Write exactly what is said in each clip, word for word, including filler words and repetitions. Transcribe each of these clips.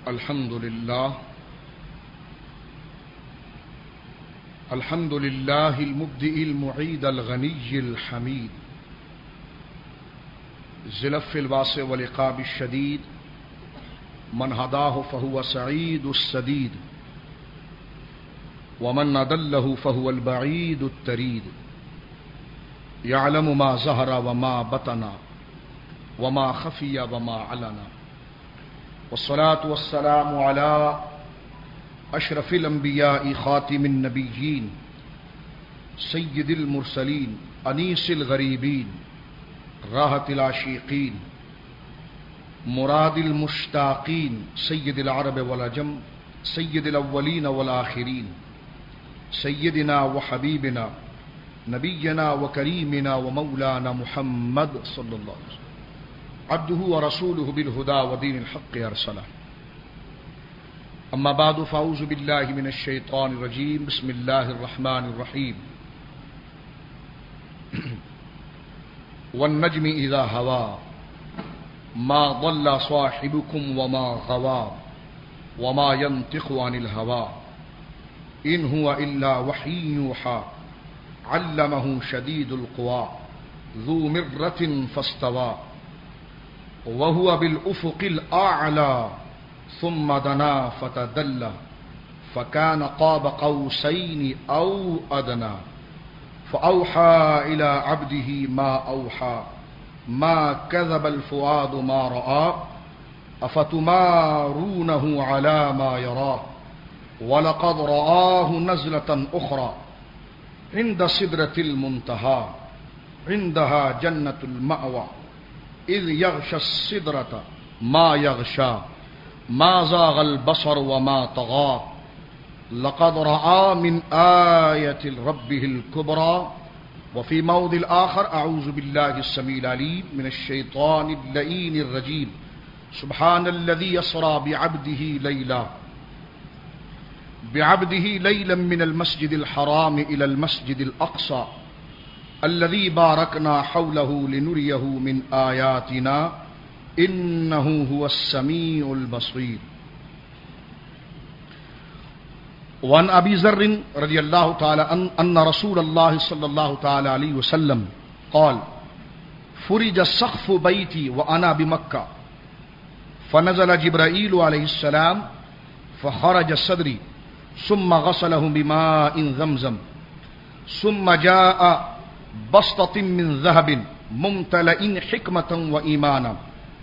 الحمد لله الحمد لله المبدئ المعيد الغني الحميد زلف الواسع والعقاب الشديد من هداه فهو سعيد السديد ومن أضله فهو البعيد التريد يعلم ما ظهر وما بطن وما خفي وما علن والصلاة والسلام على أشرف الأنبياء خاتم النبيين سيد المرسلين أنيس الغريبين راحة العاشقين مراد المشتاقين سيد العرب والعجم سيد الأولين والآخرين سيدنا وحبيبنا نبينا وكريمنا ومولانا محمد صلى الله عليه وسلم عبده ورسوله بالهدى ودين الحق أرسله أما بعد فأعوذ بالله من الشيطان الرجيم بسم الله الرحمن الرحيم والنجم إذا هوى ما ضل صاحبكم وما غوى وما ينطق عن الهوى إن هو إلا وحي يوحى علمه شديد القوى ذو مرة فاستوى وهو بالأفق الأعلى ثم دنا فتدلى فكان قاب قوسين أو أدنى فأوحى إلى عبده ما أوحى ما كذب الفؤاد ما رأى أفتمارونه على ما يرى ولقد رآه نزلة أخرى عند سدرة المنتهى عندها جنة المأوى إذ يغشى السدرة ما يغشى ما زاغ البصر وما طغى لقد رأى من آية ربه الكبرى وفي موضع الآخر أعوذ بالله السميع العليم من الشيطان اللئيم الرجيم سبحان الذي يسرى بعبده ليلا بعبده ليلا من المسجد الحرام إلى المسجد الأقصى الذي باركنا حوله لنريه من آياتنا إنه هو السميع البصير. وعن أبي ذر رضي الله تعالى عنه أن رسول الله صلى الله تعالى عليه وسلم قال فرج سقف بيتي وأنا بمكة فنزل جبرائيل عليه السلام فخرج صدري ثم غسله بماء زمزم ثم جاء بسطة من ذهب ممتلئ حكمة وإيمانا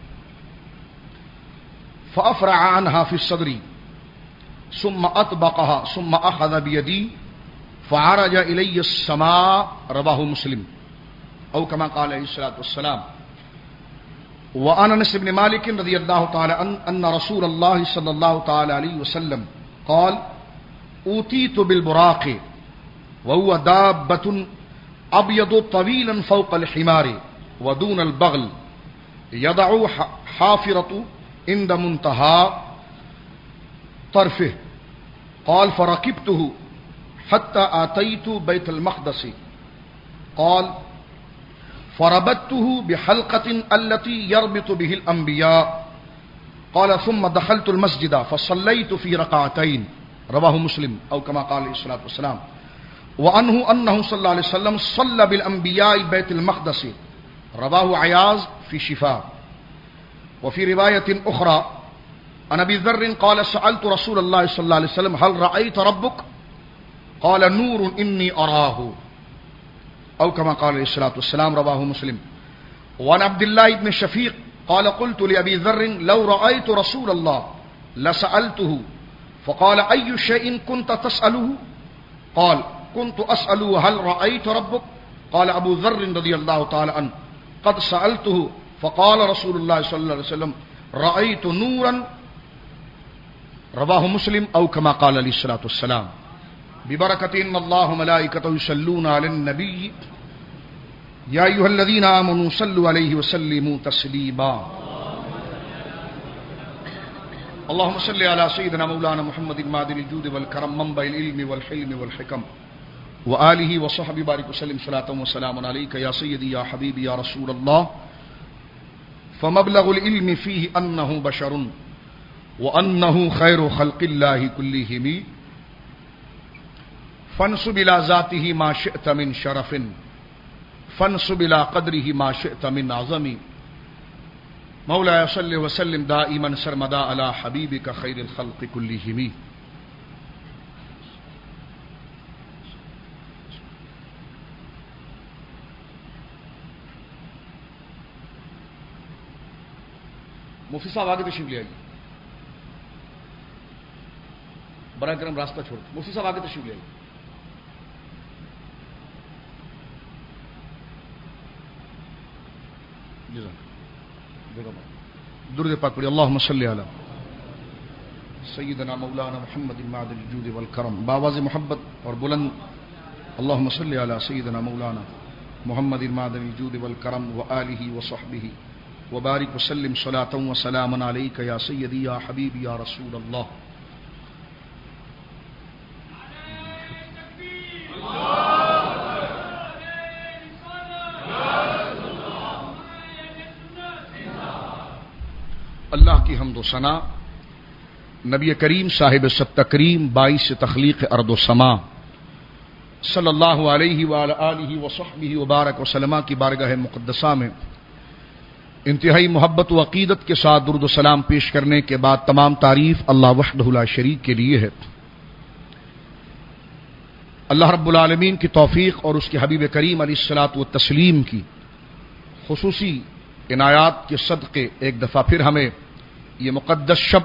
فأفرع عنها في الصدر ثم أطبقها ثم أخذ بيدي فعرج إلي السماء رواه مسلم أو كما قال عليه الصلاة والسلام. وعن أنس بن مالك رضي الله تعالى عنه أن رسول الله صلى الله تعالى عليه وسلم قال أوتيت بالبراق وهو دابة أبيض طويلا فوق الحمار ودون البغل يضع حافرة عند منتهى طرفه قال فركبته حتى آتيت بيت المقدس قال فربطته بحلقة التي يربط به الأنبياء قال ثم دخلت المسجد فصليت في ركعتين رواه مسلم أو كما قال عليه الصلاة والسلام. وعنه أنه صلى الله عليه وسلم صلى بالأنبياء بيت المقدس رواه عياض في شفاء. وفي رواية أخرى عن أبي ذر قال سألت رسول الله صلى الله عليه وسلم هل رأيت ربك قال نور إني أراه أو كما قال عليه الصلاة والسلام رواه مسلم. وعن عبد الله بن شفيق قال قلت لأبي ذر لو رأيت رسول الله لسألته فقال أي شيء كنت تسأله قال كنت أسأله هل رأيت ربك قال أبو ذر رضي الله تعالى عنه قد سألته فقال رسول الله صلى الله عليه وسلم رأيت نورا رواه مسلم أو كما قال عليه الصلاة والسلام. ببركة إن الله ملائكته يصلون على النبي يا أيها الذين آمنوا صلوا عليه وسلموا تسليما. اللهم صل على سيدنا مولانا محمد معدن الجود والكرم منبع العلم والحلم والحكم وآله وصحبه بارك وسلم صلاة وسلام عليك يا سيدي يا حبيبي يا رسول الله. فمبلغ العلم فيه أنه بشر وَأَنَّهُ خَيْرُ خَلْقِ اللَّهِ كُلِّهِمْ فَانْسُبْ إِلَى ذَاتِهِ مَا شِئْتَ مِنْ شَرَفٍ فَانْسُبْ إِلَى قَدْرِهِ مَا شِئْتَ مِنْ عَظَمٍ مولاي صل وسلم دائما سرمدا على حبيبك خير الخلق كلهم. مفتی صاحب آگے تشریف لے آئیے، براہ کرم راستہ چھوڑ. مفتی صاحب آگے تشریف لے آئیے. جزاک درود پاک پڑھی. اللہم صلی علی سیدنا مولانا محمد معدن الجود والکرم. باواز محبت اور بلند اللہم صلی علی سیدنا مولانا محمد معدن الجود والکرم وآلہ وصحبہ وبارک وسلم صلاۃ وسلاما علیک یا سیدی یا حبیبی یا رسول اللہ. اللہ کی حمد و ثنا نبی کریم صاحب ست تکریم باعث تخلیق ارض و سما صلی اللہ علیہ وآلہ آلہ وصحبہ وبارک وسلم کی بارگاہ مقدسہ میں انتہائی محبت و عقیدت کے ساتھ درود و سلام پیش کرنے کے بعد تمام تعریف اللہ وحدہ لا شریک کے لیے ہے. اللہ رب العالمین کی توفیق اور اس کے حبیب کریم علیہ الصلاۃ والتسلیم کی خصوصی عنایات کے صدقے ایک دفعہ پھر ہمیں یہ مقدس شب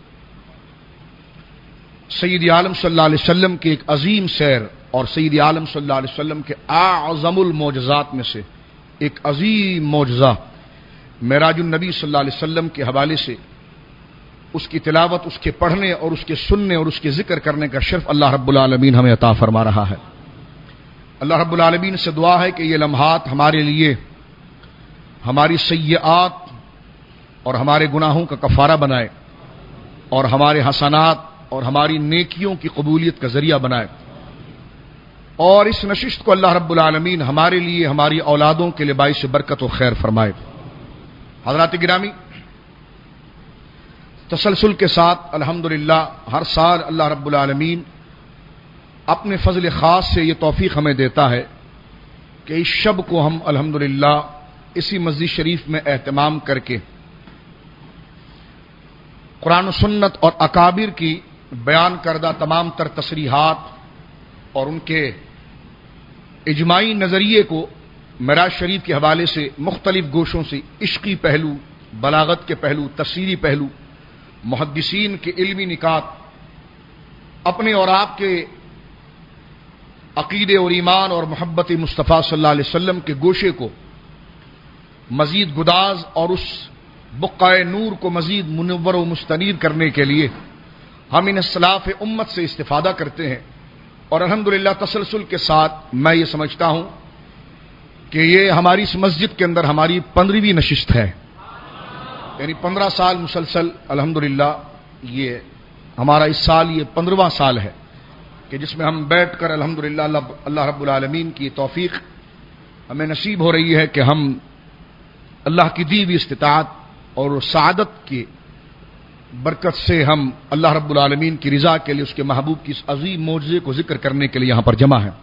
سید عالم صلی اللہ علیہ وسلم کے ایک عظیم سیر اور سید عالم صلی اللہ علیہ وسلم کے اعظم المعجزات میں سے ایک عظیم معجزہ معراج النبی صلی اللہ علیہ وسلم کے حوالے سے اس کی تلاوت، اس کے پڑھنے اور اس کے سننے اور اس کے ذکر کرنے کا شرف اللہ رب العالمین ہمیں عطا فرما رہا ہے. اللہ رب العالمین سے دعا ہے کہ یہ لمحات ہمارے لیے ہماری سیئات اور ہمارے گناہوں کا کفارہ بنائے اور ہمارے حسنات اور ہماری نیکیوں کی قبولیت کا ذریعہ بنائے، اور اس نشست کو اللہ رب العالمین ہمارے لیے ہماری اولادوں کے لیے باعث برکت و خیر فرمائے. حضرات گرامی، تسلسل کے ساتھ الحمدللہ ہر سال اللہ رب العالمین اپنے فضل خاص سے یہ توفیق ہمیں دیتا ہے کہ اس شب کو ہم الحمدللہ اسی مسجد شریف میں اہتمام کر کے قرآن و سنت اور اکابر کی بیان کردہ تمام تر تصریحات اور ان کے اجماعی نظریے کو معراج شریف کے حوالے سے مختلف گوشوں سے عشقی پہلو، بلاغت کے پہلو، تفسیری پہلو، محدثین کے علمی نکات، اپنے اور آپ کے عقیدے اور ایمان اور محبت مصطفیٰ صلی اللہ علیہ وسلم کے گوشے کو مزید گداز اور اس بقعہ نور کو مزید منور و مستنیر کرنے کے لیے ہم ان اسلاف امت سے استفادہ کرتے ہیں. اور الحمدللہ تسلسل کے ساتھ میں یہ سمجھتا ہوں کہ یہ ہماری اس مسجد کے اندر ہماری پندرہویں نشست ہے، یعنی پندرہ سال مسلسل الحمدللہ یہ ہمارا اس سال یہ پندرہواں سال ہے کہ جس میں ہم بیٹھ کر الحمدللہ اللہ رب العالمین کی توفیق ہمیں نصیب ہو رہی ہے کہ ہم اللہ کی دی ہوئی استطاعت اور سعادت کی برکت سے ہم اللہ رب العالمین کی رضا کے لیے اس کے محبوب کی اس عظیم معجزے کو ذکر کرنے کے لیے یہاں پر جمع ہیں.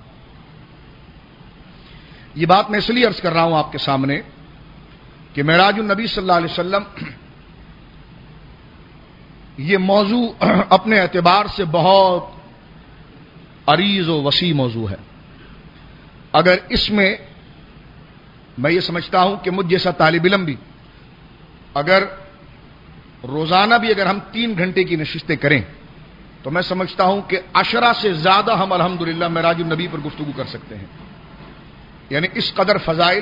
یہ بات میں اس لیے عرض کر رہا ہوں آپ کے سامنے کہ معراج النبی صلی اللہ علیہ وسلم یہ موضوع اپنے اعتبار سے بہت عریض و وسیع موضوع ہے. اگر اس میں میں یہ سمجھتا ہوں کہ مجھ جیسا طالب علم بھی اگر روزانہ بھی اگر ہم تین گھنٹے کی نشستیں کریں تو میں سمجھتا ہوں کہ عشرہ سے زیادہ ہم الحمدللہ معراج النبی پر گفتگو کر سکتے ہیں. یعنی اس قدر فضائل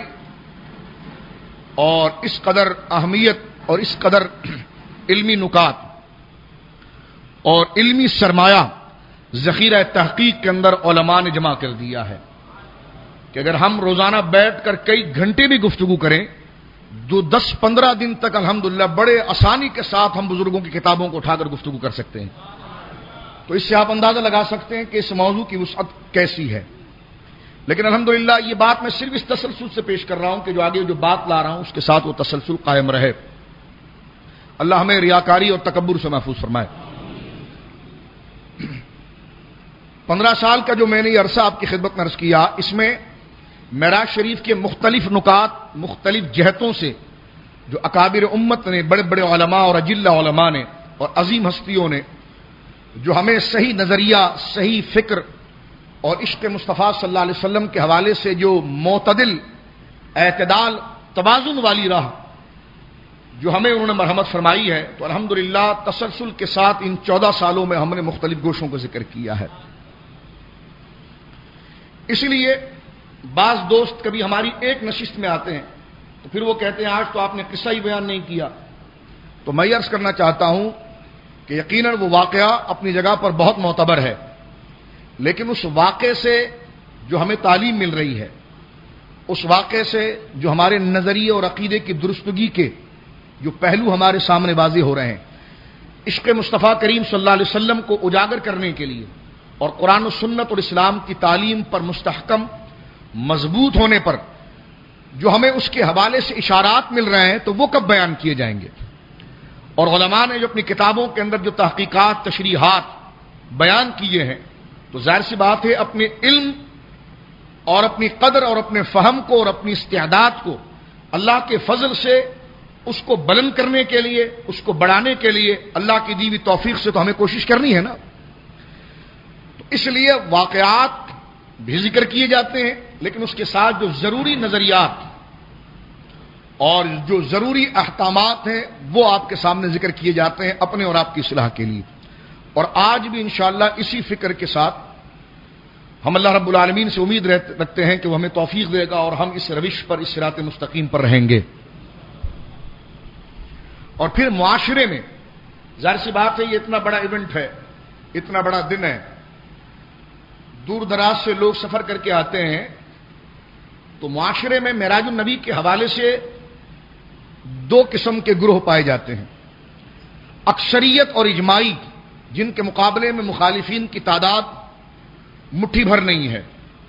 اور اس قدر اہمیت اور اس قدر علمی نکات اور علمی سرمایہ ذخیرہ تحقیق کے اندر علماء نے جمع کر دیا ہے کہ اگر ہم روزانہ بیٹھ کر کئی گھنٹے بھی گفتگو کریں دو دس پندرہ دن تک الحمدللہ بڑے آسانی کے ساتھ ہم بزرگوں کی کتابوں کو اٹھا کر گفتگو کر سکتے ہیں. تو اس سے آپ اندازہ لگا سکتے ہیں کہ اس موضوع کی وسعت کیسی ہے. لیکن الحمدللہ یہ بات میں صرف اس تسلسل سے پیش کر رہا ہوں کہ جو آگے جو بات لا رہا ہوں اس کے ساتھ وہ تسلسل قائم رہے. اللہ ہمیں ریاکاری اور تکبر سے محفوظ فرمائے۔ پندرہ سال کا جو میں نے یہ عرصہ آپ کی خدمت میں عرض کیا، اس میں معراج شریف کے مختلف نکات مختلف جہتوں سے جو اکابر امت نے، بڑے بڑے علماء اور اجلہ علماء نے اور عظیم ہستیوں نے جو ہمیں صحیح نظریہ، صحیح فکر اور عشق مصطفیٰ صلی اللہ علیہ وسلم کے حوالے سے جو معتدل، اعتدال، توازن والی راہ جو ہمیں انہوں نے مرحمت فرمائی ہے، تو الحمدللہ تسلسل کے ساتھ ان چودہ سالوں میں ہم نے مختلف گوشوں کا ذکر کیا ہے۔ اس لیے بعض دوست کبھی ہماری ایک نشست میں آتے ہیں تو پھر وہ کہتے ہیں آج تو آپ نے قصہ ہی بیان نہیں کیا، تو میں عرض کرنا چاہتا ہوں کہ یقیناً وہ واقعہ اپنی جگہ پر بہت معتبر ہے، لیکن اس واقعے سے جو ہمیں تعلیم مل رہی ہے، اس واقعے سے جو ہمارے نظریے اور عقیدے کی درستگی کے جو پہلو ہمارے سامنے واضح ہو رہے ہیں، عشق مصطفیٰ کریم صلی اللہ علیہ وسلم کو اجاگر کرنے کے لیے اور قرآن و سنت اور اسلام کی تعلیم پر مستحکم مضبوط ہونے پر جو ہمیں اس کے حوالے سے اشارات مل رہے ہیں، تو وہ کب بیان کیے جائیں گے؟ اور علماء نے جو اپنی کتابوں کے اندر جو تحقیقات، تشریحات بیان کیے ہیں، تو ظاہر سی بات ہے اپنے علم اور اپنی قدر اور اپنے فہم کو اور اپنی استعداد کو اللہ کے فضل سے اس کو بلند کرنے کے لیے، اس کو بڑھانے کے لیے اللہ کی دی ہوئی توفیق سے تو ہمیں کوشش کرنی ہے نا۔ تو اس لیے واقعات بھی ذکر کیے جاتے ہیں، لیکن اس کے ساتھ جو ضروری نظریات اور جو ضروری احکامات ہیں وہ آپ کے سامنے ذکر کیے جاتے ہیں اپنے اور آپ کی اصلاح کے لیے۔ اور آج بھی انشاءاللہ اسی فکر کے ساتھ ہم اللہ رب العالمین سے امید رکھتے ہیں کہ وہ ہمیں توفیق دے گا اور ہم اس روش پر، اس صراط مستقیم پر رہیں گے۔ اور پھر معاشرے میں ظاہر سی بات ہے یہ اتنا بڑا ایونٹ ہے، اتنا بڑا دن ہے، دور دراز سے لوگ سفر کر کے آتے ہیں، تو معاشرے میں معراج النبی کے حوالے سے دو قسم کے گروہ پائے جاتے ہیں، اکثریت اور اجماعی، جن کے مقابلے میں مخالفین کی تعداد مٹھی بھر نہیں ہے۔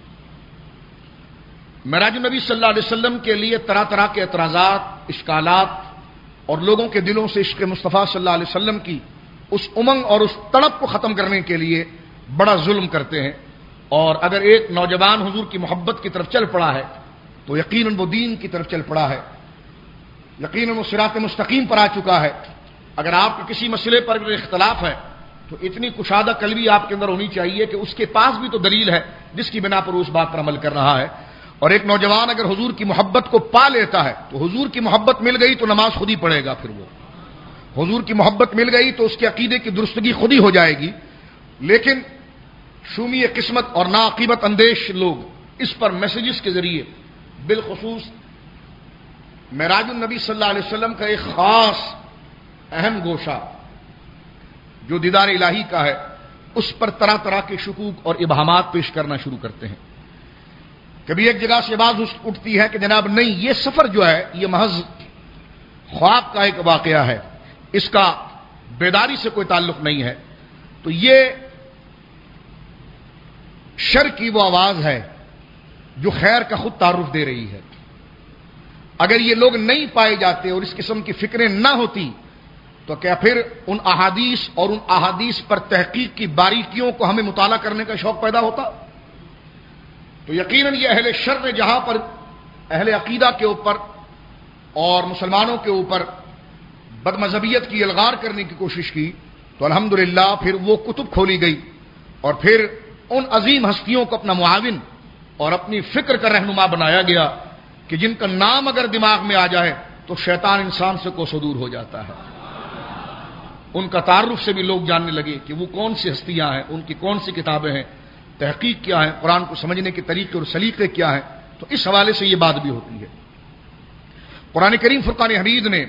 معراج النبی صلی اللہ علیہ وسلم کے لیے طرح طرح کے اعتراضات، اشکالات اور لوگوں کے دلوں سے عشق مصطفیٰ صلی اللہ علیہ وسلم کی اس امنگ اور اس تڑپ کو ختم کرنے کے لیے بڑا ظلم کرتے ہیں، اور اگر ایک نوجوان حضور کی محبت کی طرف چل پڑا ہے تو یقیناً وہ دین کی طرف چل پڑا ہے، یقیناً وہ صراط مستقیم پر آ چکا ہے۔ اگر آپ کے کسی مسئلے پر اختلاف ہے تو اتنی کشادہ قلبی آپ کے اندر ہونی چاہیے کہ اس کے پاس بھی تو دلیل ہے جس کی بنا پر اس بات پر عمل کر رہا ہے۔ اور ایک نوجوان اگر حضور کی محبت کو پا لیتا ہے تو حضور کی محبت مل گئی تو نماز خود ہی پڑھے گا، پھر وہ حضور کی محبت مل گئی تو اس کے عقیدے کی درستگی خود ہی ہو جائے گی۔ لیکن شومی قسمت اور ناعاقبت اندیش لوگ اس پر میسیجز کے ذریعے، بالخصوص معراج النبی صلی اللہ علیہ وسلم کا ایک خاص اہم گوشہ جو دیدار الہی کا ہے، اس پر طرح طرح کے شکوک اور ابہامات پیش کرنا شروع کرتے ہیں۔ کبھی ایک جگہ سے آواز اٹھتی ہے کہ جناب نہیں، یہ سفر جو ہے یہ محض خواب کا ایک واقعہ ہے، اس کا بیداری سے کوئی تعلق نہیں ہے۔ تو یہ شر کی وہ آواز ہے جو خیر کا خود تعارف دے رہی ہے۔ اگر یہ لوگ نہیں پائے جاتے اور اس قسم کی فکریں نہ ہوتی تو کیا پھر ان احادیث اور ان احادیث پر تحقیق کی باریکیوں کو ہمیں مطالعہ کرنے کا شوق پیدا ہوتا؟ تو یقیناً یہ اہل شر نے جہاں پر اہل عقیدہ کے اوپر اور مسلمانوں کے اوپر بد مذہبیت کی الغار کرنے کی کوشش کی، تو الحمدللہ پھر وہ کتب کھولی گئی اور پھر ان عظیم ہستیوں کو اپنا معاون اور اپنی فکر کا رہنما بنایا گیا کہ جن کا نام اگر دماغ میں آ جائے تو شیطان انسان سے کوسوں دور ہو جاتا ہے۔ ان کا تعارف سے بھی لوگ جاننے لگے کہ وہ کون سی ہستیاں ہیں، ان کی کون سی کتابیں ہیں، تحقیق کیا ہے، قرآن کو سمجھنے کے طریقے اور سلیقے کیا ہیں۔ تو اس حوالے سے یہ بات بھی ہوتی ہے۔ قرآن کریم فرقان حمید نے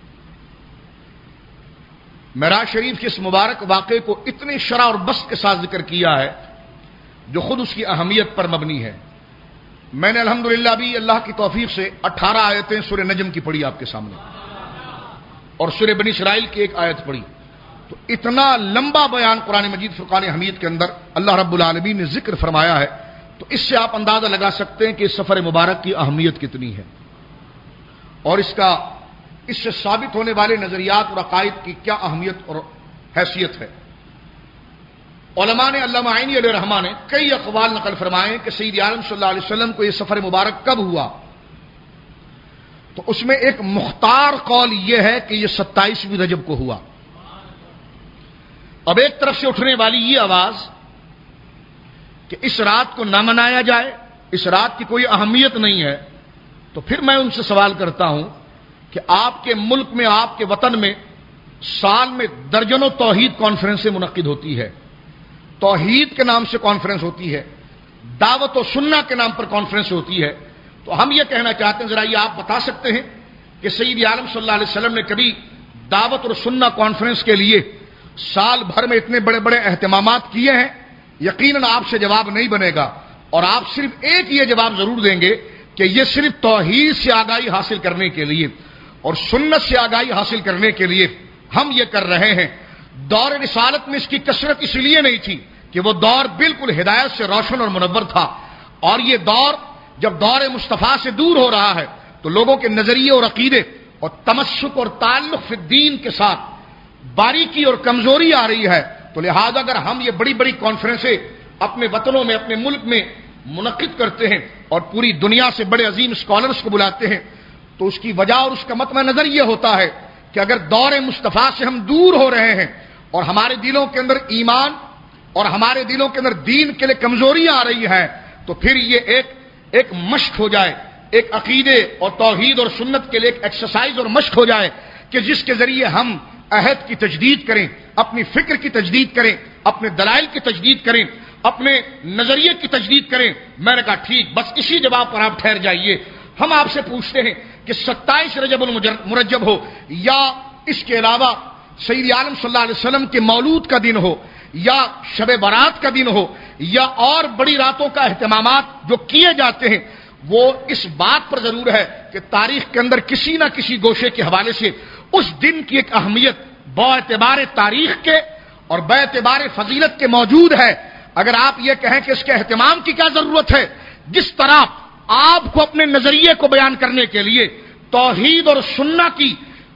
معراج شریف کے اس مبارک واقعے کو اتنے شرح اور بسط کے ساتھ ذکر کیا ہے جو خود اس کی اہمیت پر مبنی ہے۔ میں نے الحمدللہ بھی اللہ کی توفیق سے اٹھارہ آیتیں سورہ نجم کی پڑھی آپ کے سامنے، اور سورہ بنی اسرائیل کی ایک آیت پڑھی۔ تو اتنا لمبا بیان قرآن مجید فرقان حمید کے اندر اللہ رب العالمین نے ذکر فرمایا ہے، تو اس سے آپ اندازہ لگا سکتے ہیں کہ اس سفر مبارک کی اہمیت کتنی ہے اور اس کا اس سے ثابت ہونے والے نظریات اور عقائد کی کیا اہمیت اور حیثیت ہے۔ علماء نے، علامہ عینی علیہ رحمہ نے کئی اقوال نقل فرمائے کہ سید عالم صلی اللہ علیہ وسلم کو یہ سفر مبارک کب ہوا، تو اس میں ایک مختار قول یہ ہے کہ یہ ستائیسویں رجب کو ہوا۔ اب ایک طرف سے اٹھنے والی یہ آواز کہ اس رات کو نہ منایا جائے، اس رات کی کوئی اہمیت نہیں ہے، تو پھر میں ان سے سوال کرتا ہوں کہ آپ کے ملک میں، آپ کے وطن میں سال میں درجنوں توحید کانفرنسیں منعقد ہوتی ہے، توحید کے نام سے کانفرنس ہوتی ہے، دعوت و سنہ کے نام پر کانفرنس ہوتی ہے، تو ہم یہ کہنا چاہتے ہیں، ذرا یہ آپ بتا سکتے ہیں کہ سید عالم صلی اللہ علیہ وسلم نے کبھی دعوت اور سنہ کانفرنس کے لیے سال بھر میں اتنے بڑے بڑے اہتمامات کیے ہیں؟ یقیناً آپ سے جواب نہیں بنے گا، اور آپ صرف ایک یہ جواب ضرور دیں گے کہ یہ صرف توحید سے آگاہی حاصل کرنے کے لیے اور سنت سے آگاہی حاصل کرنے کے لیے ہم یہ کر رہے ہیں۔ دور رسالت میں اس کی کثرت اس لیے نہیں تھی کہ وہ دور بالکل ہدایت سے روشن اور منور تھا، اور یہ دور جب دور مصطفیٰ سے دور ہو رہا ہے تو لوگوں کے نظریے اور عقیدے اور تمسک اور تعلق فی الدین کے ساتھ باریکی اور کمزوری آ رہی ہے، تو لہذا اگر ہم یہ بڑی بڑی کانفرنسیں اپنے وطنوں میں، اپنے ملک میں منعقد کرتے ہیں اور پوری دنیا سے بڑے عظیم اسکالرس کو بلاتے ہیں، تو اس کی وجہ اور اس کا مطمع نظر یہ ہوتا ہے کہ اگر دور مصطفیٰ سے ہم دور ہو رہے ہیں اور ہمارے دلوں کے اندر ایمان اور ہمارے دلوں کے اندر دین کے لیے کمزوری آ رہی ہے، تو پھر یہ ایک ایک مشق ہو جائے، ایک عقیدے اور توحید اور سنت کے لیے ایک ایکسرسائز اور مشق ہو جائے کہ جس کے ذریعے ہم عہد کی تجدید کریں، اپنی فکر کی تجدید کریں، اپنے دلائل کی تجدید کریں، اپنے نظریے کی تجدید کریں۔ میں نے کہا ٹھیک، بس اسی جواب پر آپ ٹھہر جائیے۔ ہم آپ سے پوچھتے ہیں کہ ستائیس رجب المرجب ہو یا اس کے علاوہ سید عالم صلی اللہ علیہ وسلم کے مولود کا دن ہو یا شب برات کا دن ہو یا اور بڑی راتوں کا اہتمامات جو کیے جاتے ہیں، وہ اس بات پر ضرور ہے کہ تاریخ کے اندر کسی نہ کسی گوشے کے حوالے سے اس دن کی ایک اہمیت باعتبار تاریخ کے اور باعتبار فضیلت کے موجود ہے۔ اگر آپ یہ کہیں کہ اس کے اہتمام کی کیا ضرورت ہے، جس طرح آپ کو اپنے نظریے کو بیان کرنے کے لیے توحید اور سنہ کی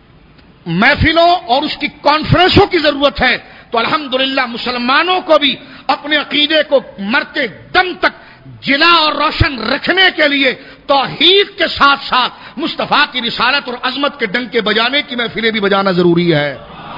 محفلوں اور اس کی کانفرنسوں کی ضرورت ہے، تو الحمدللہ مسلمانوں کو بھی اپنے عقیدے کو مرتے دم تک جلا اور روشن رکھنے کے لیے توحید کے ساتھ ساتھ مصطفیٰ کی رسالت اور عظمت کے ڈنکے بجانے کی محفلیں بھی بجانا ضروری ہے۔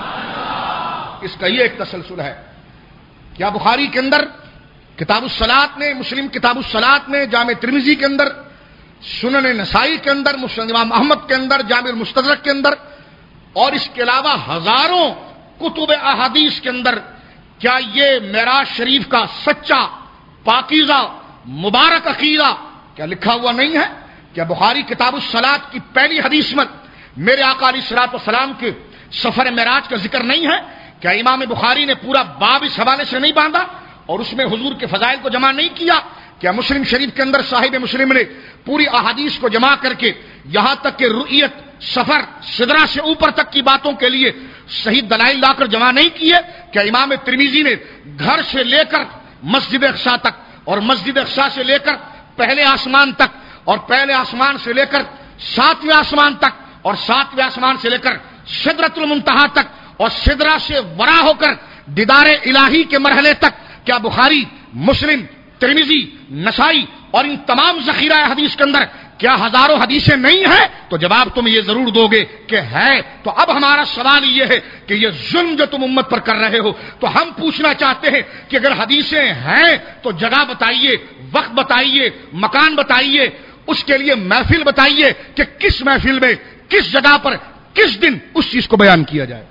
اس کا یہ ایک تسلسل ہے۔ کیا بخاری کے اندر کتاب الصلاۃ میں، مسلم کتاب الصلاۃ میں، جامع ترمذی کے اندر، سنن نسائی کے اندر، مسند امام احمد کے اندر، جامع المستدرک کے اندر اور اس کے علاوہ ہزاروں کتب احادیث کے اندر کیا یہ معراج شریف کا سچا پاکیزہ مبارک عقیدہ کیا لکھا ہوا نہیں ہے؟ کیا بخاری کتاب الصلاۃ کی پہلی حدیث میں میرے آقا علیہ الصلوۃ والسلام کے سفر معراج کا ذکر نہیں ہے؟ کیا امام بخاری نے پورا باب اس حوالے سے نہیں باندھا اور اس میں حضور کے فضائل کو جمع نہیں کیا؟ کیا مسلم شریف کے اندر صاحب مسلم نے پوری احادیث کو جمع کر کے یہاں تک کہ رؤیت، سفر، سدرہ سے اوپر تک کی باتوں کے لیے صحیح دلائل لا کر جمع نہیں کیے؟ کیا امام ترمذی نے گھر سے لے کر مسجد اقصی تک اور مسجد اقصی سے لے کر پہلے آسمان تک اور پہلے آسمان سے لے کر ساتویں آسمان تک اور ساتویں آسمان سے لے کر سدرۃ المنتہا تک اور سدرہ سے ورا ہو کر دیدار الہی کے مرحلے تک کیا بخاری، مسلم، ترمذی، نسائی اور ان تمام ذخیرہ حدیث کے اندر کیا ہزاروں حدیثیں نہیں ہیں؟ تو جواب تم یہ ضرور دو گے کہ ہے۔ تو اب ہمارا سوال یہ ہے کہ یہ ظلم جو تم امت پر کر رہے ہو، تو ہم پوچھنا چاہتے ہیں کہ اگر حدیثیں ہیں تو جگہ بتائیے، وقت بتائیے، مکان بتائیے، اس کے لیے محفل بتائیے کہ کس محفل میں، کس جگہ پر، کس دن اس چیز کو بیان کیا جائے۔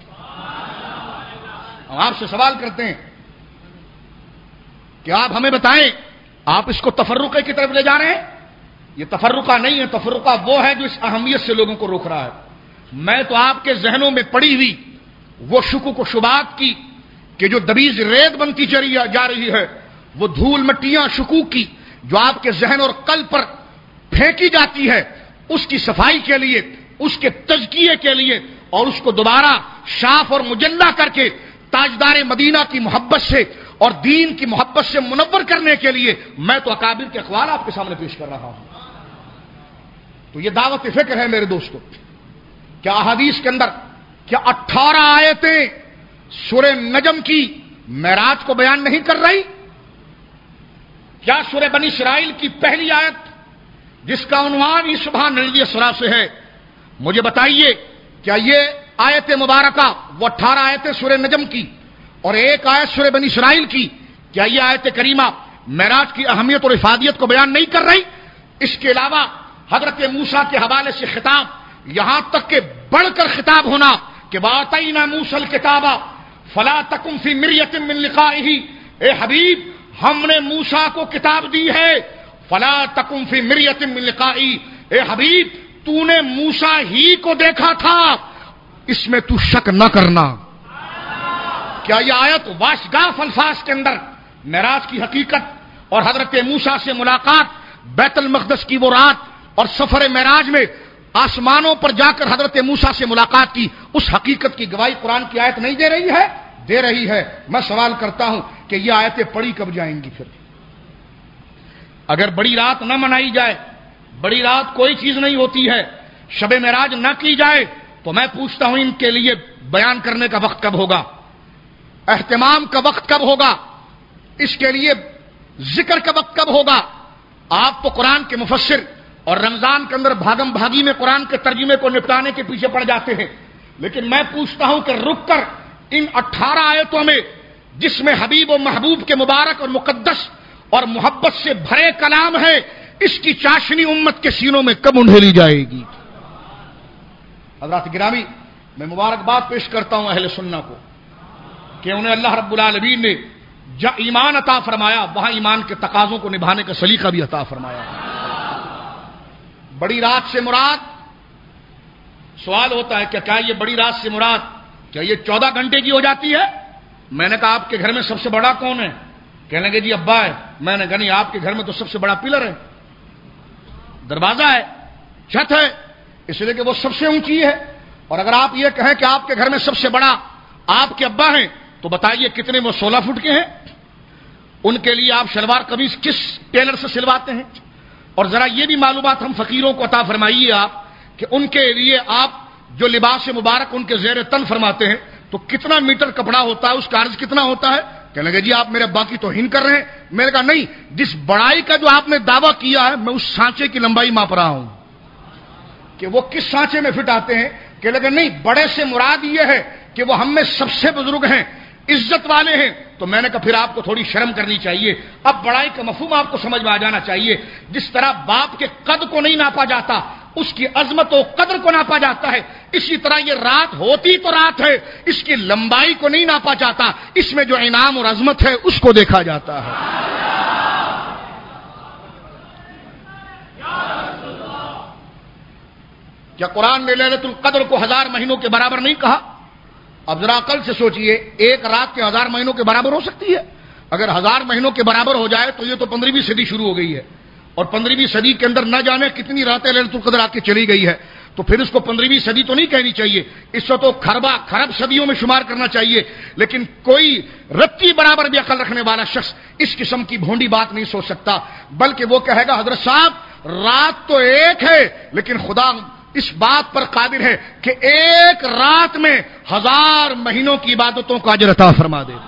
ہم آپ سے سوال کرتے ہیں کہ آپ ہمیں بتائیں، آپ اس کو تفرقے کی طرف لے جا رہے ہیں؟ یہ تفرقہ نہیں ہے، تفرقہ وہ ہے جو اس اہمیت سے لوگوں کو روک رہا ہے۔ میں تو آپ کے ذہنوں میں پڑی ہوئی وہ شکوک و شبہات کی کہ جو دبیز ریت بنتی چلی جا رہی ہے، وہ دھول مٹیاں شکوک کی جو آپ کے ذہن اور قلب پر پھینکی جاتی ہے، اس کی صفائی کے لیے، اس کے تزکیے کے لیے اور اس کو دوبارہ صاف اور مجلہ کر کے تاجدار مدینہ کی محبت سے اور دین کی محبت سے منور کرنے کے لیے میں تو اکابر کے اقوال آپ کے سامنے پیش کر رہا ہوں۔ تو یہ دعوت فکر ہے میرے دوستو، کیا احادیث کے اندر کیا اٹھارہ آیتیں سورہ نجم کی معراج کو بیان نہیں کر رہی؟ کیا سورہ بنی اسرائیل کی پہلی آیت جس کا عنوان ہی سبحان الذی اسری سے ہے، مجھے بتائیے کیا یہ آیت مبارکہ وہ اٹھارہ آیتیں سورہ نجم کی اور ایک آیت سورہ بنی اسرائیل کی، کیا یہ آیت کریمہ معراج کی اہمیت اور افادیت کو بیان نہیں کر رہی؟ اس کے علاوہ حضرت موسیٰ کے حوالے سے خطاب، یہاں تک کہ بڑھ کر خطاب ہونا کہ وَآتَيْنَا مُوسَى الْكِتَابَ فَلَا تَكُنْ فِي مِرْيَةٍ مِّن لِقَائِهِ، اے حبیب ہم نے موسیٰ کو کتاب دی ہے، فَلَا تَكُنْ فِي مِرْيَةٍ مِّن لِقَائِهِ، اے حبیب تو نے موسیٰ ہی کو دیکھا تھا، اس میں تو شک نہ کرنا۔ کیا یہ آیت واشگاف الفاظ کے اندر معراج کی حقیقت اور حضرت موسیٰ سے ملاقات، بیت المقدس کی وہ رات اور سفر معراج میں آسمانوں پر جا کر حضرت موسیٰ سے ملاقات کی اس حقیقت کی گواہی قرآن کی آیت نہیں دے رہی ہے؟ دے رہی ہے۔ میں سوال کرتا ہوں کہ یہ آیتیں پڑھی کب جائیں گی پھر؟ اگر بڑی رات نہ منائی جائے، بڑی رات کوئی چیز نہیں ہوتی ہے، شب معراج نہ کی جائے، تو میں پوچھتا ہوں ان کے لیے بیان کرنے کا وقت کب ہوگا؟ اہتمام کا وقت کب ہوگا؟ اس کے لیے ذکر کا وقت کب ہوگا؟ آپ تو قرآن کے مفسر اور رمضان کے اندر بھاگم بھاگی میں قرآن کے ترجمے کو نپٹانے کے پیچھے پڑ جاتے ہیں، لیکن میں پوچھتا ہوں کہ رک کر ان اٹھارہ آیتوں میں جس میں حبیب و محبوب کے مبارک اور مقدس اور محبت سے بھرے کلام ہے، اس کی چاشنی امت کے سینوں میں کب انڈھیلی جائے گی؟ حضرات گرامی، میں مبارکباد پیش کرتا ہوں اہل سنہ کو کہ انہیں اللہ رب العالمین نے جہاں ایمان عطا فرمایا وہاں ایمان کے تقاضوں کو نبھانے کا سلیقہ بھی عطا فرمایا۔ بڑی رات سے مراد، سوال ہوتا ہے کہ کیا یہ بڑی رات سے مراد کیا یہ چودہ گھنٹے کی ہو جاتی ہے؟ میں نے کہا آپ کے گھر میں سب سے بڑا کون ہے؟ کہنے لگے جی ابا ہے۔ میں نے کہا نہیں، آپ کے گھر میں تو سب سے بڑا پلر ہے، دروازہ ہے، چھت ہے، اس لیے کہ وہ سب سے اونچی ہے۔ اور اگر آپ یہ کہیں کہ آپ کے گھر میں سب سے بڑا آپ کے ابا ہیں تو بتائیے کتنے وہ سولہ فٹ کے ہیں؟ ان کے لیے آپ شلوار قمیص کس ٹیلر سے سلواتے ہیں؟ اور ذرا یہ بھی معلومات ہم فقیروں کو عطا فرمائیے آپ کہ ان کے لیے آپ جو لباس مبارک ان کے زیر تن فرماتے ہیں تو کتنا میٹر کپڑا ہوتا ہے، اس کا عرض کتنا ہوتا ہے؟ کہنے لگے جی آپ میرے ابا کی توہین کر رہے ہیں۔ میں نے کہا نہیں، جس بڑائی کا جو آپ نے دعویٰ کیا ہے میں اس سانچے کی لمبائی ماپ رہا ہوں کہ وہ کس سانچے میں فٹ آتے ہیں۔ کہنے لگے نہیں، بڑے سے مراد یہ ہے کہ وہ ہم میں سب سے بزرگ ہیں، عزت والے ہیں۔ تو میں نے کہا پھر آپ کو تھوڑی شرم کرنی چاہیے، اب بڑائی کا مفہوم آپ کو سمجھ میں آ جانا چاہیے۔ جس طرح باپ کے قد کو نہیں ناپا جاتا، اس کی عظمت و قدر کو ناپا جاتا ہے، اسی طرح یہ رات ہوتی تو رات ہے، اس کی لمبائی کو نہیں ناپا جاتا، اس میں جو انعام اور عظمت ہے اس کو دیکھا جاتا ہے۔ کیا قرآن نے لیلۃ القدر کو ہزار مہینوں کے برابر نہیں کہا؟ اب ذرا عقل سے سوچئے، ایک رات کے ہزار مہینوں کے برابر ہو سکتی ہے؟ اگر ہزار مہینوں کے برابر ہو جائے تو یہ تو پندرہویں صدی شروع ہو گئی ہے، اور پندرہویں صدی کے اندر نہ جانے کتنی راتیں لیلۃ القدر آ کے چلی گئی ہے، تو پھر اس کو پندرہویں صدی تو نہیں کہنی چاہیے، اس کو تو خربہ خرب صدیوں میں شمار کرنا چاہیے۔ لیکن کوئی رتی برابر بھی عقل رکھنے والا شخص اس قسم کی بھونڈی بات نہیں سوچ سکتا، بلکہ وہ کہے گا حضرت صاحب رات تو ایک ہے لیکن خدا اس بات پر قادر ہے کہ ایک رات میں ہزار مہینوں کی عبادتوں کا اجر عطا فرما دے۔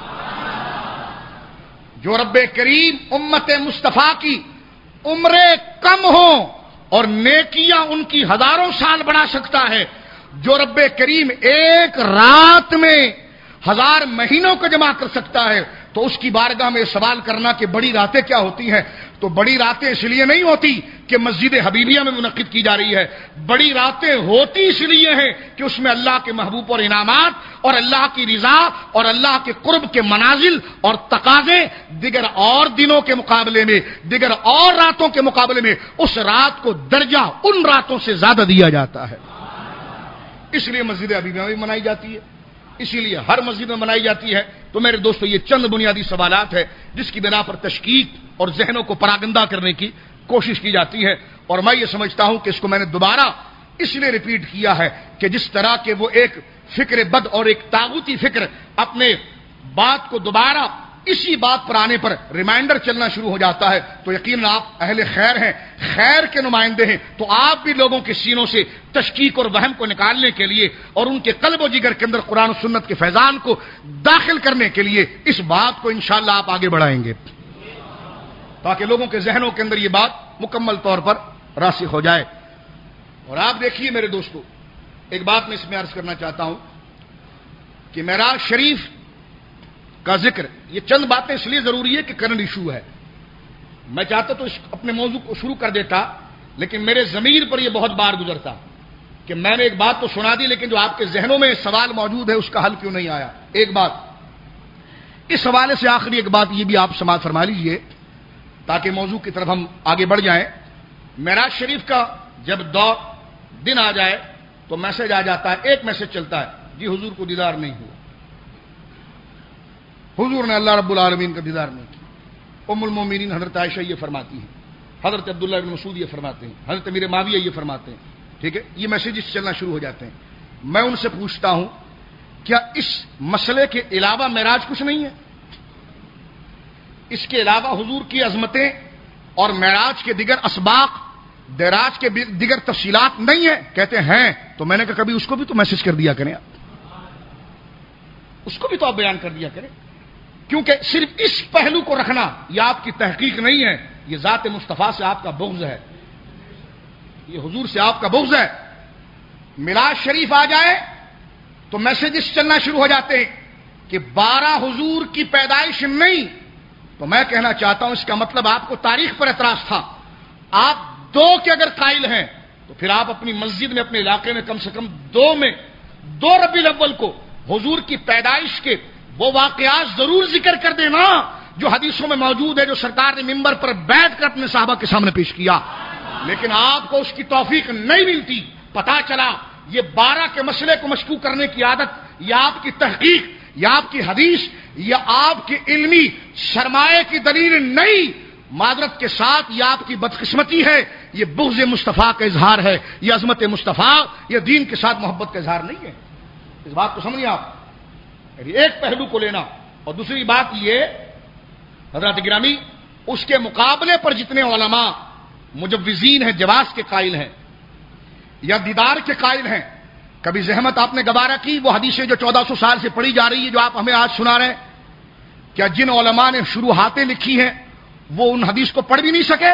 جو رب کریم امت مصطفیٰ کی عمریں کم ہوں اور نیکیاں ان کی ہزاروں سال بڑھا سکتا ہے، جو رب کریم ایک رات میں ہزار مہینوں کو جمع کر سکتا ہے، تو اس کی بارگاہ میں سوال کرنا کہ بڑی راتیں کیا ہوتی ہیں، تو بڑی راتیں اس لیے نہیں ہوتی کہ مسجد حبیبیہ میں منعقد کی جا رہی ہے، بڑی راتیں ہوتی اس لیے ہیں کہ اس میں اللہ کے محبوب اور انعامات اور اللہ کی رضا اور اللہ کے قرب کے منازل اور تقاضے دیگر اور دنوں کے مقابلے میں، دیگر اور راتوں کے مقابلے میں اس رات کو درجہ ان راتوں سے زیادہ دیا جاتا ہے، اس لیے مسجد حبیبیہ میں منائی جاتی ہے، اسی لیے ہر مسجد میں منائی جاتی ہے۔ تو میرے دوستو یہ چند بنیادی سوالات ہیں جس کی بنا پر تشکیک اور ذہنوں کو پراگندہ کرنے کی کوشش کی جاتی ہے، اور میں یہ سمجھتا ہوں کہ اس کو میں نے دوبارہ اس لیے ریپیٹ کیا ہے کہ جس طرح کہ وہ ایک فکر بد اور ایک طاغوتی فکر اپنے بات کو دوبارہ اسی بات پر آنے پر ریمائنڈر چلنا شروع ہو جاتا ہے تو یقیناً آپ اہل خیر ہیں، خیر کے نمائندے ہیں، تو آپ بھی لوگوں کے سینوں سے تشکیک اور وہم کو نکالنے کے لیے اور ان کے قلب و جگر کے اندر قرآن و سنت کے فیضان کو داخل کرنے کے لیے اس بات کو انشاءاللہ آپ آگے بڑھائیں گے، تاکہ لوگوں کے ذہنوں کے اندر یہ بات مکمل طور پر راسخ ہو جائے۔ اور آپ دیکھیے میرے دوستو، ایک بات میں اس میں عرض کرنا چاہتا ہوں کہ معراج شریف کا ذکر، یہ چند باتیں اس لیے ضروری ہے کہ کرنٹ ایشو ہے، میں چاہتا تو اس اپنے موضوع کو شروع کر دیتا، لیکن میرے ضمیر پر یہ بہت بار گزرتا کہ میں نے ایک بات تو سنا دی، لیکن جو آپ کے ذہنوں میں سوال موجود ہے اس کا حل کیوں نہیں آیا۔ ایک بات اس حوالے سے، آخری ایک بات یہ بھی آپ سماعت فرما لیجئے تاکہ موضوع کی طرف ہم آگے بڑھ جائیں۔ معراج شریف کا جب دور دن آ جائے تو میسج آ جاتا ہے، ایک میسج چلتا ہے، جی حضور کو دیدار نہیں ہوا، حضور نے اللہ رب العالمین کا دیدار نہیں کیا۔ ام المومنین حضرت عائشہ یہ فرماتی ہیں، حضرت عبداللہ بن مسعود یہ فرماتے ہیں، حضرت امیر معاویہ یہ فرماتے ہیں، ٹھیک ہے، یہ میسیجز چلنا شروع ہو جاتے ہیں۔ میں ان سے پوچھتا ہوں کیا اس مسئلے کے علاوہ معراج کچھ نہیں ہے؟ اس کے علاوہ حضور کی عظمتیں اور معراج کے دیگر اسباق، معراج کے دیگر تفصیلات نہیں ہیں؟ کہتے ہیں۔ تو میں نے کہا کبھی اس کو بھی تو میسج کر دیا کریں، اس کو بھی تو آپ بیان کر دیا کریں، کیونکہ صرف اس پہلو کو رکھنا یہ آپ کی تحقیق نہیں ہے، یہ ذات مصطفیٰ سے آپ کا بغض ہے، یہ حضور سے آپ کا بغض ہے۔ معراج شریف آ جائے تو میسیجز چلنا شروع ہو جاتے ہیں کہ بارہ حضور کی پیدائش نہیں، تو میں کہنا چاہتا ہوں اس کا مطلب آپ کو تاریخ پر اعتراض تھا۔ آپ دو کے اگر قائل ہیں تو پھر آپ اپنی مسجد میں، اپنے علاقے میں کم سے کم دو میں دو ربیع الاول کو حضور کی پیدائش کے وہ واقعات ضرور ذکر کر دینا جو حدیثوں میں موجود ہے، جو سرکار نے ممبر پر بیٹھ کر اپنے صحابہ کے سامنے پیش کیا، لیکن آپ کو اس کی توفیق نہیں ملتی۔ پتا چلا یہ بارہ کے مسئلے کو مشکوک کرنے کی عادت یا آپ کی تحقیق یا آپ کی حدیث یا آپ کی علمی سرمایہ کی دلیل نہیں، معذرت کے ساتھ یہ آپ کی بدقسمتی ہے، یہ بغض مصطفیٰ کا اظہار ہے، یہ عظمت مصطفیٰ، یہ دین کے ساتھ محبت کا اظہار نہیں ہے۔ اس بات کو سمجھیں آپ، ایک پہلو کو لینا، اور دوسری بات یہ حضرات گرامی، اس کے مقابلے پر جتنے علماء مجوزین ہیں، جواز کے قائل ہیں یا دیدار کے قائل ہیں، کبھی زحمت آپ نے گوارا کی وہ حدیثیں جو چودہ سو سال سے پڑھی جا رہی ہے، جو آپ ہمیں آج سنا رہے ہیں، کیا جن علماء نے شروحاتیں لکھی ہیں وہ ان حدیث کو پڑھ بھی نہیں سکے؟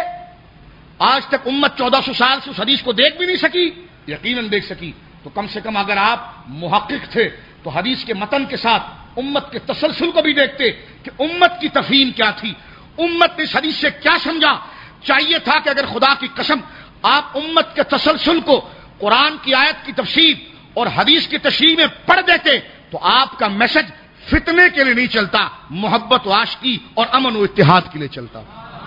آج تک امت چودہ سو سال سے اس حدیث کو دیکھ بھی نہیں سکی؟ یقیناً دیکھ سکی۔ تو کم سے کم اگر آپ محقق تھے تو حدیث کے متن کے ساتھ امت کے تسلسل کو بھی دیکھتے کہ امت کی تفہیم کیا تھی، امت نے اس حدیث سے کیا سمجھا۔ چاہیے تھا کہ اگر خدا کی قسم آپ امت کے تسلسل کو قرآن کی آیت کی تفسیر اور حدیث کی تشریح میں پڑھ دیتے تو آپ کا میسج فتنے کے لیے نہیں چلتا، محبت و عاشقی اور امن و اتحاد کے لیے چلتا۔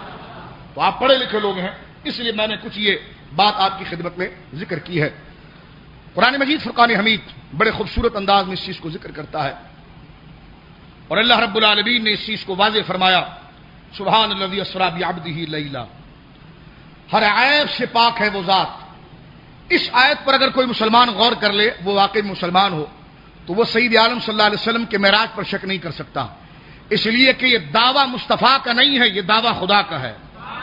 تو آپ پڑھے لکھے لوگ ہیں، اس لیے میں نے کچھ یہ بات آپ کی خدمت میں ذکر کی ہے۔ قرآن مجید فرقان حمید بڑے خوبصورت انداز میں اس چیز کو ذکر کرتا ہے، اور اللہ رب العالمین نے اس چیز کو واضح فرمایا، سبحان الذی اسری بعبدہ لیلا، ہر عیب سے پاک ہے وہ ذات۔ اس آیت پر اگر کوئی مسلمان غور کر لے، وہ واقعی مسلمان ہو، تو وہ سید عالم صلی اللہ علیہ وسلم کے معراج پر شک نہیں کر سکتا، اس لیے کہ یہ دعویٰ مصطفیٰ کا نہیں ہے، یہ دعویٰ خدا کا ہے۔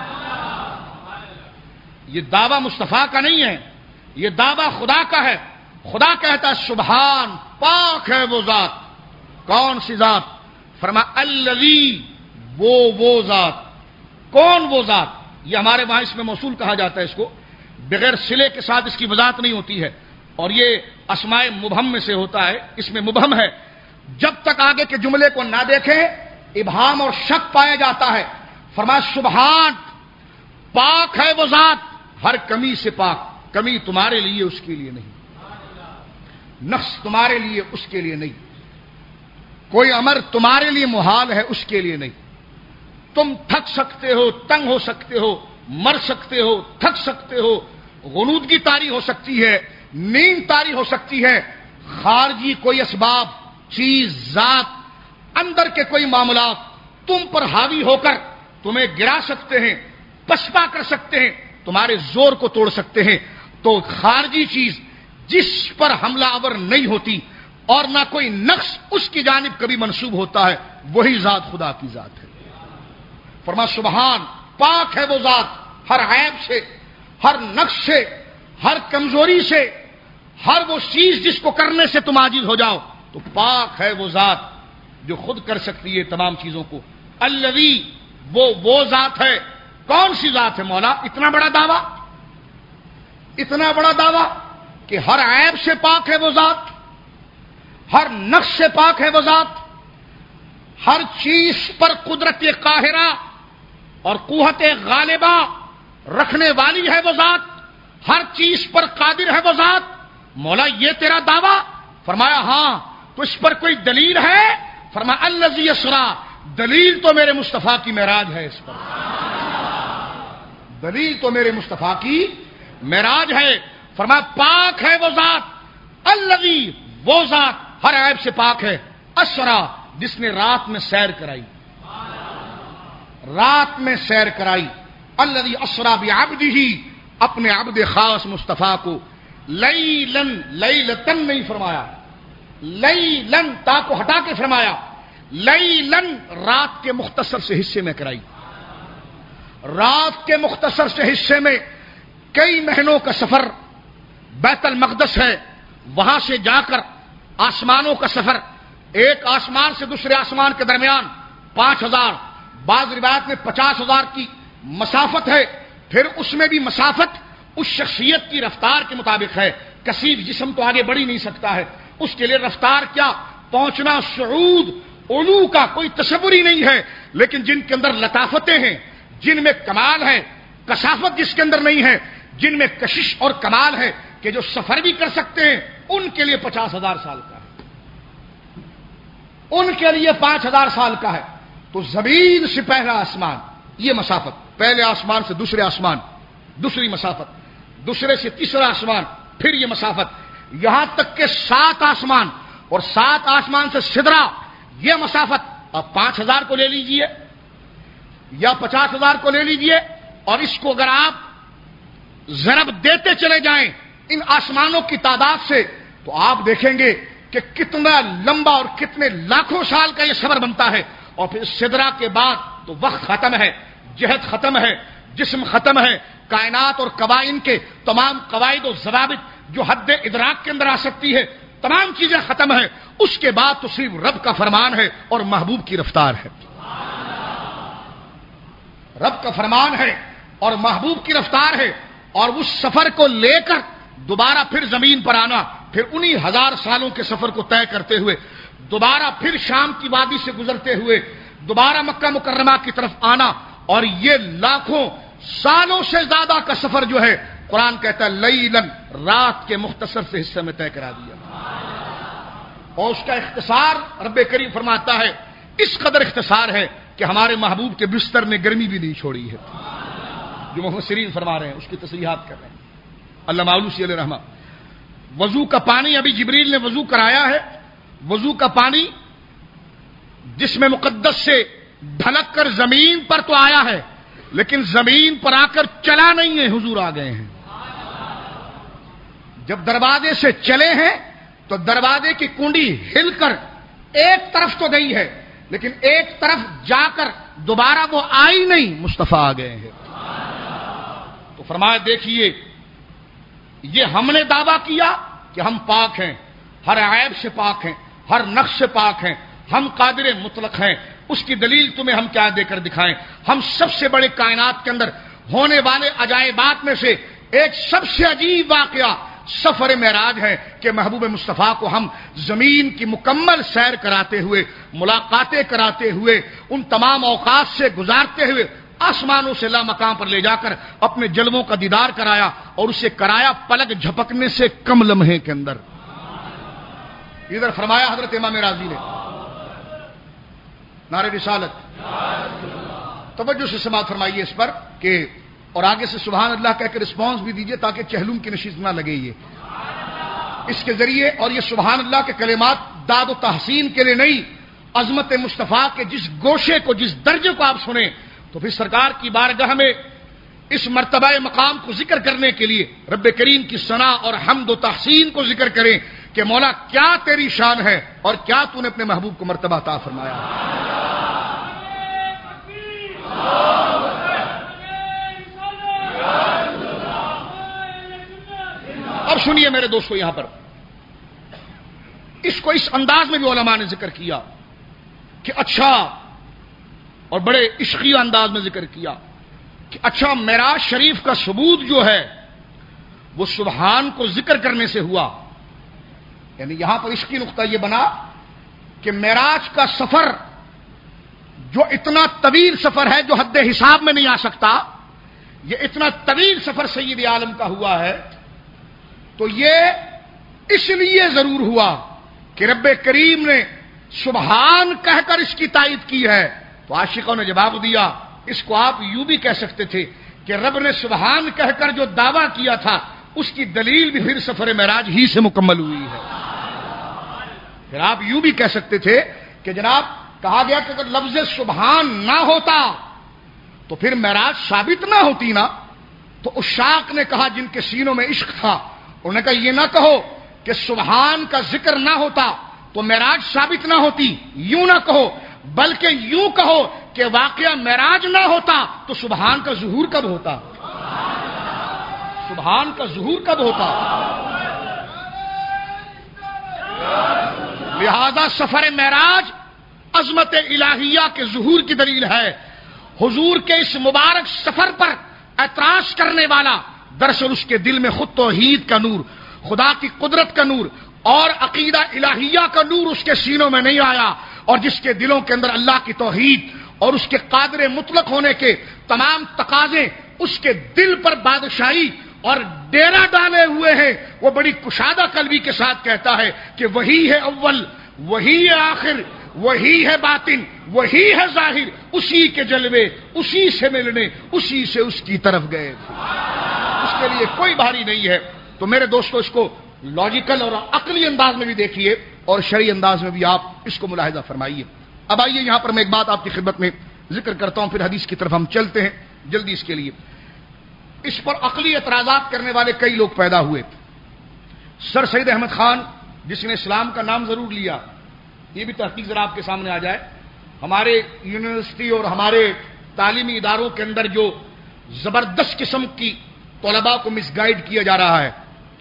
یہ دعویٰ مصطفیٰ کا نہیں ہے، یہ دعویٰ خدا کا ہے۔ خدا کہتا ہے سبحان، پاک ہے وہ ذات۔ کون سی ذات؟ فرما الذی، وہ وہ ذات۔ کون وہ ذات؟ یہ ہمارے وہاں اس میں موصول کہا جاتا ہے، اس کو بغیر صلے کے ساتھ اس کی وضاحت نہیں ہوتی ہے، اور یہ اسماء مبہم میں سے ہوتا ہے، اس میں مبہم ہے۔ جب تک آگے کے جملے کو نہ دیکھیں ابہام اور شک پایا جاتا ہے۔ فرمایا سبحان، پاک ہے وہ ذات، ہر کمی سے پاک، کمی تمہارے لیے اس کے لیے نہیں، نقص تمہارے لیے اس کے لیے نہیں، کوئی امر تمہارے لیے محال ہے اس کے لیے نہیں۔ تم تھک سکتے ہو، تنگ ہو سکتے ہو، مر سکتے ہو، تھک سکتے ہو، غنودگی طاری ہو سکتی ہے، نیند طاری ہو سکتی ہے، خارجی کوئی اسباب، چیز، ذات، اندر کے کوئی معاملات تم پر حاوی ہو کر تمہیں گرا سکتے ہیں، پسپا کر سکتے ہیں، تمہارے زور کو توڑ سکتے ہیں۔ تو خارجی چیز جس پر حملہ آور نہیں ہوتی، اور نہ کوئی نقص اس کی جانب کبھی منسوب ہوتا ہے، وہی ذات خدا کی ذات ہے۔ فرما سبحان، پاک ہے وہ ذات ہر عیب سے، ہر نقص سے، ہر کمزوری سے، ہر وہ چیز جس کو کرنے سے تم عاجز ہو جاؤ، تو پاک ہے وہ ذات جو خود کر سکتی ہے تمام چیزوں کو۔ الذی، وہ وہ ذات ہے، کون سی ذات ہے مولا؟ اتنا بڑا دعویٰ، اتنا بڑا دعویٰ کہ ہر عیب سے پاک ہے وہ ذات، ہر نقص سے پاک ہے وہ ذات، ہر چیز پر قدرت قاہرہ اور قوت غالبہ رکھنے والی ہے وہ ذات، ہر چیز پر قادر ہے وہ ذات۔ مولا یہ تیرا دعویٰ؟ فرمایا ہاں، تو اس پر کوئی دلیل ہے؟ فرمایا الذی اسریٰ، دلیل تو میرے مصطفیٰ کی معراج ہے، اس پر دلیل تو میرے مصطفیٰ کی معراج ہے۔ فرمایا پاک ہے وہ ذات، الذی، وہ ذات ہر عیب سے پاک ہے، اسریٰ، جس نے رات میں سیر کرائی، رات میں سیر کرائی، الذی اسریٰ بعبدہ، اپنے عبد خاص مصطفیٰ کو، لیلن، لیلتن نہیں فرمایا، لیلن، تا کو ہٹا کے فرمایا، لیلن، رات کے مختصر سے حصے میں کرائی، رات کے مختصر سے حصے میں کئی مہینوں کا سفر بیت المقدس ہے، وہاں سے جا کر آسمانوں کا سفر، ایک آسمان سے دوسرے آسمان کے درمیان پانچ ہزار، بعض روایت میں پچاس ہزار کی مسافت ہے، پھر اس میں بھی مسافت اس شخصیت کی رفتار کے مطابق ہے، کثیف جسم تو آگے بڑھ ہی نہیں سکتا ہے، اس کے لیے رفتار کیا، پہنچنا صعود علو کا کوئی تصور ہی نہیں ہے، لیکن جن کے اندر لطافتیں ہیں، جن میں کمال ہے، کثافت جس کے اندر نہیں ہے، جن میں کشش اور کمال ہے کہ جو سفر بھی کر سکتے ہیں، ان کے لیے پچاس ہزار سال کا ہے، ان کے لیے پانچ ہزار سال کا ہے۔ تو زمین سے پہلا آسمان یہ مسافت، پہلے آسمان سے دوسرے آسمان دوسری مسافت، دوسرے سے تیسرا آسمان پھر یہ مسافت، یہاں تک کہ سات آسمان اور سات آسمان سے سدرا یہ مسافت۔ اب پانچ ہزار کو لے لیجئے یا پچاس ہزار کو لے لیجئے، اور اس کو اگر آپ ضرب دیتے چلے جائیں ان آسمانوں کی تعداد سے، تو آپ دیکھیں گے کہ کتنا لمبا اور کتنے لاکھوں سال کا یہ سفر بنتا ہے۔ اور پھر سدرا کے بعد تو وقت ختم ہے، جہد ختم ہے، جسم ختم ہے، کائنات اور قوائن کے تمام قواعد و ضوابط جو حد ادراک کے اندر آ سکتی ہے، تمام چیزیں ختم ہیں۔ اس کے بعد تو صرف رب کا فرمان ہے اور محبوب کی رفتار ہے، رب کا فرمان ہے اور محبوب کی رفتار ہے، اور اس سفر کو لے کر دوبارہ پھر زمین پر آنا، پھر انہی ہزار سالوں کے سفر کو طے کرتے ہوئے دوبارہ پھر شام کی وادی سے گزرتے ہوئے دوبارہ مکہ مکرمہ کی طرف آنا، اور یہ لاکھوں سالوں سے زیادہ کا سفر جو ہے، قرآن کہتا ہے لیلن، رات کے مختصر سے حصے میں طے کرا دیا، اور اس کا اختصار رب کریم فرماتا ہے، اس قدر اختصار ہے کہ ہمارے محبوب کے بستر نے گرمی بھی نہیں چھوڑی ہے، جو مفسرین فرما رہے ہیں اس کی تصریحات کر رہے ہیں علامہ آلوسی علیہ رحمہ۔ وضو کا پانی ابھی جبریل نے وضو کرایا ہے، وضو کا پانی جسم مقدس سے ڈھلک کر زمین پر تو آیا ہے، لیکن زمین پر آ کر چلا نہیں ہے، حضور آ گئے ہیں۔ جب دروازے سے چلے ہیں تو دروازے کی کنڈی ہل کر ایک طرف تو گئی ہے، لیکن ایک طرف جا کر دوبارہ وہ آئی نہیں، مصطفیٰ آ گئے ہیں۔ تو فرمایا دیکھیے، یہ ہم نے دعویٰ کیا کہ ہم پاک ہیں، ہر عیب سے پاک ہیں، ہر نقص سے پاک ہیں، ہم قادر مطلق ہیں، اس کی دلیل تمہیں ہم کیا دے کر دکھائیں؟ ہم سب سے بڑے کائنات کے اندر ہونے والے عجائبات میں سے ایک سب سے عجیب واقعہ سفر معراج ہے کہ محبوب مصطفیٰ کو ہم زمین کی مکمل سیر کراتے ہوئے، ملاقاتیں کراتے ہوئے، ان تمام اوقات سے گزارتے ہوئے آسمانوں سے لا مقام پر لے جا کر اپنے جلووں کا دیدار کرایا، اور اسے کرایا پلک جھپکنے سے کم لمحے کے اندر۔ ادھر فرمایا حضرت امام راضی نے، نعرہ رسالت، توجہ سے سماعت فرمائیے اس پر کہ، اور آگے سے سبحان اللہ کہہ کے رسپانس بھی دیجئے تاکہ چہلوم کی نشیز نہ لگے یہ اس کے ذریعے۔ اور یہ سبحان اللہ کے کلمات داد و تحسین کے لیے نہیں، عظمت مصطفیٰ کے جس گوشے کو، جس درجے کو آپ سنیں تو پھر سرکار کی بارگاہ میں اس مرتبہ مقام کو ذکر کرنے کے لیے رب کریم کی ثنا اور حمد و تحسین کو ذکر کریں کہ مولا کیا تیری شان ہے اور کیا تو نے اپنے محبوب کو مرتبہ عطا فرمایا. اب سنیے میرے دوستو، یہاں پر اس کو اس انداز میں بھی علماء نے ذکر کیا کہ اچھا، اور بڑے عشقی انداز میں ذکر کیا کہ اچھا معراج شریف کا ثبوت جو ہے وہ سبحان کو ذکر کرنے سے ہوا. یعنی یہاں پر عشقی نقطہ یہ بنا کہ معراج کا سفر جو اتنا طویل سفر ہے جو حد حساب میں نہیں آ سکتا، یہ اتنا طویل سفر سید عالم کا ہوا ہے، تو یہ اس لیے ضرور ہوا کہ رب کریم نے سبحان کہہ کر اس کی تائید کی ہے. تو عاشقوں نے جواب دیا، اس کو آپ یوں بھی کہہ سکتے تھے کہ رب نے سبحان کہہ کر جو دعویٰ کیا تھا اس کی دلیل بھی پھر سفر معراج ہی سے مکمل ہوئی ہے. پھر آپ یوں بھی کہہ سکتے تھے کہ جناب کہا گیا کہ اگر لفظ سبحان نہ ہوتا تو پھر معراج ثابت نہ ہوتی نا. تو عشاق نے کہا جن کے سینوں میں عشق تھا، انہوں نے کہا یہ نہ کہو کہ سبحان کا ذکر نہ ہوتا تو معراج ثابت نہ ہوتی، یوں نہ کہو، بلکہ یوں کہو کہ واقعہ معراج نہ ہوتا تو سبحان کا ظہور کب ہوتا؟ سبحان کا ظہور کب ہوتا؟ لہذا سفر معراج عظمت الہیہ کے ظہور کی دلیل ہے. حضور کے اس مبارک سفر پر اعتراض کرنے والا دراصل اس کے دل میں خود توحید کا نور، خدا کی قدرت کا نور اور عقیدہ الہیہ کا نور اس کے سینوں میں نہیں آیا، اور جس کے دلوں کے اندر اللہ کی توحید اور اس کے قادر مطلق ہونے کے تمام تقاضے اس کے دل پر بادشاہی اور ڈیرا ڈالے ہوئے ہیں، وہ بڑی کشادہ قلبی کے ساتھ کہتا ہے کہ وہی ہے اول، وہی ہے آخر، وہی ہے باطن، وہی ہے ظاہر، اسی کے جلوے، اسی سے ملنے، اسی سے اس کی طرف گئے. اس کے لیے کوئی بھاری نہیں ہے. تو میرے دوستو اس کو لاجیکل اور عقلی انداز میں بھی دیکھیے اور شرعی انداز میں بھی آپ اس کو ملاحظہ فرمائیے. اب آئیے یہاں پر میں ایک بات آپ کی خدمت میں ذکر کرتا ہوں، پھر حدیث کی طرف ہم چلتے ہیں جلدی. اس کے لیے اس پر عقلی اعتراضات کرنے والے کئی لوگ پیدا ہوئے. سر سید احمد خان جس نے اسلام کا نام ضرور لیا، یہ بھی تحقیق ذرا آپ کے سامنے آ جائے. ہمارے یونیورسٹی اور ہمارے تعلیمی اداروں کے اندر جو زبردست قسم کی طلباء کو مس گائیڈ کیا جا رہا ہے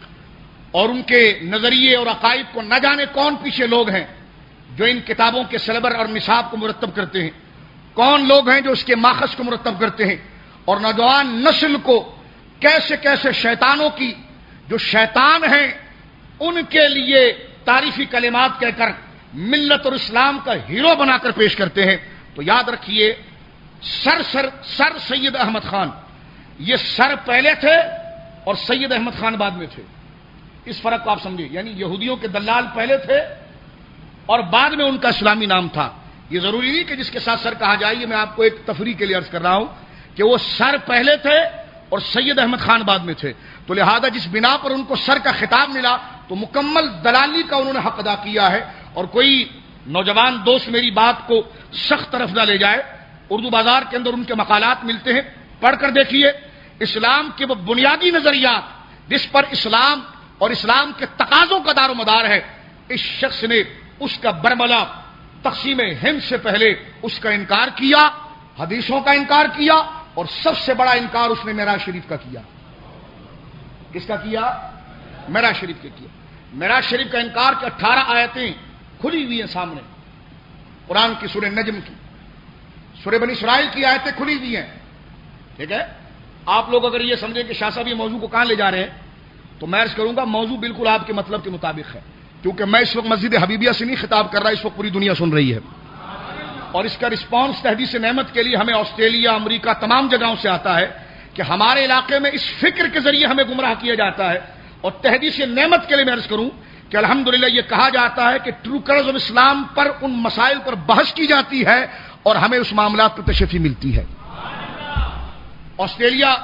اور ان کے نظریے اور عقائد کو نہ جانے کون پیچھے لوگ ہیں جو ان کتابوں کے سلیبر اور نصاب کو مرتب کرتے ہیں، کون لوگ ہیں جو اس کے ماخذ کو مرتب کرتے ہیں، اور نوجوان نسل کو کیسے کیسے شیطانوں کی جو شیطان ہیں ان کے لیے تعریفی کلمات کہہ کر ملت اور اسلام کا ہیرو بنا کر پیش کرتے ہیں. تو یاد رکھیے سر سر سر سید احمد خان، یہ سر پہلے تھے اور سید احمد خان بعد میں تھے. اس فرق کو آپ سمجھیں، یعنی یہودیوں کے دلال پہلے تھے اور بعد میں ان کا اسلامی نام تھا. یہ ضروری نہیں کہ جس کے ساتھ سر کہا جائے، یہ میں آپ کو ایک تفریح کے لیے عرض کر رہا ہوں کہ وہ سر پہلے تھے اور سید احمد خان بعد میں تھے. تو لہذا جس بنا پر ان کو سر کا خطاب ملا تو مکمل دلالی کا انہوں نے حق ادا کیا ہے. اور کوئی نوجوان دوست میری بات کو سخت طرف نہ لے جائے، اردو بازار کے اندر ان کے مقالات ملتے ہیں، پڑھ کر دیکھیے. اسلام کے وہ بنیادی نظریات جس پر اسلام اور اسلام کے تقاضوں کا دار و مدار ہے، اس شخص نے اس کا برملا تقسیم ہند سے پہلے اس کا انکار کیا، حدیثوں کا انکار کیا، اور سب سے بڑا انکار اس نے معراج شریف کا کیا. کس کا کیا؟ معراج شریف کا کیا. معراج شریف کا انکار کہ اٹھارہ آیتیں کھلی ہوئی ہیں سامنے، قرآن کی سورہ نجم کی، سورہ بنی اسرائیل کی آیتیں کھلی ہوئی ہیں. ٹھیک ہے، آپ لوگ اگر یہ سمجھیں کہ شاہ صاحب یہ موضوع کو کہاں لے جا رہے ہیں تو میں عرض کروں گا موضوع بالکل آپ کے مطلب کے مطابق ہے، کیونکہ میں اس وقت مسجد حبیبیہ سے نہیں خطاب کر رہا، اس وقت پوری دنیا سن رہی ہے اور اس کا رسپانس تحدیث نعمت کے لیے ہمیں آسٹریلیا، امریکہ، تمام جگہوں سے آتا ہے کہ ہمارے علاقے میں اس فکر کے ذریعے ہمیں گمراہ کیا جاتا ہے. اور تحدیث نعمت کے لیے میں عرض کروں کہ الحمدللہ یہ کہا جاتا ہے کہ ٹرو کلرز آف اسلام پر ان مسائل پر بحث کی جاتی ہے اور ہمیں اس معاملات پر تشفی ملتی ہے. آسٹریلیا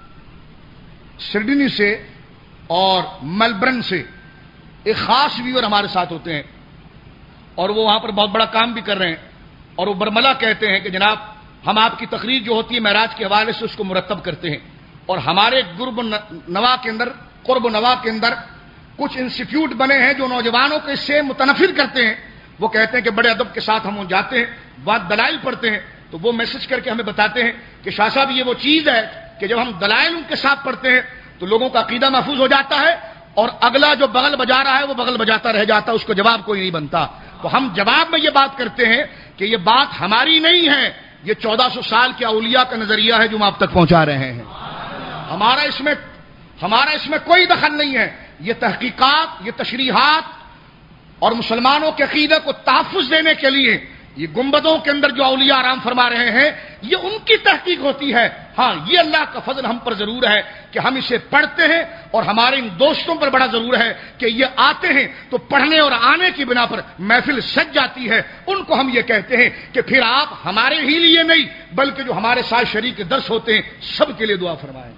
سڈنی سے اور میلبرن سے ایک خاص ویور ہمارے ساتھ ہوتے ہیں اور وہ وہاں پر بہت بڑا کام بھی کر رہے ہیں، اور وہ برملا کہتے ہیں کہ جناب ہم آپ کی تقریر جو ہوتی ہے معراج کے حوالے سے اس کو مرتب کرتے ہیں، اور ہمارے قرب نوا کے اندر قرب نوا کے اندر کچھ انسٹیٹیوٹ بنے ہیں جو نوجوانوں کو اس سے متنفر کرتے ہیں. وہ کہتے ہیں کہ بڑے ادب کے ساتھ ہم جاتے ہیں, بات دلائل پڑھتے ہیں, تو وہ میسج کر کے ہمیں بتاتے ہیں کہ شاہ صاحب یہ وہ چیز ہے کہ جب ہم دلائل ان کے ساتھ پڑھتے ہیں تو لوگوں کا عقیدہ محفوظ ہو جاتا ہے, اور اگلا جو بغل بجا رہا ہے وہ بغل بجاتا رہ جاتا ہے, اس کو جواب کوئی نہیں بنتا. تو ہم جواب میں یہ بات کرتے ہیں کہ یہ بات ہماری نہیں ہے, یہ چودہ سو سال کے اولیاء کا نظریہ ہے جو ہم آپ تک پہنچا رہے ہیں. ہمارا اس میں ہمارا اس میں کوئی دخل نہیں ہے. یہ تحقیقات, یہ تشریحات اور مسلمانوں کے عقیدے کو تحفظ دینے کے لیے یہ گنبدوں کے اندر جو اولیاء آرام فرما رہے ہیں یہ ان کی تحقیق ہوتی ہے. ہاں, یہ اللہ کا فضل ہم پر ضرور ہے کہ ہم اسے پڑھتے ہیں, اور ہمارے ان دوستوں پر بڑا ضرور ہے کہ یہ آتے ہیں تو پڑھنے اور آنے کی بنا پر محفل سج جاتی ہے. ان کو ہم یہ کہتے ہیں کہ پھر آپ ہمارے ہی لیے نہیں بلکہ جو ہمارے ساتھ شریک درس ہوتے ہیں سب کے لیے دعا فرمائیں,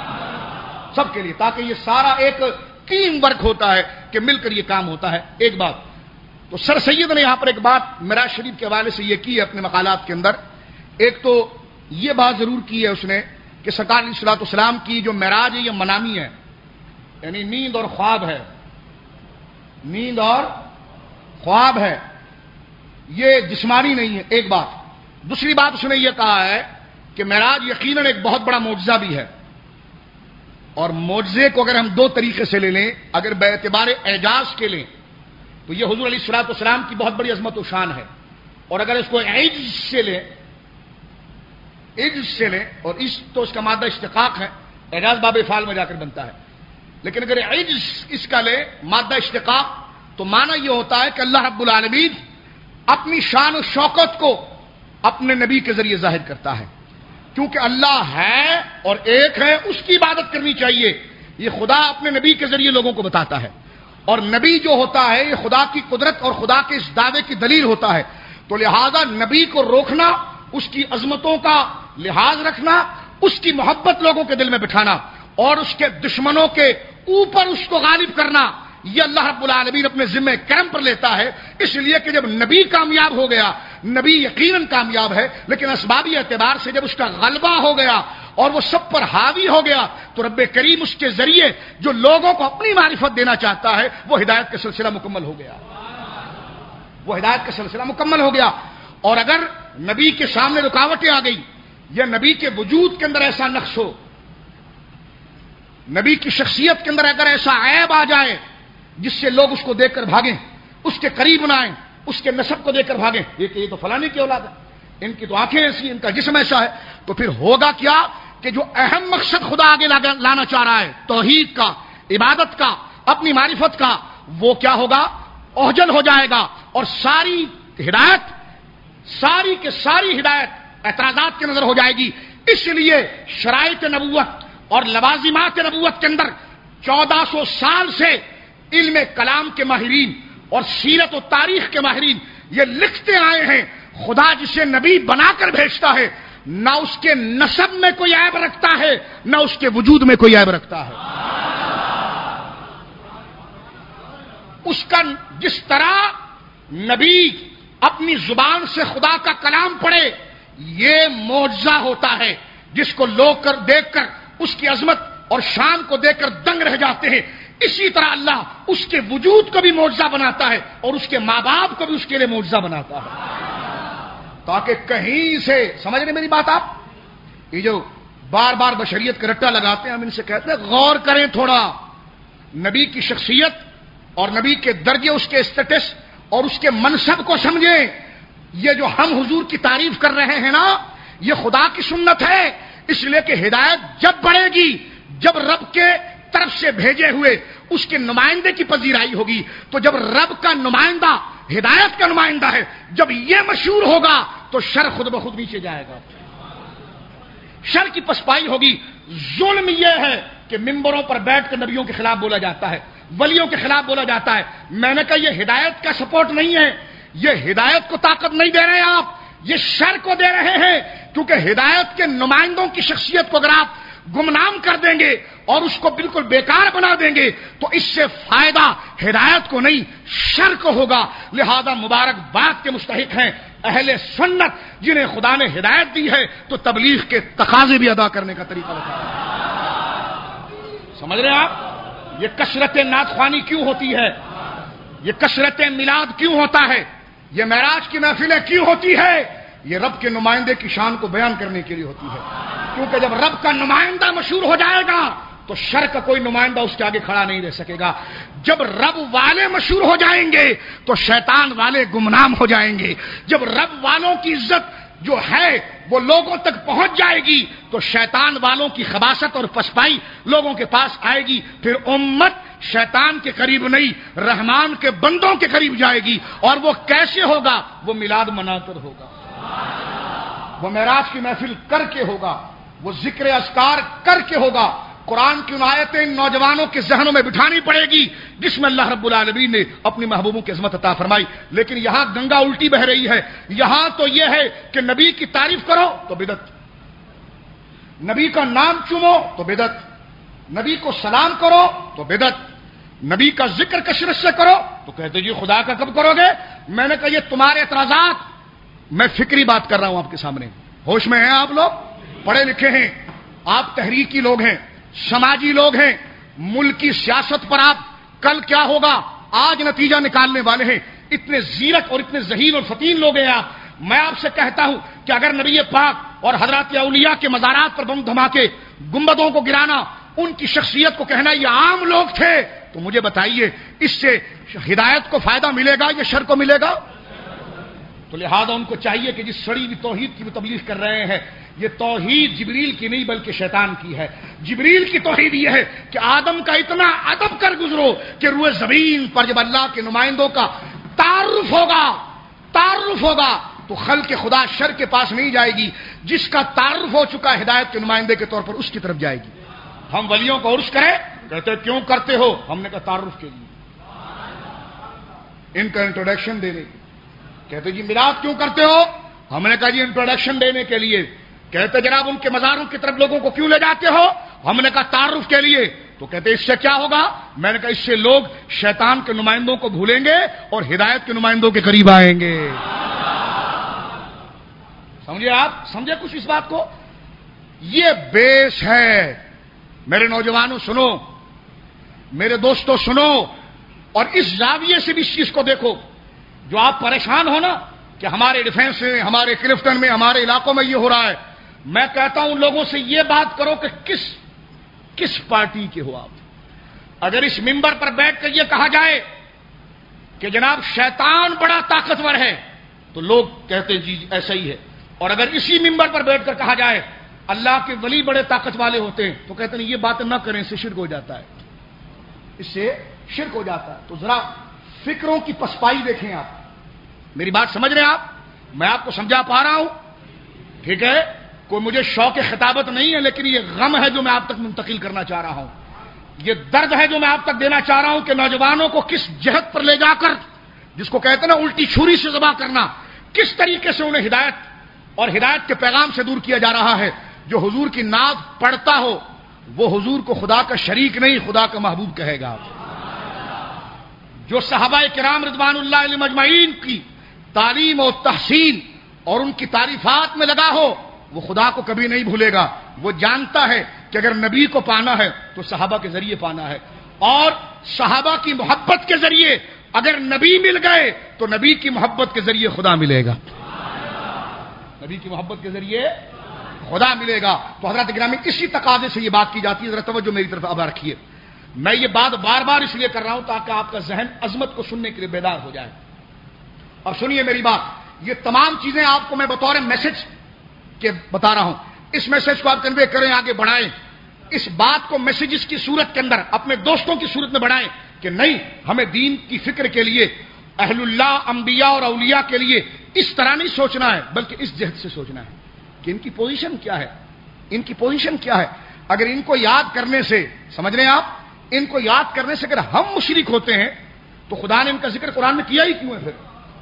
سب کے لیے, تاکہ یہ سارا ایک ٹیم ورک ہوتا ہے کہ مل کر یہ کام ہوتا ہے. ایک بات تو سر سید نے یہاں پر ایک بات معراج شریف کے حوالے سے یہ کی ہے اپنے مقالات کے اندر. ایک تو یہ بات ضرور کی ہے اس نے کہ سرکار علیہ الصلوۃ والسلام کی جو معراج ہے یہ منامی ہے, یعنی نیند اور خواب ہے, نیند اور خواب ہے, یہ جسمانی نہیں ہے. ایک بات. دوسری بات اس نے یہ کہا ہے کہ معراج یقیناً ایک بہت بڑا معجزہ بھی ہے, اور معجزے کو اگر ہم دو طریقے سے لے لیں, اگر بے اعتبار اعجاز کے لیں تو یہ حضور علیہ الصلوۃ والسلام کی بہت بڑی عظمت و شان ہے, اور اگر اس کو عجز سے لیں عجز سے لیں اور اس تو اس کا مادہ اشتقاق ہے, اعجاز باب افعال میں جا کر بنتا ہے, لیکن اگر عجز اس کا لیں مادہ اشتقاق تو معنی یہ ہوتا ہے کہ اللہ رب العالمین اپنی شان و شوکت کو اپنے نبی کے ذریعے ظاہر کرتا ہے. کیونکہ اللہ ہے اور ایک ہے, اس کی عبادت کرنی چاہیے, یہ خدا اپنے نبی کے ذریعے لوگوں کو بتاتا ہے. اور نبی جو ہوتا ہے یہ خدا کی قدرت اور خدا کے اس دعوے کی دلیل ہوتا ہے. تو لہذا نبی کو روکنا, اس کی عظمتوں کا لحاظ رکھنا, اس کی محبت لوگوں کے دل میں بٹھانا, اور اس کے دشمنوں کے اوپر اس کو غالب کرنا, یہ اللہ رب العالمین اپنے ذمہ کرم پر لیتا ہے. اس لیے کہ جب نبی کامیاب ہو گیا, نبی یقیناً کامیاب ہے, لیکن اسبابی اعتبار سے جب اس کا غلبہ ہو گیا اور وہ سب پر حاوی ہو گیا تو رب کریم اس کے ذریعے جو لوگوں کو اپنی معرفت دینا چاہتا ہے وہ ہدایت کا سلسلہ مکمل ہو گیا, وہ ہدایت کا سلسلہ مکمل ہو گیا. اور اگر نبی کے سامنے رکاوٹیں آ گئی یا نبی کے وجود کے اندر ایسا نقص ہو, نبی کی شخصیت کے اندر اگر ایسا عیب آ جائے جس سے لوگ اس کو دیکھ کر بھاگیں, اس کے قریب نہ آئیں, اس کے نسب کو دیکھ کر بھاگیں, یہ کہ یہ تو فلانے کی اولاد ہے, ان کی تو آنکھیں ایسی, ان کا جسم ایسا ہے, تو پھر ہوگا کیا کہ جو اہم مقصد خدا آگے لانا چاہ رہا ہے, توحید کا, عبادت کا, اپنی معرفت کا, وہ کیا ہوگا, اوجل ہو جائے گا, اور ساری ہدایت ساری کے ساری ہدایت اعتراضات کے نظر ہو جائے گی. اس لیے شرائط نبوت اور لوازمات نبوت کے اندر چودہ سو سال سے علم کلام کے ماہرین اور سیرت و تاریخ کے ماہرین یہ لکھتے آئے ہیں, خدا جسے نبی بنا کر بھیجتا ہے نہ اس کے نسب میں کوئی عیب رکھتا ہے نہ اس کے وجود میں کوئی عیب رکھتا ہے. اس کا جس طرح نبی اپنی زبان سے خدا کا کلام پڑھے یہ معجزہ ہوتا ہے جس کو لوگ کر دیکھ کر اس کی عظمت اور شان کو دیکھ کر دنگ رہ جاتے ہیں. اسی طرح اللہ اس کے وجود کو بھی معجزہ بناتا ہے اور اس کے ماں باپ کو بھی اس کے لیے معجزہ بناتا ہے, تاکہ کہیں سے سمجھ رہے میری بات آپ. یہ جو بار بار بشریت کا رٹا لگاتے ہیں ہم ان سے کہتے ہیں غور کریں تھوڑا, نبی کی شخصیت اور نبی کے درجے, اس کے اسٹیٹس اور اس کے منصب کو سمجھیں. یہ جو ہم حضور کی تعریف کر رہے ہیں نا یہ خدا کی سنت ہے, اس لیے کہ ہدایت جب بڑھے گی جب رب کے طرف سے بھیجے ہوئے اس کے نمائندے کی پذیرائی ہوگی. تو جب رب کا نمائندہ ہدایت کا نمائندہ ہے, جب یہ مشہور ہوگا تو شر خود بخود نیچے جائے گا, شر کی پسپائی ہوگی. ظلم یہ ہے کہ ممبروں پر بیٹھ کر نبیوں کے خلاف بولا جاتا ہے, ولیوں کے خلاف بولا جاتا ہے. میں نے کہا یہ ہدایت کا سپورٹ نہیں ہے, یہ ہدایت کو طاقت نہیں دے رہے ہیں آپ, یہ شر کو دے رہے ہیں. کیونکہ ہدایت کے نمائندوں کی شخصیت کو اگر آپ گمنام کر دیں گے اور اس کو بالکل بیکار بنا دیں گے تو اس سے فائدہ ہدایت کو نہیں شر کو ہوگا. لہذا مبارک بات کے مستحق ہیں اہل سنت جنہیں خدا نے ہدایت دی ہے تو تبلیغ کے تقاضے بھی ادا کرنے کا طریقہ بتایا. سمجھ رہے ہیں آپ؟ یہ کثرت نعت خوانی کیوں ہوتی ہے؟ یہ کثرت میلاد کیوں ہوتا ہے؟ یہ معراج کی محفلیں کیوں ہوتی ہے؟ یہ رب کے نمائندے کی شان کو بیان کرنے کے لیے ہوتی ہے، کیونکہ جب رب کا نمائندہ مشہور ہو جائے گا تو شر کا کوئی نمائندہ اس کے آگے کھڑا نہیں رہ سکے گا. جب رب والے مشہور ہو جائیں گے تو شیطان والے گمنام ہو جائیں گے. جب رب والوں کی عزت جو ہے وہ لوگوں تک پہنچ جائے گی تو شیطان والوں کی خباثت اور پسپائی لوگوں کے پاس آئے گی. پھر امت شیطان کے قریب نہیں، رحمان کے بندوں کے قریب جائے گی. اور وہ کیسے ہوگا؟ وہ میلاد منا کر ہوگا، وہ معراج کی محفل کر کے ہوگا، وہ ذکر اذکار کر کے ہوگا. قرآن کی آیتیں نوجوانوں کے ذہنوں میں بٹھانی پڑے گی جس میں اللہ رب العالمین نے اپنی محبوبوں کی عظمت عطا فرمائی. لیکن یہاں گنگا الٹی بہ رہی ہے. یہاں تو یہ ہے کہ نبی کی تعریف کرو تو بدعت، نبی کا نام چومو تو بدعت، نبی کو سلام کرو تو بدعت، نبی کا ذکر کثرت سے کرو تو کہتے جی خدا کا کب کرو گے؟ میں نے کہا یہ تمہارے اعتراضات، میں فکری بات کر رہا ہوں آپ کے سامنے. ہوش میں ہیں آپ لوگ، پڑھے لکھے ہیں آپ، تحریکی لوگ ہیں، سماجی لوگ ہیں. ملک کی سیاست پر آپ کل کیا ہوگا آج نتیجہ نکالنے والے ہیں. اتنے زیرک اور اتنے ذہین اور فتین لوگ ہیں آپ. میں آپ سے کہتا ہوں کہ اگر نبی پاک اور حضرات اولیاء کے مزارات پر بم دھماکے، گنبدوں کو گرانا، ان کی شخصیت کو کہنا یہ عام لوگ تھے، تو مجھے بتائیے اس سے ہدایت کو فائدہ ملے گا یا شر کو ملے گا؟ تو لہذا ان کو چاہیے کہ جس سڑی ہوئی توحید کی وہ تبلیغ کر رہے ہیں، یہ توحید جبریل کی نہیں بلکہ شیطان کی ہے. جبریل کی توحید یہ ہے کہ آدم کا اتنا ادب کر گزرو کہ روئے زمین پر جب اللہ کے نمائندوں کا تعارف ہوگا تعارف ہوگا تو خلق خدا شر کے پاس نہیں جائے گی. جس کا تعارف ہو چکا ہدایت کے نمائندے کے طور پر اس کی طرف جائے گی. ہم ولیوں کو عرس کریں، کہتے کیوں کرتے ہو؟ ہم نے کہا تعارف کے لیے، ان کا انٹروڈکشن دینے کے. کہتے جی میلاد کیوں کرتے ہو؟ ہم نے کہا جی انٹروڈکشن دینے کے لیے. کہتے جناب ان کے مزاروں کی طرف لوگوں کو کیوں لے جاتے ہو؟ ہم نے کہا تعارف کے لیے. تو کہتے اس سے کیا ہوگا؟ میں نے کہا اس سے لوگ شیطان کے نمائندوں کو بھولیں گے اور ہدایت کے نمائندوں کے قریب آئیں گے. سمجھے آپ؟ سمجھے کچھ اس بات کو؟ یہ بیس ہے. میرے نوجوانوں سنو، میرے دوستوں سنو، اور اس زاویے سے بھی اس چیز کو دیکھو. جو آپ پریشان ہو نا کہ ہمارے ڈیفینس میں، ہمارے کلفٹن میں، ہمارے علاقوں میں یہ ہو رہا ہے، میں کہتا ہوں لوگوں سے یہ بات کرو کہ کس کس پارٹی کے ہو آپ. اگر اس ممبر پر بیٹھ کر یہ کہا جائے کہ جناب شیطان بڑا طاقتور ہے تو لوگ کہتے جی ایسا ہی ہے. اور اگر اسی ممبر پر بیٹھ کر کہا جائے اللہ کے ولی بڑے طاقت والے ہوتے ہیں تو کہتے ہیں یہ باتیں نہ کریں، اس سے شرک ہو جاتا ہے، اس سے شرک ہو جاتا ہے. تو ذرا فکروں کی پسپائی دیکھیں آپ. میری بات سمجھ رہے ہیں آپ؟ میں آپ کو سمجھا پا رہا ہوں؟ ٹھیک ہے، کوئی مجھے شوق خطابت نہیں ہے، لیکن یہ غم ہے جو میں آپ تک منتقل کرنا چاہ رہا ہوں. یہ درد ہے جو میں آپ تک دینا چاہ رہا ہوں کہ نوجوانوں کو کس جہت پر لے جا کر، جس کو کہتے ہیں نا الٹی چھری سے ذبح کرنا، کس طریقے سے انہیں ہدایت اور ہدایت کے پیغام سے دور کیا جا رہا ہے. جو حضور کی نعت پڑھتا ہو وہ حضور کو خدا کا شریک نہیں خدا کا محبوب کہے گا. جو صحابہ کرام رضوان اللہ علیہم اجمعین کی تعلیم و تحسین اور ان کی تعریفات میں لگا ہو وہ خدا کو کبھی نہیں بھولے گا. وہ جانتا ہے کہ اگر نبی کو پانا ہے تو صحابہ کے ذریعے پانا ہے، اور صحابہ کی محبت کے ذریعے اگر نبی مل گئے تو نبی کی محبت کے ذریعے خدا ملے گا. نبی کی محبت کے ذریعے خدا ملے گا. تو حضرات گرامی اسی تقاضے سے یہ بات کی جاتی ہے. ذرا توجہ میری طرف اب رکھیے. میں یہ بات بار بار اس لیے کر رہا ہوں تاکہ آپ کا ذہن عظمت کو سننے کے لیے بیدار ہو جائے. اب سنیے میری بات، یہ تمام چیزیں آپ کو میں بطور میسج کے بتا رہا ہوں. اس میسج کو آپ کنوے کریں، آگے بڑھائیں. اس بات کو میسجز کی صورت کے اندر اپنے دوستوں کی صورت میں بڑھائیں کہ نہیں، ہمیں دین کی فکر کے لیے اہل اللہ، انبیاء اور اولیاء کے لیے اس طرح نہیں سوچنا ہے بلکہ اس جہت سے سوچنا ہے کہ ان کی پوزیشن کیا ہے. ان کی پوزیشن کیا ہے. اگر ان کو یاد کرنے سے، سمجھ رہے ہیں آپ، ان کو یاد کرنے سے اگر ہم مشرک ہوتے ہیں تو خدا نے ان کا ذکر قرآن میں کیا ہی کیوں ہے؟ پھر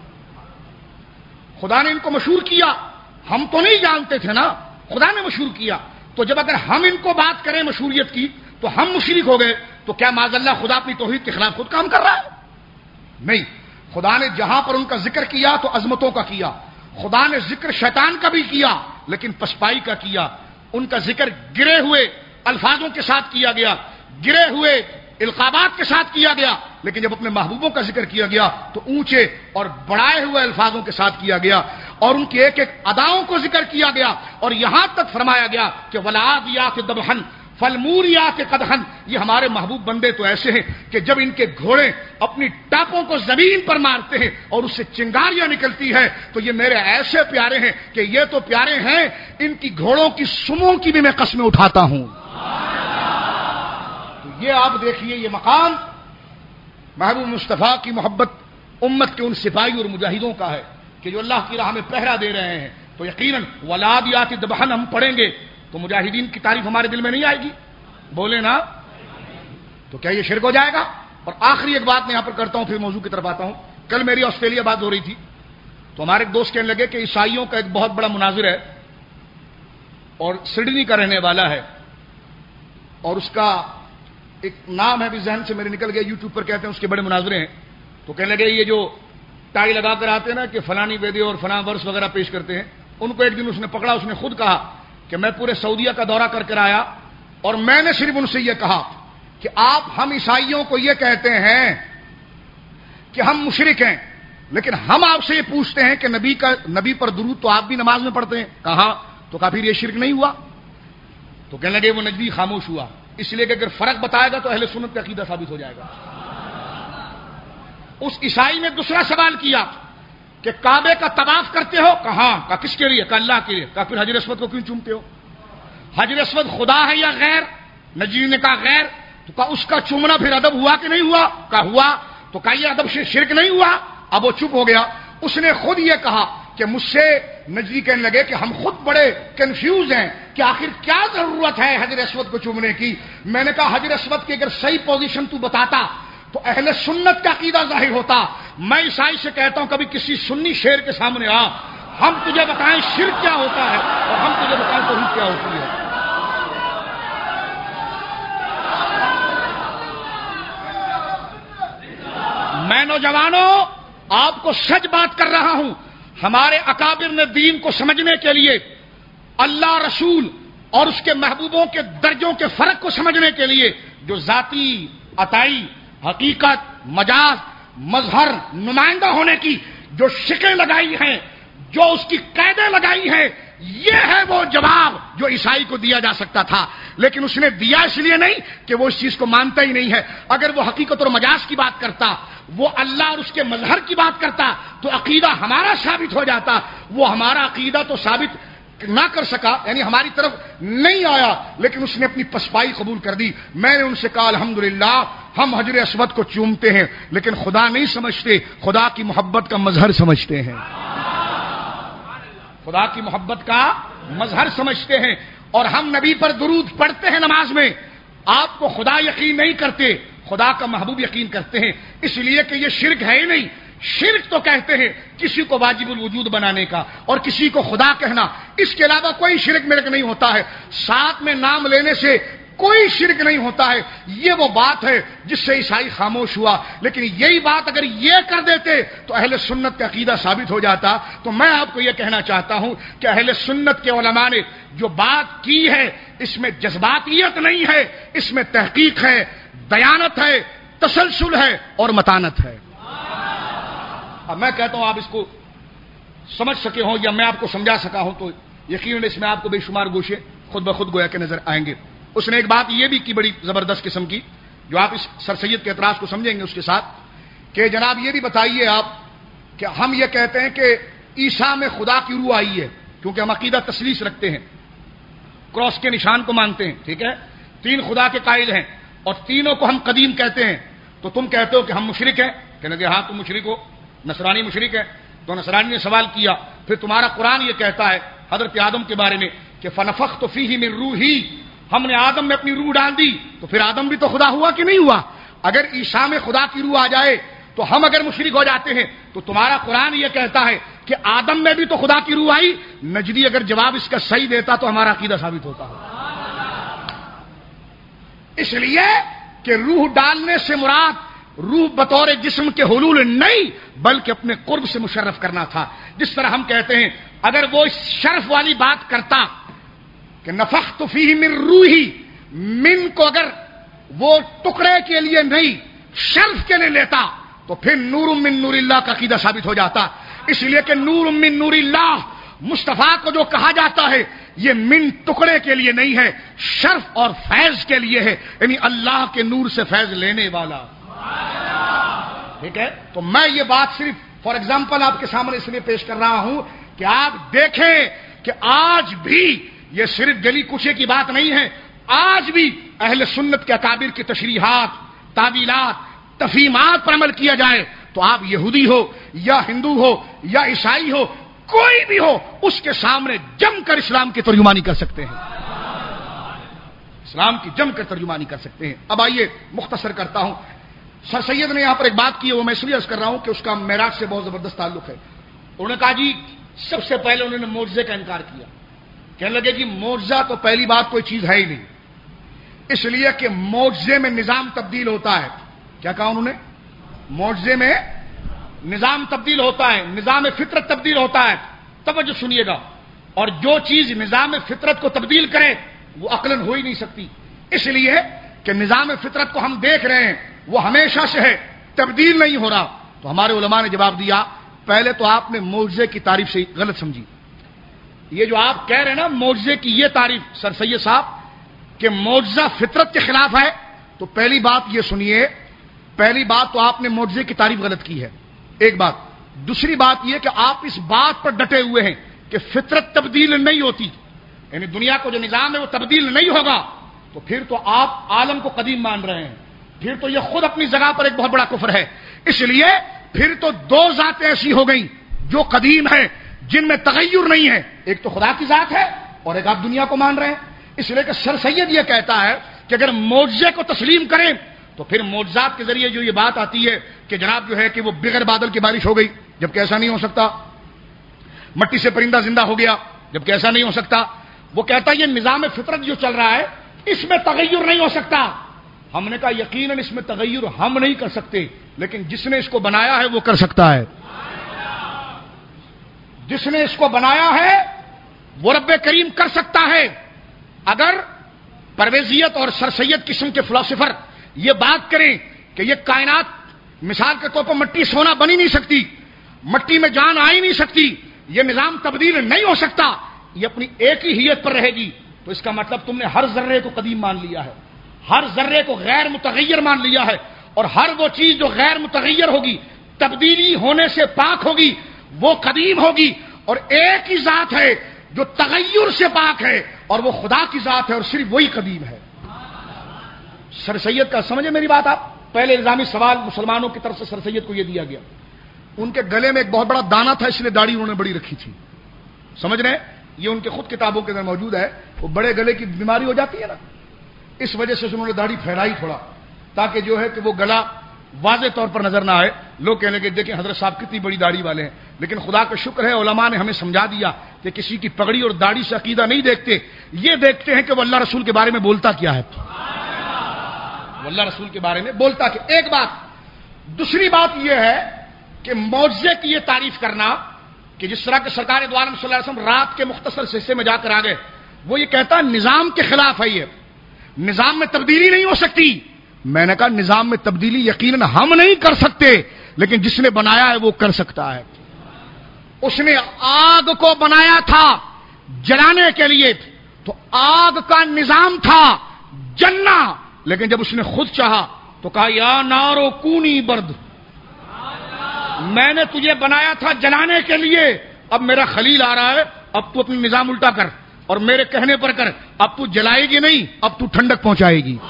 خدا نے ان کو مشہور کیا، ہم تو نہیں جانتے تھے نا، خدا نے مشہور کیا. تو جب اگر ہم ان کو بات کریں مشہوریت کی تو ہم مشرک ہو گئے، تو کیا معاذ اللہ خدا اپنی توحید کے خلاف خود کام کر رہا ہے؟ نہیں. خدا نے جہاں پر ان کا ذکر کیا تو عظمتوں کا کیا. خدا نے ذکر شیطان کا بھی کیا لیکن پسپائی کا کیا. ان کا ذکر گرے ہوئے الفاظوں کے ساتھ کیا گیا، گرے ہوئے القابات کے ساتھ کیا گیا، لیکن جب اپنے محبوبوں کا ذکر کیا گیا تو اونچے اور بڑھائے ہوئے الفاظوں کے ساتھ کیا گیا، اور ان کی ایک ایک اداؤں کو ذکر کیا گیا، اور یہاں تک فرمایا گیا کہ ولادیات دبحن فالموریات قدحن، یہ ہمارے محبوب بندے تو ایسے ہیں کہ جب ان کے گھوڑے اپنی ٹاپوں کو زمین پر مارتے ہیں اور اس سے چنگاریاں نکلتی ہے تو یہ میرے ایسے پیارے ہیں کہ یہ تو پیارے ہیں، ان کی گھوڑوں کی سموں کی بھی میں قسمیں اٹھاتا ہوں۔ تو یہ آپ دیکھیے، یہ مقام محبوب مصطفیٰ کی محبت امت کے ان سپاہی اور مجاہدوں کا ہے کہ جو اللہ کی راہ میں پہرا دے رہے ہیں۔ تو یقیناً ولادیات دبحن ہم پڑھیں گے تو مجاہدین کی تعریف ہمارے دل میں نہیں آئے گی، بولے نا؟ تو کیا یہ شرک ہو جائے گا؟ اور آخری ایک بات میں یہاں پر کرتا ہوں، پھر موضوع کی طرف آتا ہوں۔ کل میری آسٹریلیا بات ہو رہی تھی تو ہمارے ایک دوست کہنے لگے کہ عیسائیوں کا ایک بہت بڑا مناظر ہے اور سڈنی کا رہنے والا ہے، اور اس کا ایک نام ہے بھی ذہن سے میرے نکل گیا، یوٹیوب پر کہتے ہیں اس کے بڑے مناظرے ہیں۔ تو کہنے لگے یہ جو ٹائی لگا کر آتے ہیں نا کہ فلانی ویدیو اور فلاں ورس وغیرہ پیش کرتے ہیں، ان کو ایک دن اس نے پکڑا، اس نے خود کہا کہ میں پورے سعودیہ کا دورہ کر کر آیا اور میں نے صرف ان سے یہ کہا کہ آپ ہم عیسائیوں کو یہ کہتے ہیں کہ ہم مشرک ہیں، لیکن ہم آپ سے یہ پوچھتے ہیں کہ نبی کا نبی پر درود تو آپ بھی نماز میں پڑھتے ہیں؟ کہا تو کہا پھر یہ شرک نہیں ہوا؟ تو کہنے لگے وہ نجدی خاموش ہوا، اس لیے کہ اگر فرق بتائے گا تو اہل سنت کا عقیدہ ثابت ہو جائے گا۔ اس عیسائی نے دوسرا سوال کیا کہ کعبے کا طواف کرتے ہو؟ کہاں؟ کہا کس کے لیے؟ کہا اللہ کے لیے۔ کہا پھر حجر اسود کو کیوں چومتے ہو؟ حجر اسود خدا ہے یا غیر؟ نجی نے کہا غیر۔ تو کہا اس کا چومنا پھر ادب ہوا کہ نہیں ہوا؟ کہا ہوا۔ تو کہا یہ ادب سے شرک نہیں ہوا؟ اب وہ چپ ہو گیا۔ اس نے خود یہ کہا کہ مجھ سے نجی کہنے لگے کہ ہم خود بڑے کنفیوز ہیں کہ آخر کیا ضرورت ہے حجر اسود کو چومنے کی۔ میں نے کہا حجر اسود کی اگر صحیح پوزیشن تو بتاتا تو اہل سنت کا عقیدہ ظاہر ہوتا۔ میں عیسائی سے کہتا ہوں کبھی کسی سنی شیر کے سامنے آ، ہم تجھے بتائیں شرک کیا ہوتا ہے اور ہم تجھے بتائیں توحید کیا ہوتی ہے۔ میں نوجوانوں آپ کو سچ بات کر رہا ہوں، ہمارے اکابر نے دین کو سمجھنے کے لیے، اللہ رسول اور اس کے محبوبوں کے درجوں کے فرق کو سمجھنے کے لیے جو ذاتی عطائی حقیقت مجاز مظہر نمائندہ ہونے کی جو شکیں لگائی ہیں، جو اس کی قیدیں لگائی ہیں، یہ ہے وہ جواب جو عیسائی کو دیا جا سکتا تھا، لیکن اس نے دیا اس لیے نہیں کہ وہ اس چیز کو مانتا ہی نہیں ہے۔ اگر وہ حقیقت اور مجاز کی بات کرتا، وہ اللہ اور اس کے مظہر کی بات کرتا تو عقیدہ ہمارا ثابت ہو جاتا۔ وہ ہمارا عقیدہ تو ثابت نہ کر سکا، یعنی ہماری طرف نہیں آیا، لیکن اس نے اپنی پسپائی قبول کر دی۔ میں نے ان سے کہا الحمدللہ ہم حجر اسود کو چومتے ہیں لیکن خدا نہیں سمجھتے، خدا کی محبت کا مظہر سمجھتے ہیں، خدا کی محبت کا مظہر سمجھتے ہیں۔ اور ہم نبی پر درود پڑھتے ہیں نماز میں، آپ کو خدا یقین نہیں کرتے، خدا کا محبوب یقین کرتے ہیں، اس لیے کہ یہ شرک ہے ہی نہیں۔ شرک تو کہتے ہیں کسی کو واجب الوجود بنانے کا اور کسی کو خدا کہنا، اس کے علاوہ کوئی شرک میرے کو نہیں ہوتا ہے۔ ساتھ میں نام لینے سے کوئی شرک نہیں ہوتا ہے، یہ وہ بات ہے جس سے عیسائی خاموش ہوا۔ لیکن یہی بات اگر یہ کر دیتے تو اہل سنت کا عقیدہ ثابت ہو جاتا۔ تو میں آپ کو یہ کہنا چاہتا ہوں کہ اہل سنت کے علماء نے جو بات کی ہے اس میں جذباتیت نہیں ہے، اس میں تحقیق ہے، دیانت ہے، تسلسل ہے اور متانت ہے۔ اب میں کہتا ہوں آپ اس کو سمجھ سکے ہوں یا میں آپ کو سمجھا سکا ہوں تو یقیناً اس میں آپ کو بے شمار گوشے خود بخود گویا کے نظر آئیں گے۔ اس نے ایک بات یہ بھی کی بڑی زبردست قسم کی جو آپ اس سر سید کے اعتراض کو سمجھیں گے اس کے ساتھ، کہ جناب یہ بھی بتائیے آپ کہ ہم یہ کہتے ہیں کہ عیسیٰ میں خدا کی روح آئی ہے، کیونکہ ہم عقیدہ تسلیس رکھتے ہیں، کراس کے نشان کو مانتے ہیں، ٹھیک ہے، تین خدا کے قائل ہیں اور تینوں کو ہم قدیم کہتے ہیں، تو تم کہتے ہو کہ ہم مشرک ہیں؟ کہنے کہ ہاں تم مشرک ہو، نصرانی مشرک ہے۔ تو نصرانی نے سوال کیا پھر تمہارا قرآن یہ کہتا ہے حضرت آدم کے بارے میں کہ فنفخت فیہ من روحی، ہم نے آدم میں اپنی روح ڈال دی، تو پھر آدم بھی تو خدا ہوا کہ نہیں ہوا؟ اگر عیسیٰ میں خدا کی روح آ جائے تو ہم اگر مشرک ہو جاتے ہیں، تو تمہارا قرآن یہ کہتا ہے کہ آدم میں بھی تو خدا کی روح آئی۔ نجدی اگر جواب اس کا صحیح دیتا تو ہمارا عقیدہ ثابت ہوتا ہے۔ اس لیے کہ روح ڈالنے سے مراد روح بطور جسم کے حلول نہیں بلکہ اپنے قرب سے مشرف کرنا تھا۔ جس طرح ہم کہتے ہیں اگر وہ اس شرف والی بات کرتا کہ نفخت فیہ من روحی، من کو اگر وہ ٹکڑے کے لیے نہیں شرف کے لیے لیتا تو پھر نور من نور اللہ کا عقیدہ ثابت ہو جاتا. اس لیے کہ نور من نور اللہ مصطفیٰ کو جو کہا جاتا ہے یہ من ٹکڑے کے لیے نہیں ہے، شرف اور فیض کے لیے ہے، یعنی اللہ کے نور سے فیض لینے والا. ٹھیک ہے، تو میں یہ بات صرف فار ایگزامپل آپ کے سامنے اس لیے پیش کر رہا ہوں کہ آپ دیکھیں کہ آج بھی یہ صرف گلی کوچے کی بات نہیں ہے. آج بھی اہل سنت کے اکابر کی تشریحات، تعویلات، تفہیمات پر عمل کیا جائے تو آپ یہودی ہو یا ہندو ہو یا عیسائی ہو، کوئی بھی ہو، اس کے سامنے جم کر اسلام کی ترجمانی کر سکتے ہیں. اسلام کی جم کر ترجمانی کر سکتے ہیں. اب آئیے مختصر کرتا ہوں. سر سید نے یہاں پر ایک بات کی ہے، وہ میں اس لیے عرض کر رہا ہوں کہ اس کا معراج سے بہت زبردست تعلق ہے. انہوں نے کہا جی سب سے پہلے انہوں نے معجزے کا انکار کیا. کہنے لگے جی معجزہ تو پہلی بات کوئی چیز ہے ہی نہیں، اس لیے کہ معجزے میں نظام تبدیل ہوتا ہے. کیا کہا انہوں نے؟ معجزے میں نظام تبدیل ہوتا ہے، نظام فطرت تبدیل ہوتا ہے. توجہ سنیے گا. اور جو چیز نظام فطرت کو تبدیل کرے وہ عقلاً ہو ہی نہیں سکتی. اس لیے کہ نظام فطرت کو ہم دیکھ رہے ہیں وہ ہمیشہ سے ہے، تبدیل نہیں ہو رہا. تو ہمارے علماء نے جواب دیا پہلے تو آپ نے معجزے کی تعریف سے غلط سمجھی. یہ جو آپ کہہ رہے ہیں نا معجزے کی یہ تعریف سر سید صاحب کہ معجزہ فطرت کے خلاف ہے، تو پہلی بات یہ سنیے، پہلی بات تو آپ نے معجزے کی تعریف غلط کی ہے، ایک بات. دوسری بات یہ کہ آپ اس بات پر ڈٹے ہوئے ہیں کہ فطرت تبدیل نہیں ہوتی، یعنی دنیا کو جو نظام ہے وہ تبدیل نہیں ہوگا. تو پھر تو آپ عالم کو قدیم مان رہے ہیں، پھر تو یہ خود اپنی جگہ پر ایک بہت بڑا کفر ہے. اس لیے پھر تو دو ذاتیں ایسی ہو گئیں جو قدیم ہیں، جن میں تغیر نہیں ہے. ایک تو خدا کی ذات ہے اور ایک آپ دنیا کو مان رہے ہیں. اس لیے کہ سر سید یہ کہتا ہے کہ اگر معجزے کو تسلیم کریں تو پھر معجزات کے ذریعے جو یہ بات آتی ہے کہ جناب جو ہے کہ وہ بغیر بادل کی بارش ہو گئی، جبکہ ایسا نہیں ہو سکتا. مٹی سے پرندہ زندہ ہو گیا، جبکہ ایسا نہیں ہو سکتا. وہ کہتا ہے یہ نظام فطرت جو چل رہا ہے اس میں تغیر نہیں ہو سکتا. ہم نے کہا یقیناً اس میں تغیر ہم نہیں کر سکتے، لیکن جس نے اس کو بنایا ہے وہ کر سکتا ہے. جس نے اس کو بنایا ہے وہ رب کریم کر سکتا ہے. اگر پرویزیت اور سر سید قسم کے فلاسفر یہ بات کریں کہ یہ کائنات مثال کے طور پر مٹی سونا بن ہی نہیں سکتی، مٹی میں جان آ ہی نہیں سکتی، یہ نظام تبدیل نہیں ہو سکتا، یہ اپنی ایک ہی حیت پر رہے گی، تو اس کا مطلب تم نے ہر ذرے کو قدیم مان لیا ہے، ہر ذرے کو غیر متغیر مان لیا ہے. اور ہر وہ چیز جو غیر متغیر ہوگی، تبدیلی ہونے سے پاک ہوگی، وہ قدیم ہوگی. اور ایک ہی ذات ہے جو تغیر سے پاک ہے اور وہ خدا کی ذات ہے اور صرف وہی قدیم ہے. سر سید کا سمجھے میری بات آپ؟ پہلے الزامی سوال مسلمانوں کی طرف سے سر سید کو یہ دیا گیا. ان کے گلے میں ایک بہت بڑا دانہ تھا، اس لیے داڑھی انہوں نے بڑی رکھی تھی. سمجھ رہے ہیں؟ یہ ان کے خود کتابوں کے اندر موجود ہے. وہ بڑے گلے کی بیماری ہو جاتی ہے نا، اس وجہ سے انہوں نے داڑھی پھیلائی تھوڑا، تاکہ جو ہے کہ وہ گلا واضح طور پر نظر نہ آئے. لوگ کہنے لگے دیکھیں حضرت صاحب کتنی بڑی داڑھی والے ہیں. لیکن خدا کا شکر ہے علماء نے ہمیں سمجھا دیا کہ کسی کی پگڑی اور داڑھی سے عقیدہ نہیں دیکھتے، یہ دیکھتے ہیں کہ وہ اللہ رسول کے بارے میں بولتا کیا ہے، وہ اللہ رسول کے بارے میں بولتا کیا. ایک بات. دوسری بات یہ ہے کہ معجزے کی یہ تعریف کرنا کہ جس طرح کے سرکار دو عالم صلی اللہ علیہ وسلم رات کے مختصر حصے میں جا کر آ گئے، وہ یہ کہتا نظام کے خلاف ہے، یہ نظام میں تبدیلی نہیں ہو سکتی. میں نے کہا نظام میں تبدیلی یقیناً ہم نہیں کر سکتے، لیکن جس نے بنایا ہے وہ کر سکتا ہے. اس نے آگ کو بنایا تھا جلانے کے لیے، تو آگ کا نظام تھا جلنا، لیکن جب اس نے خود چاہا تو کہا یا نارو کونی برد، میں نے تجھے بنایا تھا جلانے کے لیے، اب میرا خلیل آ رہا ہے، اب تو اپنی نظام الٹا کر اور میرے کہنے پر کر. اب تو جلائے گی نہیں، اب تو ٹھنڈک پہنچائے گی،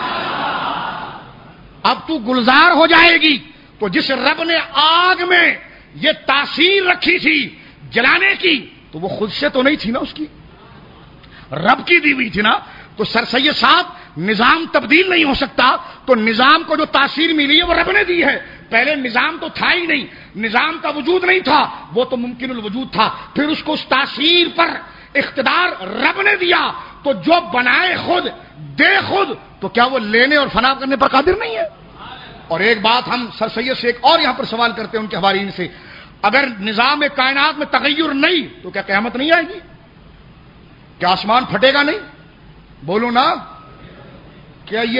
اب تو گلزار ہو جائے گی. تو جس رب نے آگ میں یہ تاثیر رکھی تھی جلانے کی، تو وہ خود سے تو نہیں تھی نا، اس کی رب کی دی ہوئی تھی نا. تو سر سید صاحب نظام تبدیل نہیں ہو سکتا، تو نظام کو جو تاثیر ملی ہے وہ رب نے دی ہے. پہلے نظام تو تھا ہی نہیں، نظام کا وجود نہیں تھا، وہ تو ممکن الوجود تھا، پھر اس کو اس تاثیر پر اقتدار رب نے دیا. تو جو بنائے خود دے خود، تو کیا وہ لینے اور فنا کرنے پر قادر نہیں ہے؟ اور ایک بات ہم سر سید سے ایک اور یہاں پر سوال کرتے ہیں ان کے حوالین سے، اگر نظام کائنات میں تغیر نہیں تو کیا قیامت نہیں آئے گی؟ کیا آسمان پھٹے گا نہیں؟ بولو نا. کیا یہ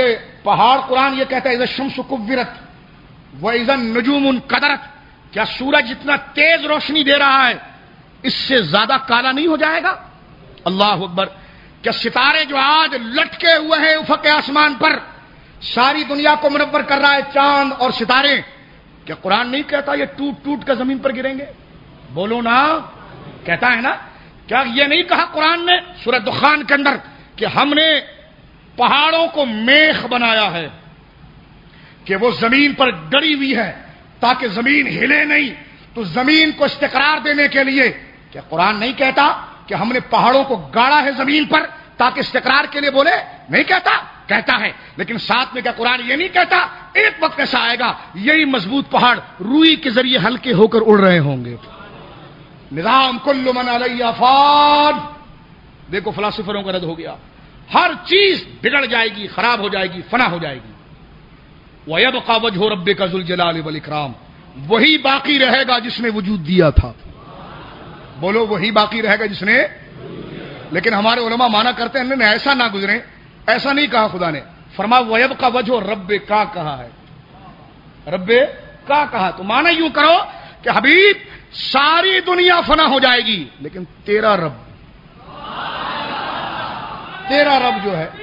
پہاڑ قرآن یہ کہتا ہے اذا الشمس کورت واذا النجوم انکدرت، کیا سورج اتنا تیز روشنی دے رہا ہے اس سے زیادہ کالا نہیں ہو جائے گا؟ اللہ اکبر. کیا ستارے جو آج لٹکے ہوئے ہیں افق آسمان پر ساری دنیا کو منور کر رہا ہے چاند اور ستارے، کیا قرآن نہیں کہتا یہ ٹوٹ ٹوٹ کر زمین پر گریں گے؟ بولو نا، کہتا ہے نا. کیا یہ نہیں کہا قرآن نے سورہ دخان کے اندر کہ ہم نے پہاڑوں کو میخ بنایا ہے کہ وہ زمین پر گڑی ہوئی ہے تاکہ زمین ہلے نہیں؟ تو زمین کو استقرار دینے کے لیے کیا قرآن نہیں کہتا کہ ہم نے پہاڑوں کو گاڑا ہے زمین پر تاکہ استقرار کے لیے؟ بولے نہیں کہتا، کہتا ہے. لیکن ساتھ میں کیا قرآن یہ نہیں کہتا ایک وقت ایسا آئے گا یہی مضبوط پہاڑ روئی کے ذریعے ہلکے ہو کر اڑ رہے ہوں گے؟ نظام کل من علیہ فان. دیکھو فلاسفروں کا رد ہو گیا، ہر چیز بگڑ جائے گی، خراب ہو جائے گی، فنا ہو جائے گی. وَيَبْقَى وَجْهُ رَبِّكَ ذُو الْجَلَالِ وَالْإِكْرَامِ، وہی باقی رہے گا جس نے وجود دیا تھا. بولو وہی باقی رہے گا جس نے. لیکن ہمارے علماء مانا کرتے ہیں نہیں ایسا نہ گزرے، ایسا نہیں کہا خدا نے. فرمایا وَيَبْقَى وَجْهُ رَبِّكَ کا کہا ہے، رب کا کہا. تو مانا یوں کرو کہ حبیب ساری دنیا فنا ہو جائے گی لیکن تیرا رب، تیرا رب جو ہے،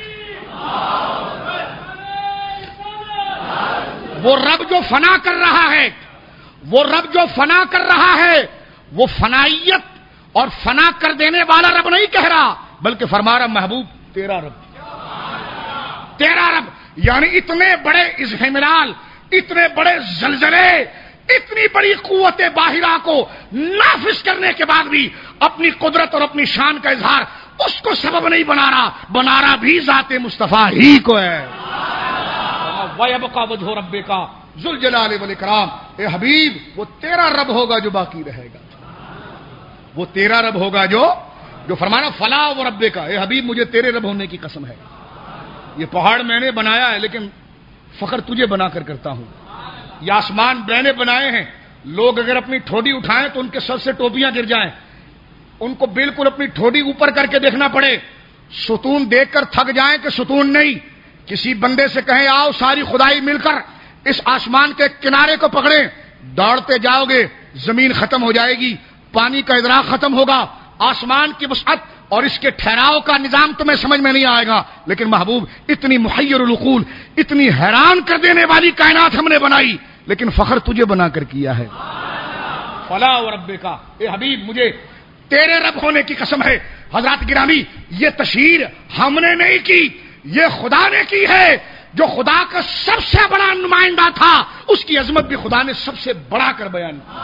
وہ رب جو فنا کر رہا ہے، وہ رب جو فنا کر رہا ہے وہ فنائیت اور فنا کر دینے والا رب نہیں کہہ رہا بلکہ فرما رہا محبوب تیرا رب، تیرا رب. یعنی اتنے بڑے اضحملال، اتنے بڑے زلزلے، اتنی بڑی قوت باہرہ کو نافذ کرنے کے بعد بھی اپنی قدرت اور اپنی شان کا اظہار اس کو سبب نہیں بنا رہا، بنا رہا بھی ذات مصطفیٰ ہی کو ہے. وَيَبْقَى وَجْهُ رَبِّكَ ذُو الْجَلَالِ وَالْإِكْرَامِ. اے حبیب وہ تیرا رب ہوگا جو باقی رہے گا، وہ تیرا رب ہوگا جو جو فرمانا فلا وَرَبِّكَ. اے حبیب مجھے تیرے رب ہونے کی قسم ہے. یہ پہاڑ میں نے بنایا ہے لیکن فخر تجھے بنا کر کرتا ہوں. یہ آسمان میں نے بنائے ہیں، لوگ اگر اپنی ٹھوڈی اٹھائیں تو ان کے سر سے ٹوپیاں گر جائیں، ان کو بالکل اپنی ٹھوڈی اوپر کر کے دیکھنا پڑے، ستون دیکھ کر تھک جائیں کہ ستون نہیں. کسی بندے سے کہیں آؤ ساری خدائی مل کر اس آسمان کے کنارے کو پکڑیں، دوڑتے جاؤ گے زمین ختم ہو جائے گی، پانی کا ادراک ختم ہوگا، آسمان کی وسعت اور اس کے ٹھہراؤ کا نظام تمہیں سمجھ میں نہیں آئے گا. لیکن محبوب اتنی محیر العقول، اتنی حیران کر دینے والی کائنات ہم نے بنائی لیکن فخر تجھے بنا کر کیا ہے. فلا وربک، اے حبیب مجھے تیرے رب ہونے کی قسم ہے. حضرات گرامی یہ تشہیر ہم نے نہیں کی، یہ خدا نے کی ہے جو خدا کا سب سے بڑا نمائندہ تھا، اس کی عظمت بھی خدا نے سب سے بڑا کر بیان کی.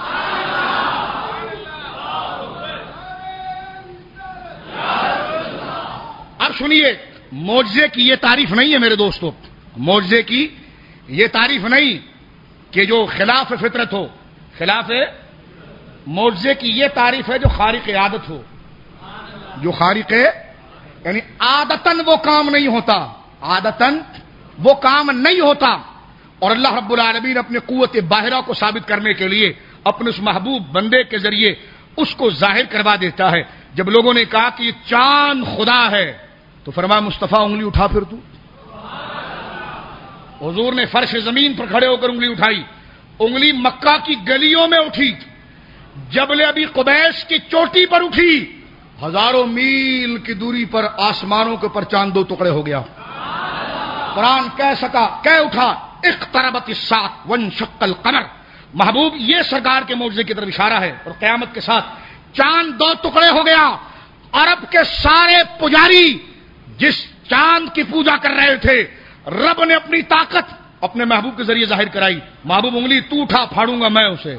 اب سنیے، معجزے کی یہ تعریف نہیں ہے میرے دوستو، معجزے کی یہ تعریف نہیں کہ جو خلاف فطرت ہو، خلاف معجزے کی یہ تعریف ہے جو خارق عادت ہو، جو خارق یعنی عادتاً وہ کام نہیں ہوتا، عادتاً وہ کام نہیں ہوتا. اور اللہ رب العالمین اپنے قوت باہرہ کو ثابت کرنے کے لیے اپنے اس محبوب بندے کے ذریعے اس کو ظاہر کروا دیتا ہے. جب لوگوں نے کہا کہ یہ چاند خدا ہے تو فرمایا مصطفیٰ انگلی اٹھا پھر تو. حضور نے فرش زمین پر کھڑے ہو کر انگلی اٹھائی، انگلی مکہ کی گلیوں میں اٹھی، جبل ابی قبیس کی چوٹی پر اٹھی، ہزاروں میل کی دوری پر آسمانوں کے پر چاند دو ٹکڑے ہو گیا. قرآن کہہ سکا، کہہ اٹھا اقتربت الساعۃ وانشق القمر. محبوب یہ سرکار کے معجزے کی طرف اشارہ ہے. اور قیامت کے ساتھ چاند دو ٹکڑے ہو گیا. عرب کے سارے پجاری جس چاند کی پوجا کر رہے تھے رب نے اپنی طاقت اپنے محبوب کے ذریعے ظاہر کرائی. محبوب انگلی تو اٹھا پھاڑوں گا میں اسے،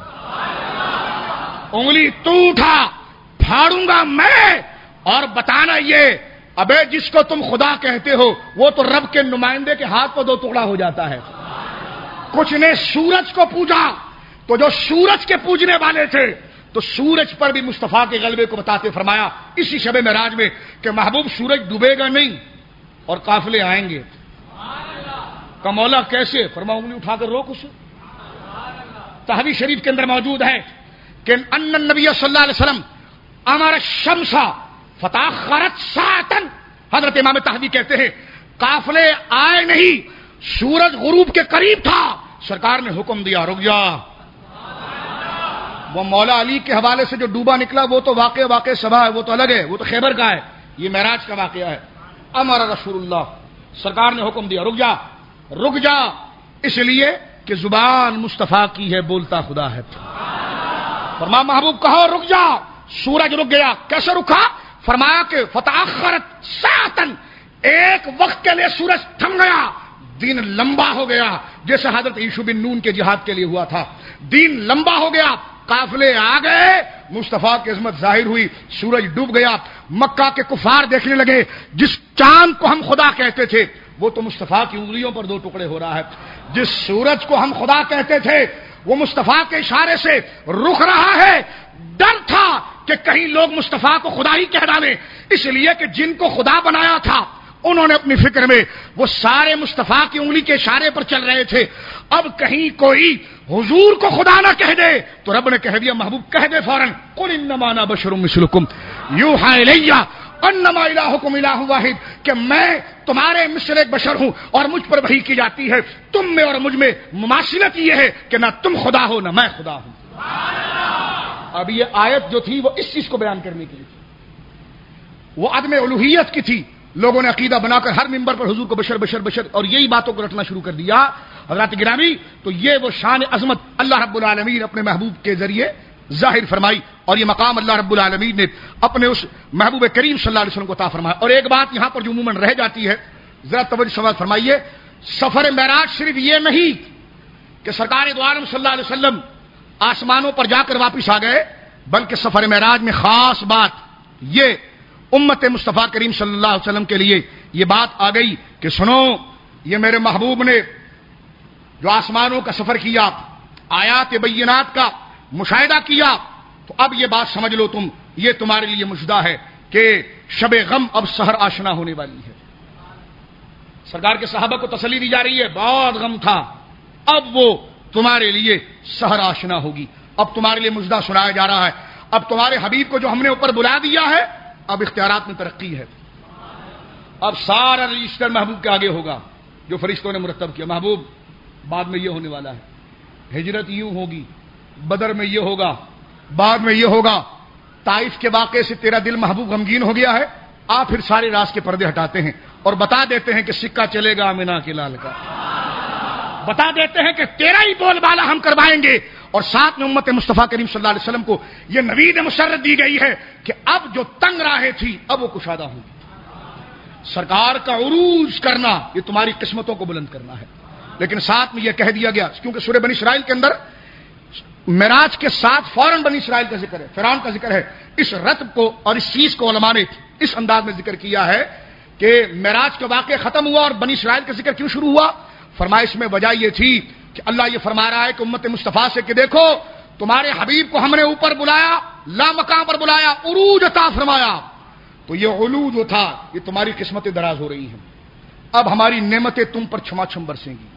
انگلی تو اٹھا پھاڑوں گا میں. اور بتانا یہ ابے جس کو تم خدا کہتے ہو وہ تو رب کے نمائندے کے ہاتھ کو دو ٹکڑا ہو جاتا ہے. کچھ نے سورج کو پوجا تو جو سورج کے پوجنے والے تھے تو سورج پر بھی مصطفیٰ کے غلبے کو بتاتے فرمایا اسی شب معراج میں کہ محبوب سورج ڈوبے گا نہیں اور قافلے آئیں گے. کا مولا کیسے؟ فرمایا انگلی اٹھا کر روک اسے. تحوی شریف کے اندر موجود ہے کہ ان النبی صلی اللہ علیہ وسلم امر الشمس فتاخرت ساعتا. حضرت امام تحوی کہتے ہیں قافلے آئے نہیں سورج غروب کے قریب تھا، سرکار نے حکم دیا رک جا. وہ مولا علی کے حوالے سے جو ڈوبا نکلا وہ تو واقع واقع سبا ہے، وہ تو الگ ہے، وہ تو خیبر کا ہے. یہ معراج کا واقعہ ہے. امر رسول اللہ، سرکار نے حکم دیا رک جا رک جا، اس لیے کہ زبان مصطفیٰ کی ہے، بولتا خدا ہے. فرمایا محبوب کہو رک جا. سورج رک گیا. کیسے رکا؟ فرمایا کہ فتاخرت ساعتن، ایک وقت کے لیے سورج تھم گیا، دین لمبا ہو گیا، جیسے حضرت یوشع بن نون کے جہاد کے لیے ہوا تھا. دین لمبا ہو گیا، قافلے آ گئے، مصطفیٰ کی عظمت ظاہر ہوئی، سورج ڈوب گیا. مکہ کے کفار دیکھنے لگے جس چاند کو ہم خدا کہتے تھے وہ تو مصطفیٰ کی انگلیوں پر دو ٹکڑے ہو رہا ہے، جس سورج کو ہم خدا کہتے تھے وہ مصطفیٰ کے اشارے سے رک رہا ہے. ڈر تھا کہ کہیں لوگ مصطفیٰ کو خدا ہی کہہ ڈالیں، اس لیے کہ جن کو خدا بنایا تھا انہوں نے اپنی فکر میں وہ سارے مصطفیٰ کی انگلی کے اشارے پر چل رہے تھے. اب کہیں کوئی حضور کو خدا نہ کہہ دے تو رب نے کہہ دیا محبوب کہہ دے فوراً قل انما انا بشر مثلکم یوحی الی انما الہکم الہ واحد، کہ میں تمہارے مثل ایک بشر ہوں اور مجھ پر وحی کی جاتی ہے. تم میں اور مجھ میں مماثلت یہ ہے کہ نہ تم خدا ہو نہ میں خدا ہوں. اب یہ آیت جو تھی وہ اس چیز کو بیان کرنے کے لیے تھی، وہ عدم الوہیت کی تھی. لوگوں نے عقیدہ بنا کر ہر ممبر پر حضور کو بشر بشر بشر اور یہی باتوں کو رٹنا شروع کر دیا. حضرات گرامی، تو یہ وہ شان عظمت اللہ رب العالمین اپنے محبوب کے ذریعے ظاہر فرمائی، اور یہ مقام اللہ رب العالمین نے اپنے اس محبوب کریم صلی اللہ علیہ وسلم کو عطا فرمایا. اور ایک بات یہاں پر جو عموماً رہ جاتی ہے، ذرا توجہ سماعت فرمائیے، سفر معراج صرف یہ نہیں کہ سرکار دو عالم صلی اللہ علیہ وسلم آسمانوں پر جا کر واپس آ گئے، بلکہ سفر معراج میں خاص بات یہ امت مصطفیٰ کریم صلی اللہ علیہ وسلم کے لیے یہ بات آ گئی کہ سنو، یہ میرے محبوب نے جو آسمانوں کا سفر کیا، آیات بینات کا مشاہدہ کیا، تو اب یہ بات سمجھ لو تم، یہ تمہارے لیے مژدہ ہے کہ شب غم اب سحر آشنا ہونے والی ہے. سرکار کے صحابہ کو تسلی دی جا رہی ہے، بہت غم تھا، اب وہ تمہارے لیے سحر آشنا ہوگی. اب تمہارے لیے مژدہ سنایا جا رہا ہے. اب تمہارے حبیب کو جو ہم نے اوپر بلا دیا ہے، اب اختیارات میں ترقی ہے. اب سارا رجسٹر محبوب کے آگے ہوگا جو فرشتوں نے مرتب کیا. محبوب بعد میں یہ ہونے والا ہے، ہجرت یوں ہوگی، بدر میں یہ ہوگا، بعد میں یہ ہوگا، طائف کے واقعے سے تیرا دل محبوب غمگین ہو گیا ہے. آپ پھر سارے راز کے پردے ہٹاتے ہیں اور بتا دیتے ہیں کہ سکہ چلے گا آمینہ کے لال کا، بتا دیتے ہیں کہ تیرا ہی بول بالا ہم کروائیں گے. اور ساتھ میں امت مصطفیٰ کریم صلی اللہ علیہ وسلم کو یہ نوید مسرت دی گئی ہے کہ اب جو تنگ راہیں تھی اب وہ کشادہ ہوں گی. سرکار کا عروج کرنا یہ تمہاری قسمتوں کو بلند کرنا ہے. لیکن ساتھ میں یہ کہہ دیا گیا، کیونکہ سورہ بنی اسرائیل کے اندر معراج کے ساتھ فوراً بنی اسرائیل کا ذکر ہے، فرعون کا ذکر ہے. اس رتب کو اور اس چیز کو علماء نے اس انداز میں ذکر کیا ہے کہ معراج کا واقعہ ختم ہوا اور بنی اسرائیل کا ذکر کیوں شروع ہوا. فرمائش میں وجہ یہ تھی کہ اللہ یہ فرما رہا ہے کہ امت مصطفیٰ سے کہ دیکھو تمہارے حبیب کو ہم نے اوپر بلایا، لا مقام پر بلایا، عروج عطا فرمایا، تو یہ علو جو تھا یہ تمہاری قسمتیں دراز ہو رہی ہیں. اب ہماری نعمتیں تم پر چھما چھم برسیں گی،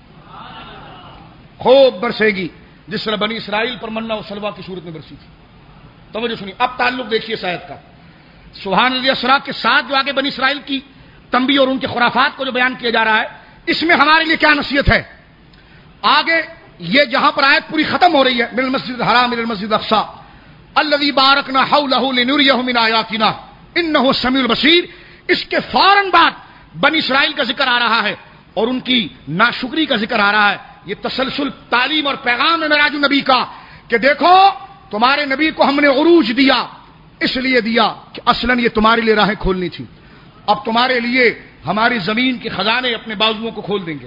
خوب برسے گی، جس طرح بنی اسرائیل پر منہ و سلوہ کی صورت میں برسی تھی. توجہ سنیے، اب تعلق دیکھیے شاید کا سبحان اللہ اسراء کے ساتھ جو آگے بنی اسرائیل کی تنبیہ اور ان کے خرافات کو جو بیان کیا جا رہا ہے، اس میں ہمارے لیے کیا نصیحت ہے. آگے یہ جہاں پر آیت پوری ختم ہو رہی ہے، من المسجد الحرام الى المسجد الاقصى الذي باركنا حوله لنريه من آیاتنا انه السميع البصير، اس کے فوراً بعد بنی اسرائیل کا ذکر آ رہا ہے اور ان کی ناشکری کا ذکر آ رہا ہے. یہ تسلسل تعلیم اور پیغام ہے معراج النبی کا کہ دیکھو تمہارے نبی کو ہم نے عروج دیا، اس لیے دیا کہ اصلاً یہ تمہارے لیے راہیں کھولنی تھی. اب تمہارے لیے ہماری زمین کے خزانے اپنے بازوؤں کو کھول دیں گے،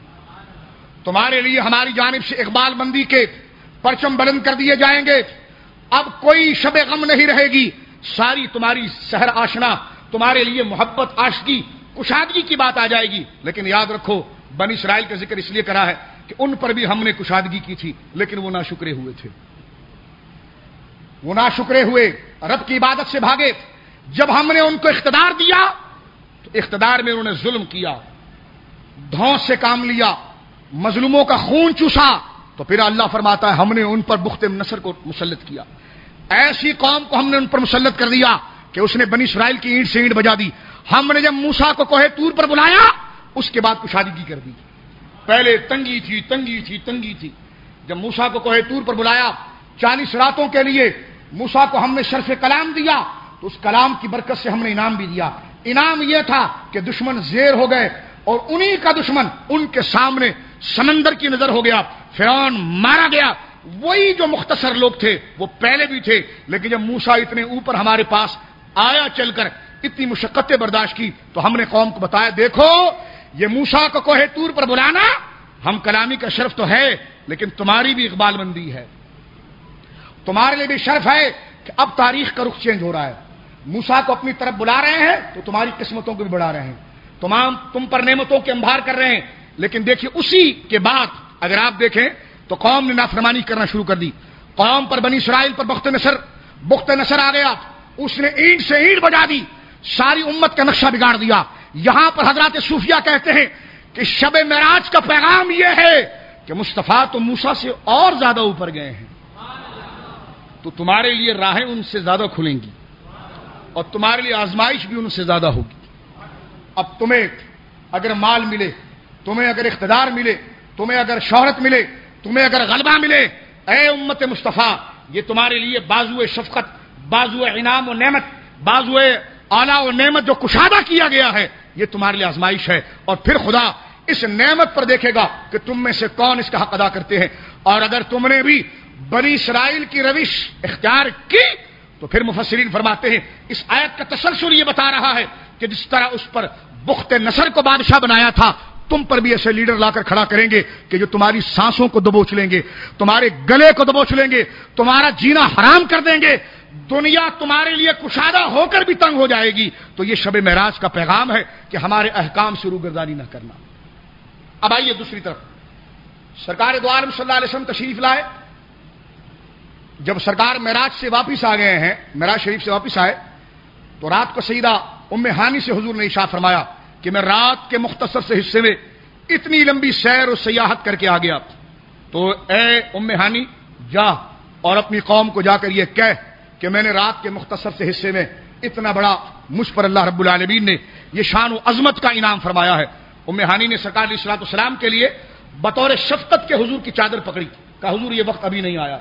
تمہارے لیے ہماری جانب سے اقبال بندی کے پرچم بلند کر دیے جائیں گے. اب کوئی شب غم نہیں رہے گی، ساری تمہاری سحر آشنا، تمہارے لیے محبت، عاشقی، کشادگی کی بات آ جائے گی. لیکن یاد رکھو بنی اسرائیل کا ذکر اس لیے کرا ہے کہ ان پر بھی ہم نے کشادگی کی تھی، لیکن وہ ناشکرے ہوئے تھے، وہ ناشکرے ہوئے، رب کی عبادت سے بھاگے. جب ہم نے ان کو اقتدار دیا تو اقتدار میں انہوں نے ظلم کیا، دھونس سے کام لیا، مظلوموں کا خون چوسا، تو پھر اللہ فرماتا ہے ہم نے ان پر بخت نصر کو مسلط کیا. ایسی قوم کو ہم نے ان پر مسلط کر دیا کہ اس نے بنی اسرائیل کی اینٹ سے اینٹ بجا دی. ہم نے جب موسیٰ کو کوہ طور پر بلایا اس کے بعد کشادگی کر دی. پہلے تنگی تھی تنگی تھی تنگی تھی جب موسیٰ کو کوہ طور پر بلایا چالیس راتوں کے لیے، موسیٰ کو ہم نے شرف کلام دیا تو اس کلام کی برکت سے ہم نے انعام بھی دیا۔ انعام یہ تھا کہ دشمن زیر ہو گئے اور انہی کا دشمن ان کے سامنے سمندر کی نظر ہو گیا، فرعون مارا گیا۔ وہی جو مختصر لوگ تھے وہ پہلے بھی تھے، لیکن جب موسیٰ اتنے اوپر ہمارے پاس آیا چل کر، اتنی مشقتیں برداشت کی، تو ہم نے قوم کو بتایا دیکھو یہ موسیٰ کو کوہ طور پر بلانا ہم کلامی کا شرف تو ہے، لیکن تمہاری بھی اقبال مندی ہے، تمہارے لیے بھی شرف ہے کہ اب تاریخ کا رخ چینج ہو رہا ہے۔ موسیٰ کو اپنی طرف بلا رہے ہیں تو تمہاری قسمتوں کو بھی بڑھا رہے ہیں، تمام تم پر نعمتوں کے انبار کر رہے ہیں، لیکن دیکھیے اسی کے بعد اگر آپ دیکھیں تو قوم نے نافرمانی کرنا شروع کر دی۔ قوم پر بنی اسرائیل پر بخت نصر بخت نصر آ گیا، اس نے اینٹ سے اینٹ بجا دی، ساری امت کا نقشہ بگاڑ دیا۔ یہاں پر حضرات صوفیہ کہتے ہیں کہ شب معراج کا پیغام یہ ہے کہ مصطفیٰ تو موسیٰ سے اور زیادہ اوپر گئے ہیں، تو تمہارے لیے راہیں ان سے زیادہ کھلیں گی اور تمہارے لیے آزمائش بھی ان سے زیادہ ہوگی۔ اب تمہیں اگر مال ملے، تمہیں اگر اقتدار ملے، تمہیں اگر شہرت ملے، تمہیں اگر غلبہ ملے، اے امت مصطفیٰ یہ تمہارے لیے بازو شفقت، بازو انعام و نعمت، بازو اعلیٰ و نعمت جو کشادہ کیا گیا ہے، یہ تمہارے لیے آزمائش ہے، اور پھر خدا اس نعمت پر دیکھے گا کہ تم میں سے کون اس کا حق ادا کرتے ہیں۔ اور اگر تم نے بھی بنی اسرائیل کی روش اختیار کی تو پھر مفسرین فرماتے ہیں اس آیت کا تسلسل یہ بتا رہا ہے کہ جس طرح اس پر بخت نصر کو بادشاہ بنایا تھا، تم پر بھی ایسے لیڈر لا کر کھڑا کریں گے کہ جو تمہاری سانسوں کو دبوچ لیں گے، تمہارے گلے کو دبوچ لیں گے، تمہارا جینا حرام کر دیں گے، دنیا تمہارے لیے کشادہ ہو کر بھی تنگ ہو جائے گی۔ تو یہ شب معراج کا پیغام ہے کہ ہمارے احکام سے روگردانی نہ کرنا۔ اب آئیے دوسری طرف، سرکار دو عالم صلی اللہ علیہ وسلم تشریف لائے۔ جب سرکار معراج سے واپس آ گئے ہیں، معراج شریف سے واپس آئے تو رات کو سیدہ ام ہانی سے حضور نے ارشاد فرمایا کہ میں رات کے مختصر سے حصے میں اتنی لمبی سیر و سیاحت کر کے آ گیا، تو اے ام ہانی جا اور اپنی قوم کو جا کر یہ کہہ کہ میں نے رات کے مختصر سے حصے میں اتنا بڑا مجھ پر اللہ رب العالمین نے یہ شان و عظمت کا انعام فرمایا ہے۔ ام ہانی نے سرکار علیہ الصلوۃ والسلام کے لیے بطور شفقت کے حضور کی چادر پکڑی، کہا حضور یہ وقت ابھی نہیں آیا،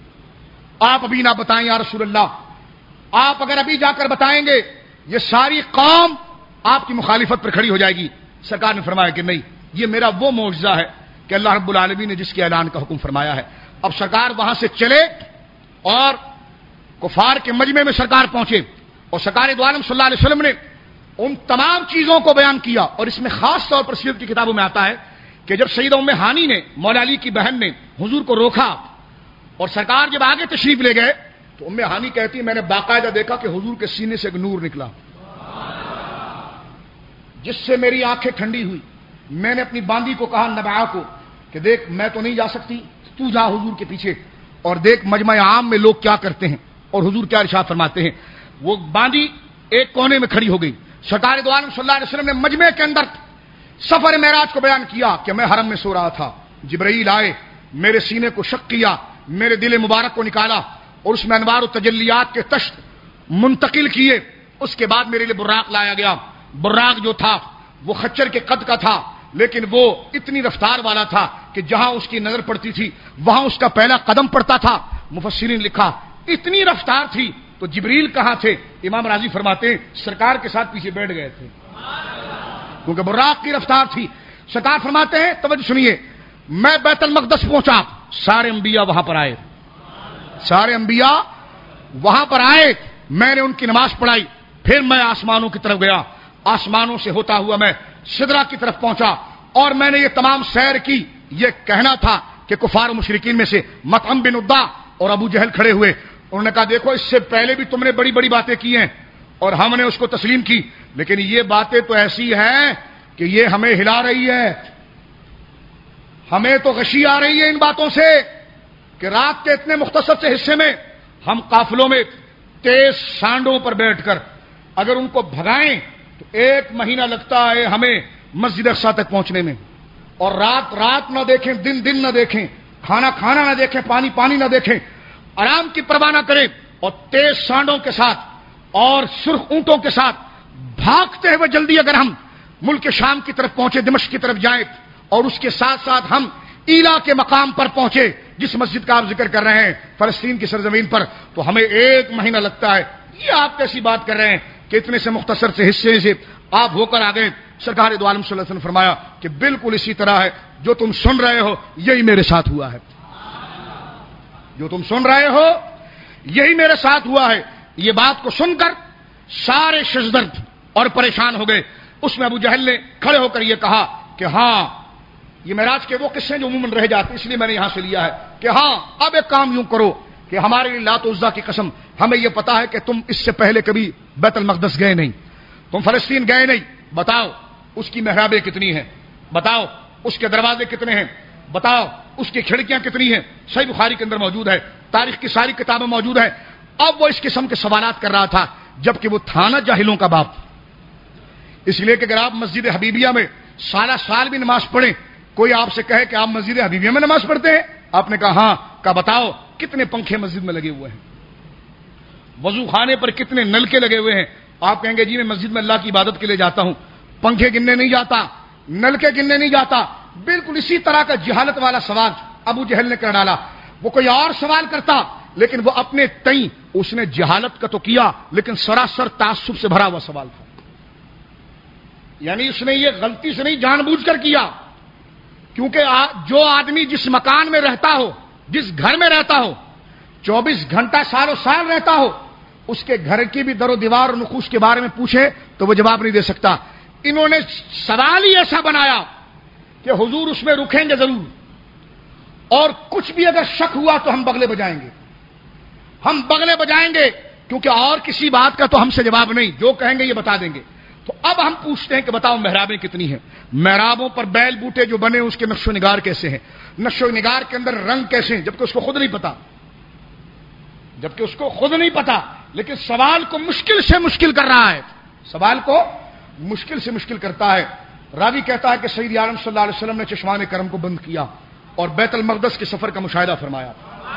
آپ ابھی نہ بتائیں یا رسول اللہ، آپ اگر ابھی جا کر بتائیں گے یہ ساری قوم آپ کی مخالفت پر کھڑی ہو جائے گی۔ سرکار نے فرمایا کہ نہیں، یہ میرا وہ معجزہ ہے کہ اللہ رب العالمین نے جس کے اعلان کا حکم فرمایا ہے۔ اب سرکار وہاں سے چلے اور کفار کے مجمع میں سرکار پہنچے، اور سرکار دو عالم صلی اللہ علیہ وسلم نے ان تمام چیزوں کو بیان کیا، اور اس میں خاص طور پر سیرت کی کتابوں میں آتا ہے کہ جب سیدہ ام ہانی نے مولا علی کی بہن نے حضور کو روکا اور سرکار جب آگے تشریف لے گئے تو ام ہانی کہتی میں نے باقاعدہ دیکھا کہ حضور کے سینے سے ایک نور نکلا جس سے میری آنکھیں ٹھنڈی ہوئی۔ میں نے اپنی باندی کو کہا نبعہ کو کہ دیکھ میں تو نہیں جا سکتی، تو جا حضور کے پیچھے اور دیکھ مجمع عام میں لوگ کیا کرتے ہیں اور حضور کیا ارشاد فرماتے ہیں۔ وہ باندی ایک کونے میں کھڑی ہو گئی۔ سرکار دو عالم صلی اللہ علیہ وسلم نے مجمع کے اندر سفر معراج کو بیان کیا کہ میں حرم میں سو رہا تھا، جبرائیل آئے، میرے سینے کو شق کیا، میرے دل مبارک کو نکالا اور اس میں انوار و تجلیات کے تشت منتقل کیے۔ اس کے بعد میرے لیے براق لایا گیا۔ براق جو تھا وہ خچر کے قد کا تھا، لیکن وہ اتنی رفتار والا تھا کہ جہاں اس کی نظر پڑتی تھی وہاں اس کا پہلا قدم پڑتا تھا۔ مفسرین نے لکھا اتنی رفتار تھی تو جبریل کہاں تھے؟ امام راضی فرماتے ہیں سرکار کے ساتھ پیچھے بیٹھ گئے تھے کیونکہ براق کی رفتار تھی۔ سرکار فرماتے ہیں توجہ سنیے، میں بیت المقدس پہنچا، سارے انبیاء وہاں پر آئے، سارے انبیاء وہاں پر آئے، میں نے ان کی نماز پڑھائی، پھر میں آسمانوں کی طرف گیا، آسمانوں سے ہوتا ہوا میں سدرہ کی طرف پہنچا اور میں نے یہ تمام سیر کی۔ یہ کہنا تھا کہ کفار و مشرکین میں سے مطعم بن عدہ اور ابو جہل کھڑے ہوئے، انہوں نے کہا دیکھو اس سے پہلے بھی تم نے بڑی بڑی باتیں کی ہیں اور ہم نے اس کو تسلیم کی، لیکن یہ باتیں تو ایسی ہیں کہ یہ ہمیں ہلا رہی ہے، ہمیں تو غشی آ رہی ہے ان باتوں سے کہ رات کے اتنے مختصر سے حصے میں ہم قافلوں میں تیز سانڈوں پر بیٹھ کر اگر ان کو بھگائیں تو ایک مہینہ لگتا ہے ہمیں مسجد اقصی تک پہنچنے میں، اور رات رات نہ دیکھیں، دن دن نہ دیکھیں، کھانا کھانا نہ دیکھیں، پانی پانی نہ دیکھیں، آرام کی پرواہ نہ کریں، اور تیز سانڈوں کے ساتھ اور سرخ اونٹوں کے ساتھ بھاگتے ہوئے جلدی اگر ہم ملک شام کی طرف پہنچے، دمشق کی طرف جائیں اور اس کے ساتھ ساتھ ہم ایلا کے مقام پر پہنچے جس مسجد کا آپ ذکر کر رہے ہیں فلسطین کی سرزمین پر، تو ہمیں ایک مہینہ لگتا ہے. یہ آپ کیسی بات کر رہے ہیں کہ اتنے سے مختصر سے حصے سے آپ ہو کر آ گئے. سرکار دو عالم صلی اللہ علیہ وسلم نے فرمایا کہ بالکل اسی طرح ہے، جو تم سن رہے ہو یہی میرے ساتھ ہوا ہے، جو تم سن رہے ہو یہی میرے ساتھ ہوا ہے. یہ بات کو سن کر سارے شزدرد اور پریشان ہو گئے. اس میں ابو جہل نے کھڑے ہو کر یہ کہا کہ ہاں یہ معراج کے وہ قصے جو عموماً رہ جاتے اس لیے میں نے یہاں سے لیا ہے کہ ہاں اب ایک کام یوں کرو کہ ہمارے لیے لات و عزا کی قسم، ہمیں یہ پتا ہے کہ تم اس سے پہلے کبھی بیت المقدس گئے نہیں، تم فلسطین گئے نہیں، بتاؤ اس کی محرابیں کتنی ہیں، بتاؤ اس کے دروازے کتنے ہیں، بتاؤ اس کی کھڑکیاں کتنی ہیں. صحیح بخاری کے اندر موجود ہے، تاریخ کی ساری کتابیں موجود ہیں. اب وہ اس قسم کے سوالات کر رہا تھا جبکہ وہ تھا نا جاہلوں کا باپ. اس لیے کہ اگر آپ مسجد حبیبیہ میں سالہ سال بھی نماز پڑھیں، کوئی آپ سے کہے کہ آپ مسجد حبیبیہ میں نماز پڑھتے ہیں، آپ نے کہا ہاں، کہا بتاؤ کتنے پنکھے مسجد میں لگے ہوئے ہیں، وضو خانے پر کتنے نلکے لگے ہوئے ہیں. آپ کہیں گے جی میں مسجد میں اللہ کی عبادت کے لیے جاتا ہوں، پنکھے گننے نہیں جاتا، نلکے گننے نہیں جاتا. بالکل اسی طرح کا جہالت والا سوال ابو جہل نے کر ڈالا. وہ کوئی اور سوال کرتا لیکن وہ اپنے تئیں اس نے جہالت کا تو کیا لیکن سراسر تعصب سے بھرا ہوا سوال تھا. یعنی اس نے یہ غلطی سے نہیں جان بوجھ کر کیا، کیونکہ جو آدمی جس مکان میں رہتا ہو، جس گھر میں رہتا ہو، چوبیس گھنٹہ سال و سال رہتا ہو، اس کے گھر کی بھی در و دیوار اور نقوش کے بارے میں پوچھے تو وہ جواب نہیں دے سکتا. انہوں نے سوال ہی ایسا بنایا کہ حضور اس میں رکیں گے ضرور، اور کچھ بھی اگر شک ہوا تو ہم بغلے بجائیں گے، ہم بغلے بجائیں گے، کیونکہ اور کسی بات کا تو ہم سے جواب نہیں، جو کہیں گے یہ بتا دیں گے. تو اب ہم پوچھتے ہیں کہ بتاؤ محرابیں کتنی ہیں، محرابوں پر بیل بوٹے جو بنے اس کے نقش و نگار کیسے ہیں، نقش و نگار کے اندر رنگ کیسے ہیں، جبکہ اس کو خود نہیں پتا، جبکہ اس کو خود نہیں پتا لیکن سوال کو مشکل سے مشکل کر رہا ہے، سوال کو مشکل سے مشکل کرتا ہے. راوی کہتا ہے کہ سید عالم صلی اللہ علیہ وسلم نے چشمان کرم کو بند کیا اور بیت المقدس کے سفر کا مشاہدہ فرمایا.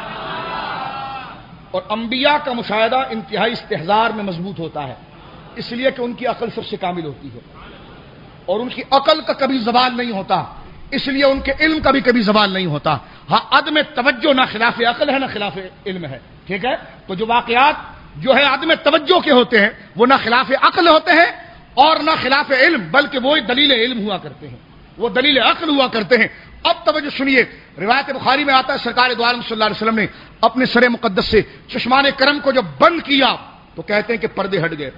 اور انبیاء کا مشاہدہ انتہائی استحضار میں مضبوط ہوتا ہے، اس لیے کہ ان کی عقل سب سے کامل ہوتی ہے اور ان کی عقل کا کبھی زوال نہیں ہوتا، اس لیے ان کے علم کا بھی کبھی زوال نہیں ہوتا. ہاں عدم توجہ نہ خلاف عقل ہے نہ خلاف علم ہے، ٹھیک ہے. تو جو واقعات جو ہے عدم توجہ کے ہوتے ہیں وہ نہ خلاف عقل ہوتے ہیں اور نہ خلاف علم، بلکہ وہی دلیل علم ہوا کرتے ہیں، وہ دلیل عقل ہوا کرتے ہیں. اب توجہ سنیے، روایت بخاری میں آتا ہے سرکار دو عالم صلی اللہ علیہ وسلم نے اپنے سر مقدس سے چشمان کرم کو جب بند کیا تو کہتے ہیں کہ پردے ہٹ گئے.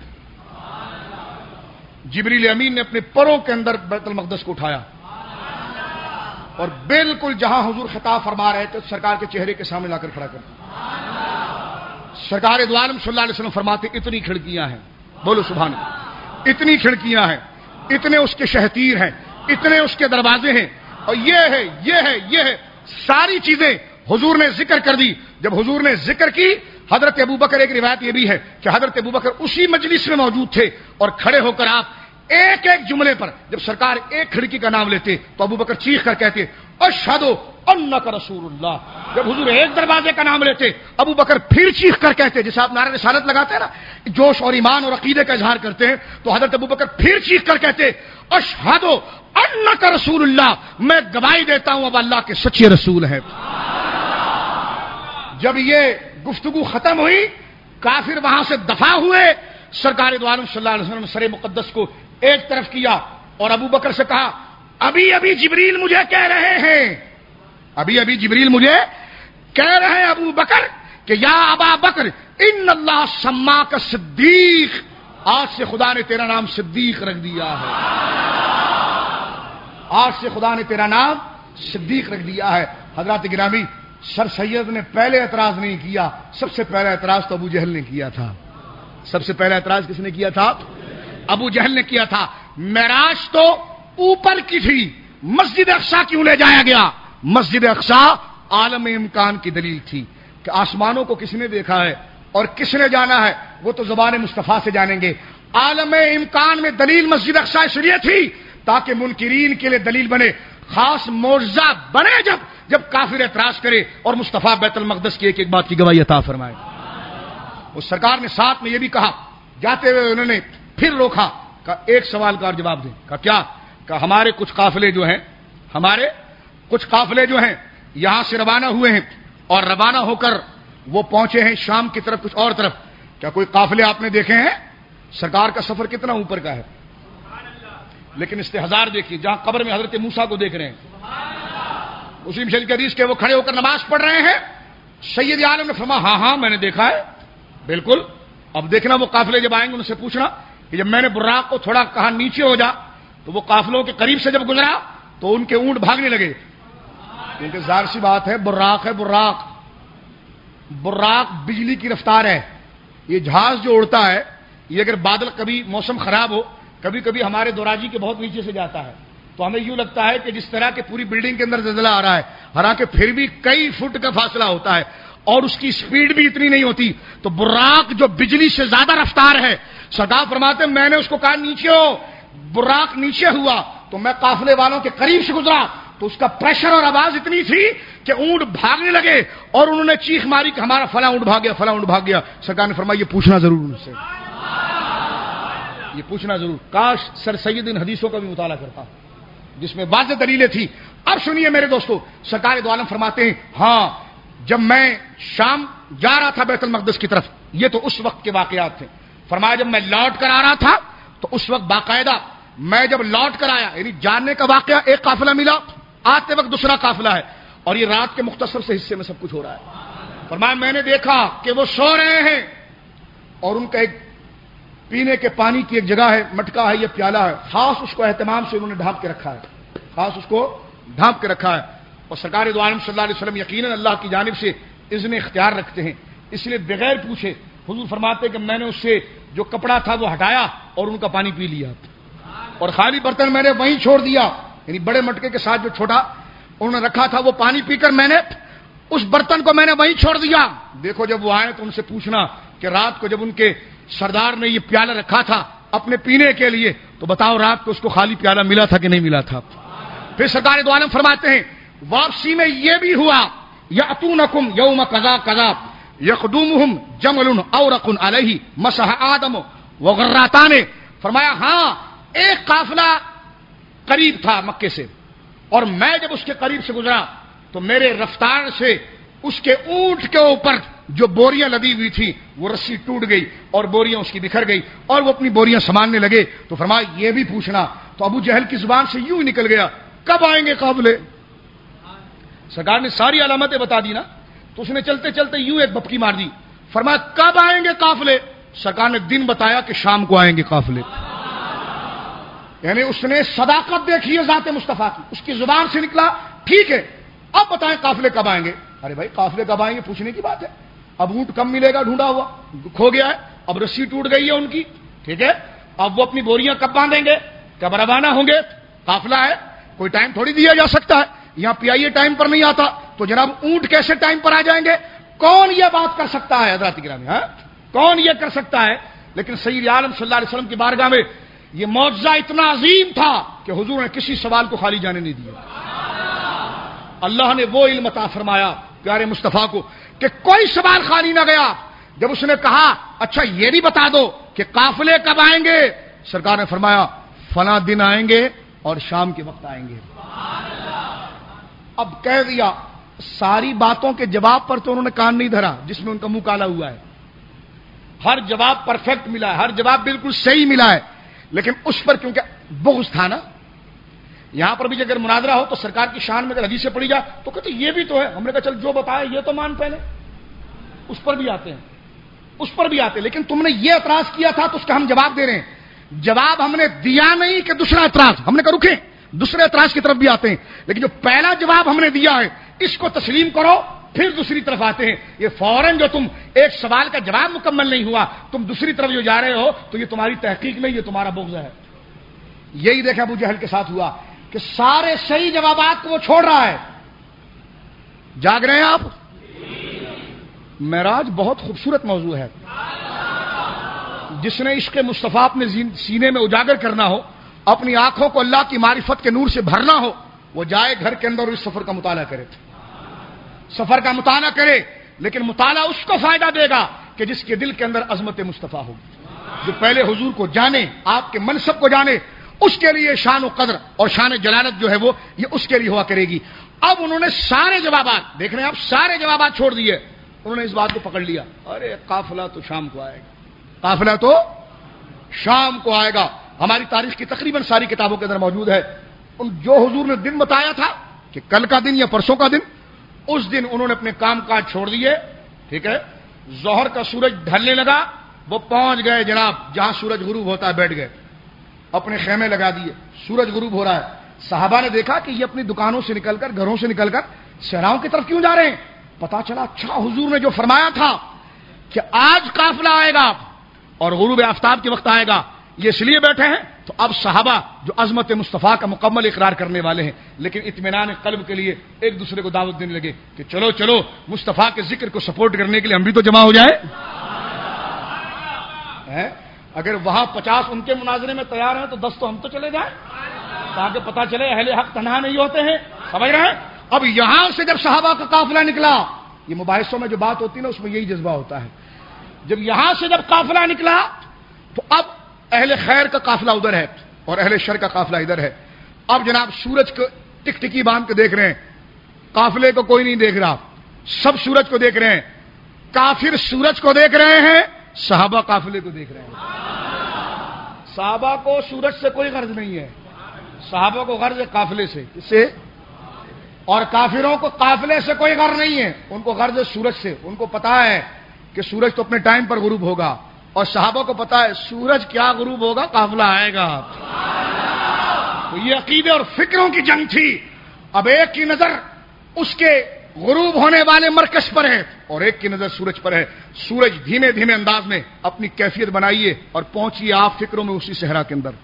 جبریل امین نے اپنے پروں کے اندر بیت المقدس کو اٹھایا اور بالکل جہاں حضور خطاب فرما رہے تھے سرکار کے چہرے کے سامنے لا کر کھڑا کر. سرکار دو عالم صلی اللہ علیہ وسلم فرماتے اتنی کھڑکیاں ہیں، بولو سبحان اللہ، اتنی کھڑکیاں ہیں، اتنے اس کے شہتیر ہیں، اتنے اس کے دروازے ہیں، اور یہ ہے یہ ہے یہ ہے ساری چیزیں حضور نے ذکر کر دی. جب حضور نے ذکر کی، حضرت ابوبکر، ایک روایت یہ بھی ہے کہ حضرت ابوبکر اسی مجلس میں موجود تھے اور کھڑے ہو کر آپ ایک ایک جملے پر جب سرکار ایک کھڑکی کا نام لیتے تو ابوبکر چیخ کر کہتے اشہد انک رسول اللہ. جب حضور ایک دروازے کا نام لیتے ابوبکر پھر چیخ کر کہتے، جیسے آپ نعرہ رسالت لگاتے ہیں نا، جوش اور ایمان اور عقیدے کا اظہار کرتے ہیں، تو حضرت ابوبکر پھر چیخ کر کہتے اشہد انک رسول اللہ، میں گواہی دیتا ہوں اب اللہ کے سچے رسول ہیں. جب یہ گفتگو ختم ہوئی، کافر وہاں سے دفع ہوئے، سرکار دو عالم صلی اللہ علیہ وسلم نے سر مقدس کو ایک طرف کیا اور ابو بکر سے کہا ابھی ابھی جبریل مجھے کہہ رہے ہیں ابھی ابھی جبریل مجھے کہہ رہے ہیں ابو بکر کہ یا ابا بکر ان اللہ سما کا صدیق، آج سے خدا نے تیرا نام صدیق رکھ دیا ہے، آج سے خدا نے تیرا نام صدیق رکھ دیا ہے. حضرات گرامی، سر سید نے پہلے اعتراض نہیں کیا، سب سے پہلا اعتراض تو ابو جہل نے کیا تھا. سب سے پہلا اعتراض کس نے کیا تھا؟ ابو جہل نے کیا تھا. معراج تو اوپر کی تھی، مسجد اقصی کیوں لے جایا گیا؟ مسجد اقصی عالم امکان کی دلیل تھی کہ آسمانوں کو کس نے دیکھا ہے اور کس نے جانا ہے وہ تو زبان مصطفیٰ سے جانیں گے. عالم امکان میں دلیل مسجد اقصی اس لیے تھی تاکہ منکرین کے لیے دلیل بنے، خاص معجزہ بنے جب جب کافر اعتراض کرے اور مصطفیٰ بیت المقدس کی ایک ایک بات کی گواہی عطا فرمائے. اس سرکار نے ساتھ میں یہ بھی کہا، جاتے ہوئے انہوں نے پھر روکا، کہا ایک سوال کا اور جواب دیں. کہا کیا؟ کہ ہمارے کچھ قافلے جو ہیں ہمارے کچھ قافلے جو ہیں یہاں سے روانہ ہوئے ہیں اور روانہ ہو کر وہ پہنچے ہیں شام کی طرف، کچھ اور طرف. کیا کوئی قافلے آپ نے دیکھے ہیں؟ سرکار کا سفر کتنا اوپر کا ہے، لیکن استحضار دیکھیے جہاں قبر میں حضرت موسیٰ کو دیکھ رہے ہیں، مسلم شریف کی حدیث کے وہ کھڑے ہو کر نماز پڑھ رہے ہیں. سید عالم نے فرمایا ہاں ہاں میں نے دیکھا ہے بالکل. اب دیکھنا وہ قافلے جب آئیں گے ان سے پوچھنا کہ جب میں نے براق کو تھوڑا کہا نیچے ہو جا تو وہ قافلوں کے قریب سے جب گزرا تو ان کے اونٹ بھاگنے لگے، کیونکہ ظاہر سی بات ہے براق ہے. براق براق بجلی کی رفتار ہے. یہ جہاز جو اڑتا ہے یہ اگر بادل کبھی موسم خراب ہو، کبھی کبھی ہمارے دوراجی کے بہت نیچے سے جاتا ہے تو ہمیں یوں لگتا ہے کہ جس طرح کے پوری بلڈنگ کے اندر زلزلہ آ رہا ہے، حالانکہ پھر بھی کئی فٹ کا فاصلہ ہوتا ہے اور اس کی سپیڈ بھی اتنی نہیں ہوتی. تو براق جو بجلی سے زیادہ رفتار ہے، سرکار فرماتے ہیں میں نے اس کو کہا نیچے ہو، براق نیچے ہوا تو میں قافلے والوں کے قریب سے گزرا تو اس کا پریشر اور آواز اتنی تھی کہ اونٹ بھاگنے لگے اور انہوں نے چیخ ماری کہ ہمارا فلاں اونٹ بھاگ گیا، فلاں اونٹ بھاگ گیا. سرکار نے فرمایا یہ پوچھنا ضرور ان سے، یہ پوچھنا ضرور. کاش سر سید ان حدیثوں کا بھی مطالعہ کرتا جس میں واضح دلیلیں تھی. اب سنیے میرے دوستو، سرکار دو عالم فرماتے ہیں ہاں جب میں شام جا رہا تھا بیت المقدس کی طرف، یہ تو اس وقت کے واقعات تھے. فرمایا جب میں لوٹ کر آ رہا تھا تو اس وقت باقاعدہ میں جب لوٹ کر آیا، یعنی جاننے کا واقعہ ایک قافلہ ملا، آتے وقت دوسرا قافلہ ہے اور یہ رات کے مختصر سے حصے میں سب کچھ ہو رہا ہے. فرمایا میں نے دیکھا کہ وہ سو رہے ہیں اور ان کا ایک پینے کے پانی کی ایک جگہ ہے، مٹکا ہے، یہ پیالہ ہے، خاص اس کو اہتمام سے انہوں نے ڈھانپ کے رکھا ہے، خاص اس کو ڈھانپ کے رکھا ہے. اور سرکار دو عالم صلی اللہ علیہ وسلم یقیناً اللہ کی جانب سے اذن اختیار رکھتے ہیں، اس لیے بغیر پوچھے حضور فرماتے کہ میں نے اس سے جو کپڑا تھا وہ ہٹایا اور ان کا پانی پی لیا اور خالی برتن میں نے وہیں چھوڑ دیا، یعنی بڑے مٹکے کے ساتھ جو چھوٹا انہوں نے رکھا تھا وہ پانی پی کر میں نے اس برتن کو میں نے وہیں چھوڑ دیا. دیکھو جب وہ آئے تو ان سے پوچھنا کہ رات کو جب ان کے سردار نے یہ پیالہ رکھا تھا اپنے پینے کے لیے تو بتاؤ رات کو اس کو خالی پیالہ ملا تھا کہ نہیں ملا تھا. پھر سرکار دو عالم فرماتے ہیں واپسی میں یہ بھی ہوا یاتونکم یوم قضا قضا یقدمہم جمل اورق علیہ مسح آدم وغراتان. فرمایا ہاں ایک قافلہ قریب تھا مکے سے اور میں جب اس کے قریب سے گزرا تو میرے رفتار سے اس کے اونٹ کے اوپر جو بوریاں لدی ہوئی تھی وہ رسی ٹوٹ گئی اور بوریاں اس کی بکھر گئی اور وہ اپنی بوریاں سنبھالنے لگے. تو فرمایا یہ بھی پوچھنا. تو ابو جہل کی زبان سے یوں ہی نکل گیا کب آئیں گے قافلے. سرکار نے ساری علامتیں بتا دی نا تو اس نے چلتے چلتے یوں ایک بپکی مار دی. فرمایا کب آئیں گے قافلے. سرکار نے دن بتایا کہ شام کو آئیں گے قافلے. یعنی اس نے صداقت دیکھی ہے ذات مصطفیٰ کی، اس کی زبان سے نکلا ٹھیک ہے اب بتائیں قافلے کب آئیں گے. ارے بھائی قافلے کب آئیں گے پوچھنے کی بات ہے. اب اونٹ کم ملے گا ڈھونڈا ہوا کھو گیا ہے، اب رسی ٹوٹ گئی ہے ان کی ٹھیک ہے. اب وہ اپنی بوریاں کب باندھیں گے، کب روانہ ہوں گے. قافلہ ہے کوئی ٹائم تھوڑی دیا جا سکتا ہے. یہاں پی آئی اے ٹائم پر نہیں آتا تو جناب اونٹ کیسے ٹائم پر آ جائیں گے. کون یہ بات کر سکتا ہے حضرات گرامی، ہاں کون یہ کر سکتا ہے. لیکن سید عالم صلی اللہ علیہ وسلم کی بارگاہ میں یہ معجزہ اتنا عظیم تھا کہ حضور نے کسی سوال کو خالی جانے نہیں دیا. اللہ نے وہ علم عطا فرمایا پیارے مصطفیٰ کو کہ کوئی سوال خالی نہ گیا. جب اس نے کہا اچھا یہ بھی بتا دو کہ قافلے کب آئیں گے، سرکار نے فرمایا فلاں دن آئیں گے اور شام کے وقت آئیں گے. اب کہہ دیا ساری باتوں کے جواب پر تو انہوں نے کان نہیں دھرا جس میں ان کا منہ کالا ہوا ہے. ہر جواب پرفیکٹ ملا ہے، ہر جواب بالکل صحیح ملا ہے، لیکن اس پر کیونکہ بغض تھا نا. یہاں پر بھی اگر مناظرہ ہو تو سرکار کی شان میں اگر حدیثیں پڑھی جائے تو کہتے یہ بھی تو ہے. ہم نے کہا چل جو بتایا یہ تو مان پہلے. اس پر بھی آتے ہیں اس پر بھی آتے ہیں لیکن تم نے یہ اعتراض کیا تھا تو اس کا ہم جواب دے رہے ہیں. جواب ہم نے دیا نہیں کہ دوسرا اعتراض ہم نے کہا رکے دوسرے اعتراض کی طرف بھی آتے ہیں، لیکن جو پہلا جواب ہم نے دیا ہے اس کو تسلیم کرو پھر دوسری طرف آتے ہیں. یہ فوراً جو تم ایک سوال کا جواب مکمل نہیں ہوا تم دوسری طرف جو جا رہے ہو تو یہ تمہاری تحقیق نہیں، یہ تمہارا بغض ہے. یہی دیکھا ابو جہل کے ساتھ ہوا کہ سارے صحیح جوابات کو وہ چھوڑ رہا ہے. جاگ رہے ہیں آپ. معراج بہت خوبصورت موضوع ہے. جس نے عشق مصطفیٰ اپنے سینے میں اجاگر کرنا ہو، اپنی آنکھوں کو اللہ کی معرفت کے نور سے بھرنا ہو، وہ جائے گھر کے اندر اور اس سفر کا مطالعہ کرے سفر کا مطالعہ کرے. لیکن مطالعہ اس کو فائدہ دے گا کہ جس کے دل کے اندر عظمت مصطفیٰ ہوگی، جو پہلے حضور کو جانے، آپ کے منصب کو جانے اس کے لیے شان و قدر اور شان جلالت جو ہے وہ یہ اس کے لیے ہوا کرے گی۔ اب انہوں نے سارے جوابات دیکھ رہے ہیں آپ، سارے جوابات چھوڑ دیے، انہوں نے اس بات کو پکڑ لیا، ارے قافلہ تو شام کو آئے گا، قافلہ تو شام کو آئے گا۔ ہماری تاریخ کی تقریباً ساری کتابوں کے اندر موجود ہے، ان جو حضور نے دن بتایا تھا کہ کل کا دن یا پرسوں کا دن، اس دن انہوں نے اپنے کام کاج چھوڑ دیے، ٹھیک ہے، ظہر کا سورج ڈھلنے لگا، وہ پہنچ گئے جناب جہاں سورج غروب ہوتا ہے، بیٹھ گئے، اپنے خیمے لگا دیے، سورج غروب ہو رہا ہے۔ صحابہ نے دیکھا کہ یہ اپنی دکانوں سے نکل کر، گھروں سے نکل کر صحراؤں کی طرف کیوں جا رہے ہیں؟ پتا چلا اچھا حضور نے جو فرمایا تھا کہ آج قافلہ آئے گا اور غروب آفتاب کے وقت آئے گا، یہ اس لیے بیٹھے ہیں۔ تو اب صحابہ جو عظمت مصطفیٰ کا مکمل اقرار کرنے والے ہیں، لیکن اطمینان قلب کے لیے ایک دوسرے کو دعوت دینے لگے کہ چلو چلو مصطفیٰ کے ذکر کو سپورٹ کرنے کے لیے ہم بھی تو جمع ہو جائے۔ اگر وہاں پچاس ان کے مناظرے میں تیار ہیں تو دس تو ہم تو چلے جائیں، تاکہ پتا چلے اہل حق تنہا نہیں ہوتے ہیں، سمجھ رہے ہیں؟ اب یہاں سے جب صحابہ کا قافلہ نکلا، یہ مباحثوں میں جو بات ہوتی ہے نا اس میں یہی جذبہ ہوتا ہے، جب یہاں سے جب قافلہ نکلا تو اب اہل خیر کا قافلہ ادھر ہے اور اہل شر کا قافلہ ادھر ہے۔ اب جناب سورج کو ٹک ٹکی باندھ کے دیکھ رہے ہیں، قافلے کو کوئی نہیں دیکھ رہا، سب سورج کو دیکھ رہے ہیں، کافر سورج کو دیکھ رہے ہیں، صحابہ قافلے کو دیکھ رہے ہیں۔ صحابہ کو سورج سے کوئی غرض نہیں ہے، صحابہ کو غرض ہے قافلے سے، اس سے، اور کافروں کو قافلے سے کوئی غرض نہیں ہے، ان کو غرض ہے سورج سے۔ ان کو پتا ہے کہ سورج تو اپنے ٹائم پر غروب ہوگا، اور صحابہ کو پتا ہے سورج کیا غروب ہوگا، قافلہ آئے گا۔ تو یہ عقیدے اور فکروں کی جنگ تھی۔ اب ایک کی نظر اس کے غروب ہونے والے مرکز پر ہے اور ایک کی نظر سورج پر ہے۔ سورج دھیمے دھیمے انداز میں اپنی کیفیت بنائیے اور پہنچیے آپ فکروں میں اسی صحرا کے اندر۔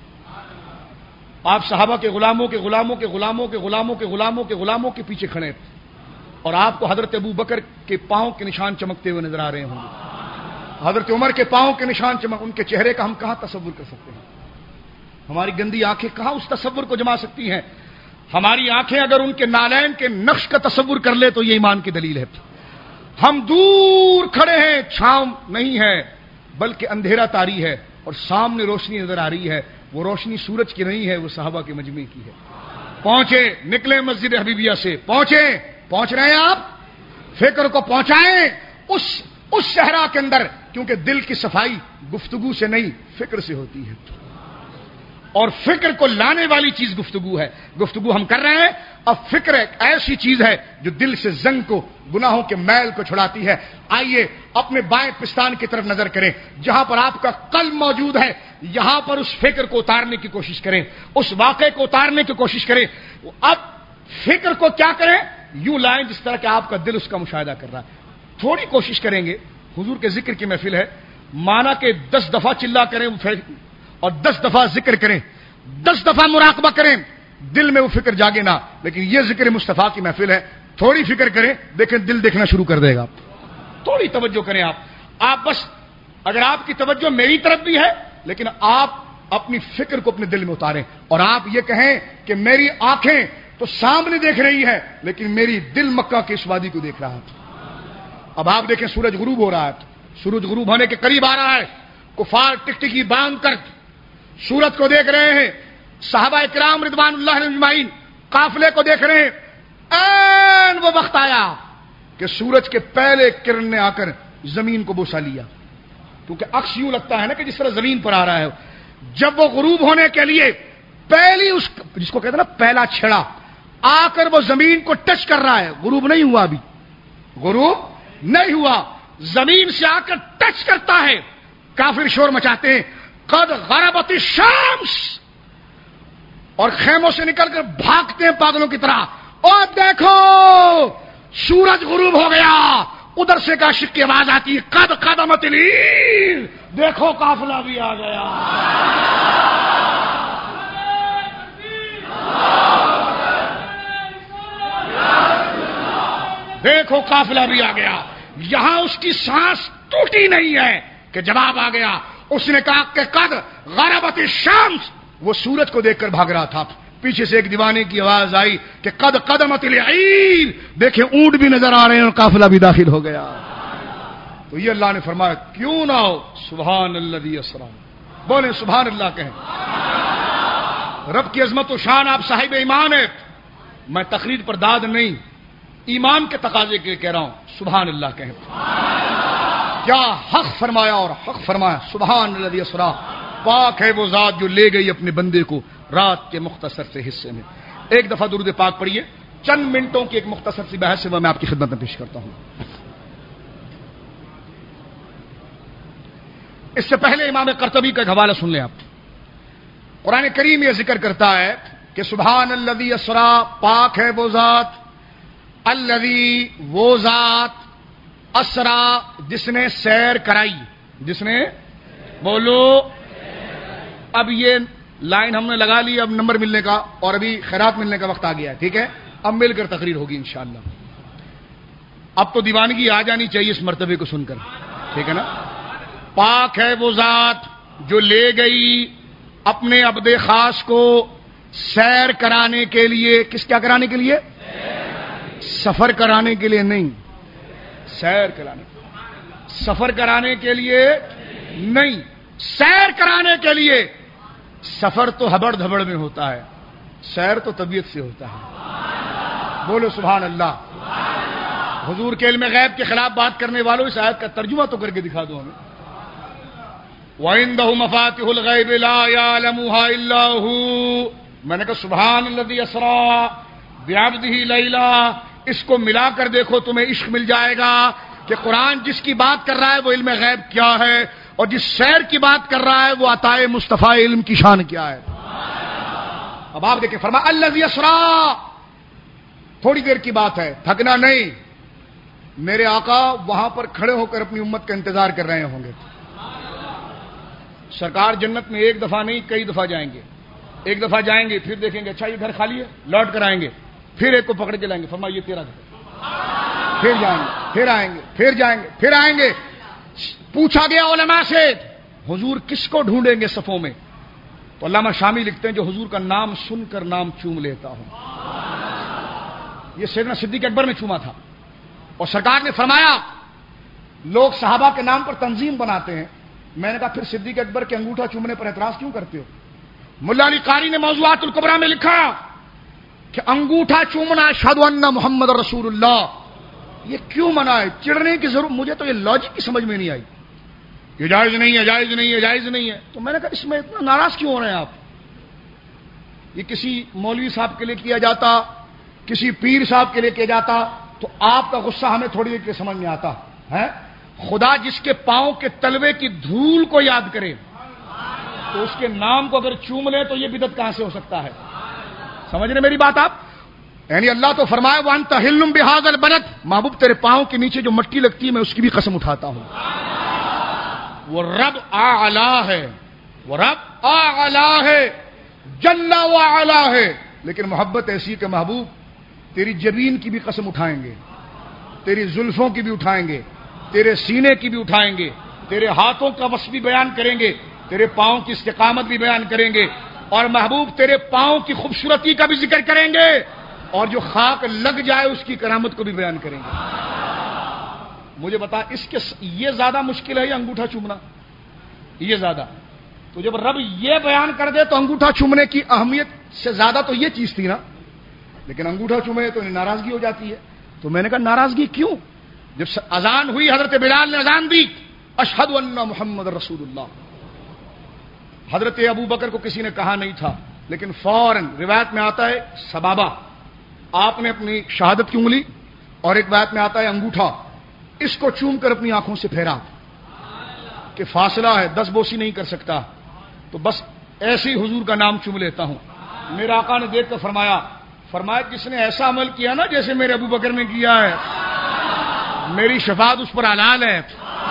آپ صحابہ کے غلاموں کے غلاموں کے غلاموں کے غلاموں کے غلاموں کے غلاموں کے پیچھے کھڑے اور آپ کو حضرت ابو بکر کے پاؤں کے نشان چمکتے ہوئے نظر آ رہے ہوں گے، حضرت عمر کے پاؤں کے نشان چمک، ان کے چہرے کا ہم کہاں تصور کر سکتے ہیں؟ ہماری گندی آنکھیں کہاں اس تصور کو جما سکتی ہیں؟ ہماری آنکھیں اگر ان کے نالین کے نقش کا تصور کر لے تو یہ ایمان کی دلیل ہے۔ ہم دور کھڑے ہیں، چھاؤں نہیں ہے بلکہ اندھیرا طاری ہے اور سامنے روشنی نظر آ رہی ہے، وہ روشنی سورج کی نہیں ہے، وہ صحابہ کے مجمع کی ہے۔ پہنچے، نکلے مسجد حبیبیہ سے، پہنچے، پہنچ رہے ہیں آپ، فکر کو پہنچائیں اس اس صحرا کے اندر، کیونکہ دل کی صفائی گفتگو سے نہیں فکر سے ہوتی ہے، اور فکر کو لانے والی چیز گفتگو ہے۔ گفتگو ہم کر رہے ہیں، اب فکر ایک ایسی چیز ہے جو دل سے زنگ کو، گناہوں کے میل کو چھڑاتی ہے۔ آئیے اپنے بائیں پستان کی طرف نظر کریں، جہاں پر آپ کا قلب موجود ہے، یہاں پر اس فکر کو اتارنے کی کوشش کریں، اس واقعے کو اتارنے کی کوشش کریں۔ اب فکر کو کیا کریں؟ یوں لائیں جس طرح کہ آپ کا دل اس کا مشاہدہ کر رہا ہے۔ تھوڑی کوشش کریں گے، حضور کے ذکر کی محفل ہے، مانا کہ دس دفعہ چلا کریں اور دس دفعہ ذکر کریں، دس دفعہ مراقبہ کریں، دل میں وہ فکر جاگے نہ، لیکن یہ ذکر مصطفیٰ کی محفل ہے، تھوڑی فکر کریں، دیکھیں دل دیکھنا شروع کر دے گا۔ تھوڑی توجہ کریں آپ آپ بس، اگر آپ کی توجہ میری طرف بھی ہے لیکن آپ اپنی فکر کو اپنے دل میں اتاریں اور آپ یہ کہیں کہ میری آنکھیں تو سامنے دیکھ رہی ہے لیکن میری دل مکہ کی اس وادی کو دیکھ رہا ہے۔ اب آپ دیکھیں سورج غروب ہو رہا ہے، سورج غروب ہونے کے قریب آ رہا ہے، کفار ٹکٹکی باندھ کر سورج کو دیکھ رہے ہیں، صحابہ اکرام رضوان اللہ علیہم اجمعین قافلے کو دیکھ رہے ہیں۔ این وہ وقت آیا کہ سورج کے پہلے کرن نے آ کر زمین کو بوسا لیا، کیونکہ عکس یوں لگتا ہے نا کہ جس طرح زمین پر آ رہا ہے۔ جب وہ غروب ہونے کے لیے پہلی اس جس کو کہتے ہیں نا پہلا چھڑا آ کر وہ زمین کو ٹچ کر رہا ہے، غروب نہیں ہوا، ابھی غروب نہیں ہوا، زمین سے آ کر ٹچ کرتا ہے، کافر شور مچاتے ہیں قد غربت الشمس، اور خیموں سے نکل کر بھاگتے ہیں پاگلوں کی طرح، اور دیکھو سورج غروب ہو گیا۔ ادھر سے کاشف کی آواز آتی ہے قد قدمت العیر، دیکھو قافلہ بھی آ گیا۔ دیکھو قافلہ بھی آ گیا۔ یہاں اس کی سانس ٹوٹی نہیں ہے کہ جواب آ گیا، اس نے کہا کہ قد غربت الشمس، وہ سورج کو دیکھ کر بھاگ رہا تھا، پیچھے سے ایک دیوانے کی آواز آئی کہ قد قدمت العیر، دیکھیں اونٹ بھی نظر آ رہے ہیں اور قافلہ بھی داخل ہو گیا۔ تو یہ اللہ نے فرمایا کیوں نہ ہو، سبحان الذی اسریٰ، بولے سبحان اللہ کہیں۔ رب کی عظمت و شان، آپ صاحب ایمان ہے. میں تقریر پر داد نہیں، ایمان کے تقاضے کے لیے کہہ رہا ہوں. سبحان اللہ کہیں. کیا حق فرمایا اور حق فرمایا. سبحان الذی اسری، پاک ہے وہ ذات جو لے گئی اپنے بندے کو رات کے مختصر سے حصے میں. ایک دفعہ درود پاک پڑھیے. چند منٹوں کی ایک مختصر سی بحث ہے، میں آپ کی خدمت میں پیش کرتا ہوں. اس سے پہلے امام قرطبی کا ایک حوالہ سن لیں آپ. قرآن کریم یہ ذکر کرتا ہے کہ سبحان الذی اسری، پاک ہے وہ ذات، الذی وہ ذات، اسری جس نے سیر کرائی. جس نے بولو. اب یہ لائن ہم نے لگا لی، اب نمبر ملنے کا اور ابھی خیرات ملنے کا وقت آ گیا ہے. ٹھیک ہے، اب مل کر تقریر ہوگی انشاءاللہ. اب تو دیوانگی آ جانی چاہیے اس مرتبے کو سن کر. ٹھیک ہے نا. پاک ہے وہ ذات جو لے گئی اپنے عبد خاص کو سیر کرانے کے لیے. کس کیا کرانے کے لیے؟ سفر کرانے کے لیے نہیں، سیر کرانے. سفر کرانے کے لیے نہیں، سیر کرانے کے لیے. سفر تو ہبڑ دھبڑ میں ہوتا ہے، سیر تو طبیعت سے ہوتا ہے. بولو سبحان اللہ. حضور کے علم غیب کے خلاف بات کرنے والوں اس آیت کا ترجمہ تو کر کے دکھا دو ہمیں. وَعِندَهُ مَفَاتِحُ الْغَيْبِ لَا يَعْلَمُهَا إِلَّا هُوَ. میں نے کہا سبحان الذی اسری بعبدہ لیلا. اس کو ملا کر دیکھو تمہیں عشق مل جائے گا کہ قرآن جس کی بات کر رہا ہے وہ علم غیب کیا ہے، اور جس شعر کی بات کر رہا ہے وہ عطائے مصطفیٰ علم کی شان کیا ہے. اب آپ دیکھیں فرمایا الذی اسری، تھوڑی دیر کی بات ہے، تھکنا نہیں. میرے آقا وہاں پر کھڑے ہو کر اپنی امت کا انتظار کر رہے ہوں گے. سرکار جنت میں ایک دفعہ نہیں کئی دفعہ جائیں گے. ایک دفعہ جائیں گے پھر دیکھیں گے اچھا یہ گھر خالی ہے، لوٹ کر آئیں گے. پھر ایک کو پکڑ کے لائیں گے، فرمایا یہ تیرا گھر. پھر جائیں گے، پھر آئیں گے، پھر جائیں گے، پھر آئیں گے. پوچھا گیا علماء سے حضور کس کو ڈھونڈیں گے صفوں میں؟ تو علامہ شامی لکھتے ہیں جو حضور کا نام سن کر نام چوم لیتا ہوں. یہ سیدنا صدیق اکبر نے چوما تھا. اور سرکار نے فرمایا لوگ صحابہ کے نام پر تنظیم بناتے ہیں. میں نے کہا پھر صدیق اکبر کے انگوٹھا چومنے پر اعتراض کیوں کرتے ہو؟ ملا علی قاری نے موضوعات الکبریٰ میں لکھا کہ انگوٹھا چومنا اشہد ان محمد رسول اللہ یہ کیوں منع ہے؟ چڑھنے کی ضرورت، مجھے تو یہ لاجک کی سمجھ میں نہیں آئی. یہ جائز نہیں ہے، جائز نہیں ہے، جائز نہیں ہے. تو میں نے کہا اس میں اتنا ناراض کیوں ہو رہے ہیں آپ؟ یہ کسی مولوی صاحب کے لیے کیا جاتا، کسی پیر صاحب کے لیے کیا جاتا تو آپ کا غصہ ہمیں تھوڑی دیر کے سمجھ میں آتا ہے. خدا جس کے پاؤں کے تلوے کی دھول کو یاد کرے تو اس کے نام کو اگر چوم لے تو یہ بدعت کہاں سے ہو سکتا ہے؟ سمجھ رہے میری بات آپ؟ یعنی اللہ تو فرمائے وَأَنْتَ حِلٌّ بِهَذَا الْبَلَدِ، محبوب تیرے پاؤں کے نیچے جو مٹی لگتی ہے میں اس کی بھی قسم اٹھاتا ہوں. وہ رب اعلیٰ ہے، وہ رب اعلیٰ ہے، جل وعلا ہے. لیکن محبت ایسی کہ محبوب تیری جبین کی بھی قسم اٹھائیں گے، تیری زلفوں کی بھی اٹھائیں گے، تیرے سینے کی بھی اٹھائیں گے، تیرے ہاتھوں کا وصف بھی بیان کریں گے، تیرے پاؤں کی استقامت بھی بیان کریں گے، اور محبوب تیرے پاؤں کی خوبصورتی کا بھی ذکر کریں گے، اور جو خاک لگ جائے اس کی کرامت کو بھی بیان کریں گے. مجھے بتا اس کے یہ زیادہ مشکل ہے یا انگوٹھا چومنا؟ یہ زیادہ. تو جب رب یہ بیان کر دے تو انگوٹھا چومنے کی اہمیت سے زیادہ تو یہ چیز تھی نا. لیکن انگوٹھا چومے تو ناراضگی ہو جاتی ہے. تو میں نے کہا ناراضگی کیوں؟ جب اذان ہوئی حضرت بلال نے اذان دی اشہد ان محمد رسول اللہ. حضرت ابو بکر کو کسی نے کہا نہیں تھا لیکن فوراً روایت میں آتا ہے سبابہ آپ نے اپنی شہادت کی انگلی اور ایک روایت میں آتا ہے انگوٹھا اس کو چوم کر اپنی آنکھوں سے پھیرا کہ فاصلہ ہے دس بوسی نہیں کر سکتا تو بس ایسے ہی حضور کا نام چوم لیتا ہوں. میرے آقا نے دیکھ کر فرمایا فرمایا جس نے ایسا عمل کیا نا جیسے میرے ابو بکر نے کیا ہے میری شفاعت اس پر حلال ہے.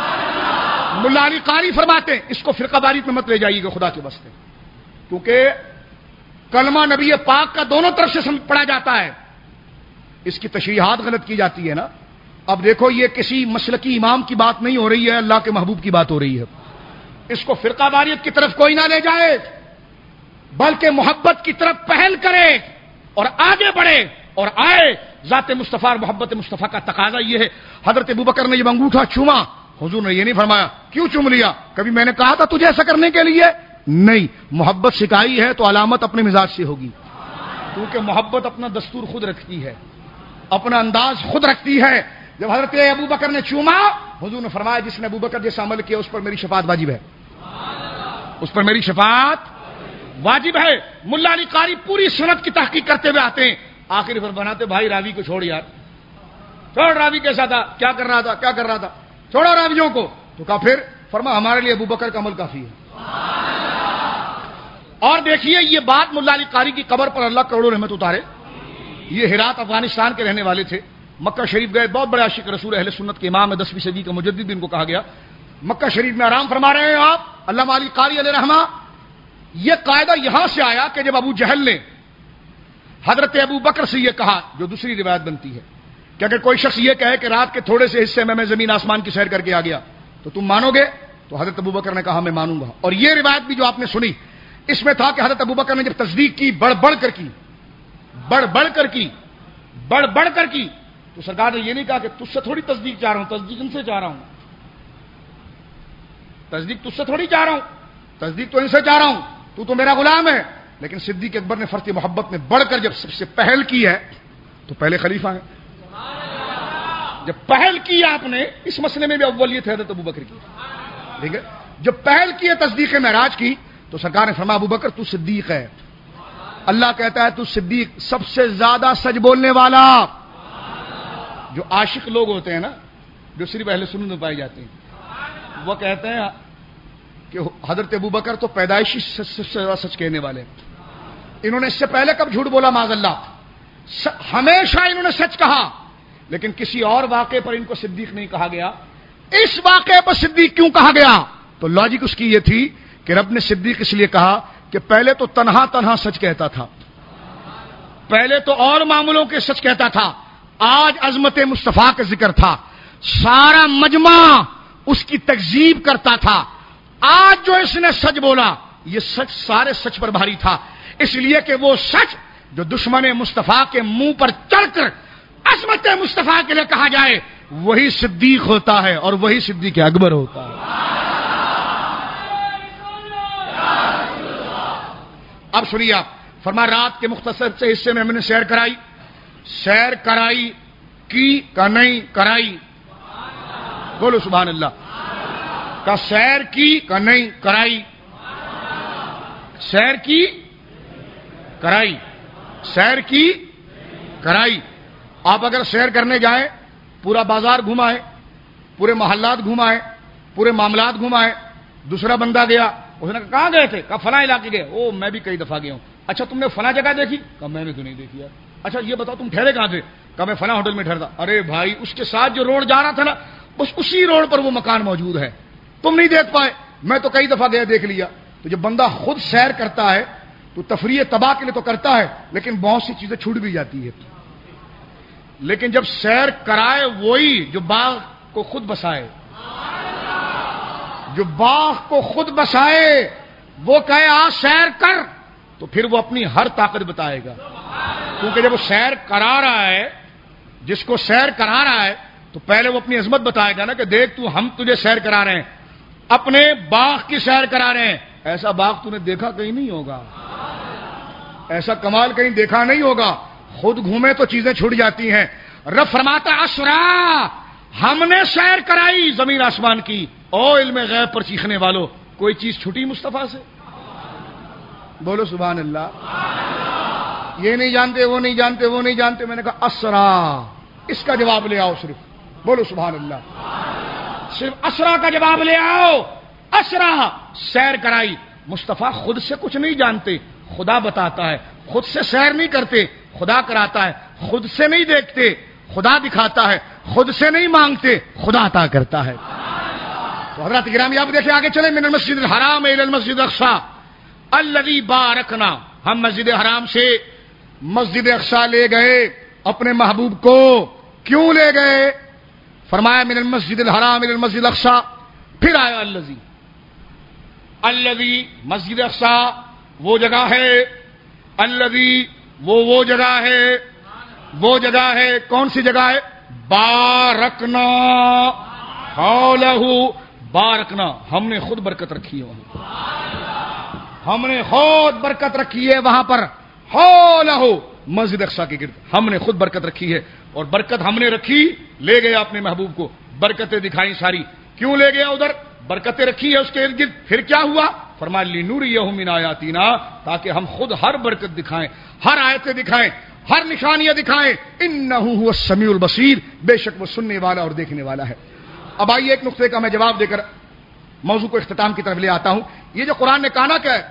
ملا علی قاری فرماتے ہیں اس کو فرقہ واریت میں مت لے جائیے گا خدا کے واسطے، کیونکہ کلمہ نبی پاک کا دونوں طرف سے پڑھا جاتا ہے، اس کی تشریحات غلط کی جاتی ہے نا. اب دیکھو یہ کسی مسلکی امام کی بات نہیں ہو رہی ہے، اللہ کے محبوب کی بات ہو رہی ہے. اس کو فرقہ واریت کی طرف کوئی نہ لے جائے بلکہ محبت کی طرف پہل کرے اور آگے بڑھے اور آئے. ذات مصطفیٰ اور محبت مصطفیٰ کا تقاضا یہ ہے. حضرت ابوبکر نے جب انگوٹھا چوما حضور نے یہ نہیں فرمایا کیوں چوم لیا، کبھی میں نے کہا تھا تجھے ایسا کرنے کے لیے؟ نہیں. محبت سکھائی ہے تو علامت اپنے مزاج سے ہوگی، کیونکہ محبت اپنا دستور خود رکھتی ہے، اپنا انداز خود رکھتی ہے. جب حضرت ابو بکر نے چوما، حضور نے فرمایا جس نے ابو بکر جیسا عمل کیا اس پر میری شفاعت واجب ہے، اس پر میری شفاعت واجب ہے. ملا علی قاری پوری سنت کی تحقیق کرتے ہوئے آتے ہیں، آخر پر بناتے بھائی راوی کو چھوڑ یار، چھوڑ راوی کیسا تھا، کیا کر رہا تھا کیا کر رہا تھا چھوڑو راویوں کو. تو کہا پھر فرما ہمارے لیے ابو بکر کا عمل کافی ہے. اور دیکھیے یہ بات ملا علی قاری کی قبر پر اللہ کروڑوں رحمت اتارے. یہ ہرات افغانستان کے رہنے والے تھے، مکہ شریف گئے، بہت بڑے عاشق رسول اہل سنت کے امام ہے، دسویں صدی کا مجدد بھی ان کو کہا گیا. مکہ شریف میں آرام فرما رہے ہیں آپ. علامہ علی قاری علیہ رحمہ، یہ قاعدہ یہاں سے آیا کہ جب ابو جہل نے حضرت ابو بکر سے یہ کہا، جو دوسری روایت بنتی ہے کہ اگر کوئی شخص یہ کہے کہ رات کے تھوڑے سے حصے میں میں زمین آسمان کی سیر کر کے آ گیا تو تم مانو گے؟ تو حضرت ابو بکر نے کہا میں مانوں گا. اور یہ روایت بھی جو آپ نے سنی اس میں تھا کہ حضرت ابو بکر نے جب تصدیق کی، بڑھ بڑھ کر کی بڑھ بڑھ کر کی بڑھ بڑھ کر کی تو سرکار نے یہ نہیں کہا کہ تجھ سے تھوڑی تصدیق چاہ رہا ہوں، تصدیق ان سے چاہ رہا ہوں، تصدیق تجھ سے تھوڑی چاہ رہا ہوں، تصدیق تو ان سے چاہ رہا ہوں، تو تو میرا غلام ہے. لیکن صدیق اکبر نے فرط محبت میں بڑھ کر جب سب سے پہل کی ہے تو پہلے خلیفہ ہیں. جب پہل کی آپ نے اس مسئلے میں بھی اولیت ہے حضرت ابو بکر کی، ٹھیک ہے. جب پہل کی ہے تصدیق معراج کی تو سرکار نے فرمایا ابو بکر تو صدیق ہے. اللہ کہتا ہے تو صدیق، سب سے زیادہ سچ بولنے والا. جو عاشق لوگ ہوتے ہیں نا، جو صرف اہل سنت میں پائے جاتے ہیں، وہ کہتے ہیں کہ حضرت ابو بکر تو پیدائشی سچ سے زیادہ سچ کہنے والے. انہوں نے اس سے پہلے کب جھوٹ بولا معاذ اللہ؟ ہمیشہ انہوں نے سچ کہا، لیکن کسی اور واقعے پر ان کو صدیق نہیں کہا گیا. اس واقعے پر صدیق کیوں کہا گیا؟ تو لاجک اس کی یہ تھی کہ رب نے صدیق اس لیے کہا کہ پہلے تو تنہا تنہا سچ کہتا تھا، پہلے تو اور معاملوں کے سچ کہتا تھا، آج عظمت مصطفیٰ کا ذکر تھا، سارا مجمع اس کی تکذیب کرتا تھا. آج جو اس نے سچ بولا یہ سچ سارے سچ پر بھاری تھا، اس لیے کہ وہ سچ جو دشمن مصطفیٰ کے منہ پر چڑھ کر عظمت مصطفیٰ کے لیے کہا جائے وہی صدیق ہوتا ہے اور وہی صدیق اکبر ہوتا ہے. اب سنیے آپ، فرما رات کے مختصر سے حصے میں ہم نے سیر کرائی، سیر کرائی کی کا نہیں کرائی، بولو سبحان اللہ. کا سیر کی کا نہیں کرائی، سیر کی کرائی، سیر کی کرائی. آپ اگر سیر کرنے جائیں، پورا بازار گھمائے، پورے محلات گھمائے، پورے معاملات گھمائے، دوسرا بندہ گیا، اس نے کہا کہاں گئے تھے؟ کہا فلاں علاقے گئے. او میں بھی کئی دفعہ گیا ہوں. اچھا تم نے فلاں جگہ دیکھی؟ کہا میں نے تو نہیں دیکھی یار. اچھا یہ بتاؤ تم ٹھہرے کہاں تھے؟ کہا میں فلاں ہوٹل میں ٹھہرتا. ارے بھائی اس کے ساتھ جو روڈ جا رہا تھا نا، بس اسی روڈ پر وہ مکان موجود ہے، تم نہیں دیکھ پائے، میں تو کئی دفعہ گیا دیکھ لیا. تو جب بندہ خود سیر کرتا ہے تو تفریح تباہ کے لیے تو کرتا ہے، لیکن بہت سی چیزیں چھوٹ بھی جاتی ہے. لیکن جب سیر کرائے وہی جو باغ کو خود بسائے، جو باغ کو خود بسائے، وہ کہے آ سیر کر، تو پھر وہ اپنی ہر طاقت بتائے گا. کیونکہ جب وہ سیر کرا رہا ہے، جس کو سیر کرا رہا ہے تو پہلے وہ اپنی عظمت بتائے گا نا کہ دیکھ تو ہم تجھے سیر کرا رہے ہیں، اپنے باغ کی سیر کرا رہے ہیں. ایسا باغ تو نے دیکھا کہیں نہیں ہوگا، ایسا کمال کہیں دیکھا نہیں ہوگا. خود گھومے تو چیزیں چھوٹ جاتی ہیں. رب فرماتا اسرا، ہم نے سیر کرائی زمین آسمان کی. او علم غیب پر چیخنے والو، کوئی چیز چھٹی مصطفیٰ سے؟ بولو سبحان اللہ. یہ نہیں جانتے، وہ نہیں جانتے، وہ نہیں جانتے. میں نے کہا اسرا، اس کا جواب لے آؤ صرف. بولو سبحان اللہ. صرف اسرا کا جواب لے آؤ. اسرا سیر کرائی. مصطفیٰ خود سے کچھ نہیں جانتے، خدا بتاتا ہے. خود سے سیر نہیں کرتے، خدا کراتا ہے. خود سے نہیں دیکھتے، خدا دکھاتا ہے. خود سے نہیں مانگتے، خدا عطا کرتا ہے. تو حضرات گرامی آپ دیکھیں آگے چلیں. من المسجد الحرام الى المسجد الاقصى الذي بارکنا، ہم مسجد حرام سے مسجد اقصی لے گئے اپنے محبوب کو. کیوں لے گئے؟ فرمایا من المسجد الحرام الى المسجد الاقصى. پھر آیا الذي، الذي مسجد اقصی وہ جگہ ہے، الذي وہ وہ جگہ ہے، وہ جگہ ہے. کون سی جگہ ہے؟ بارکنا حولہ، بارکنا ہم نے خود برکت رکھی ہے وہاں. ہم نے خود برکت رکھی ہے وہاں پر حولہ مسجد اقصی کے گرد، ہم نے خود برکت رکھی ہے، اور برکت ہم نے رکھی، لے گیا اپنے محبوب کو، برکتیں دکھائیں ساری۔ کیوں لے گیا ادھر؟ برکتیں رکھی ہے اس کے ارد گرد، پھر کیا ہوا؟ فرمایا لِنُرِيَهُ مِنْ آیَاتِنَا، تاکہ ہم خود ہر برکت دکھائیں، ہر آیتیں دکھائیں، ہر نشانیاں دکھائیں۔ اِنَّهُ هُوَ السَّمِيعُ الْبَصِيرُ، بے شک وہ سننے والا اور دیکھنے والا ہے۔ اب آئیے ایک نقطے کا میں جواب دے کر موضوع کو اختتام کی طرف لے آتا ہوں۔ یہ جو قرآن نے کہا نا کہ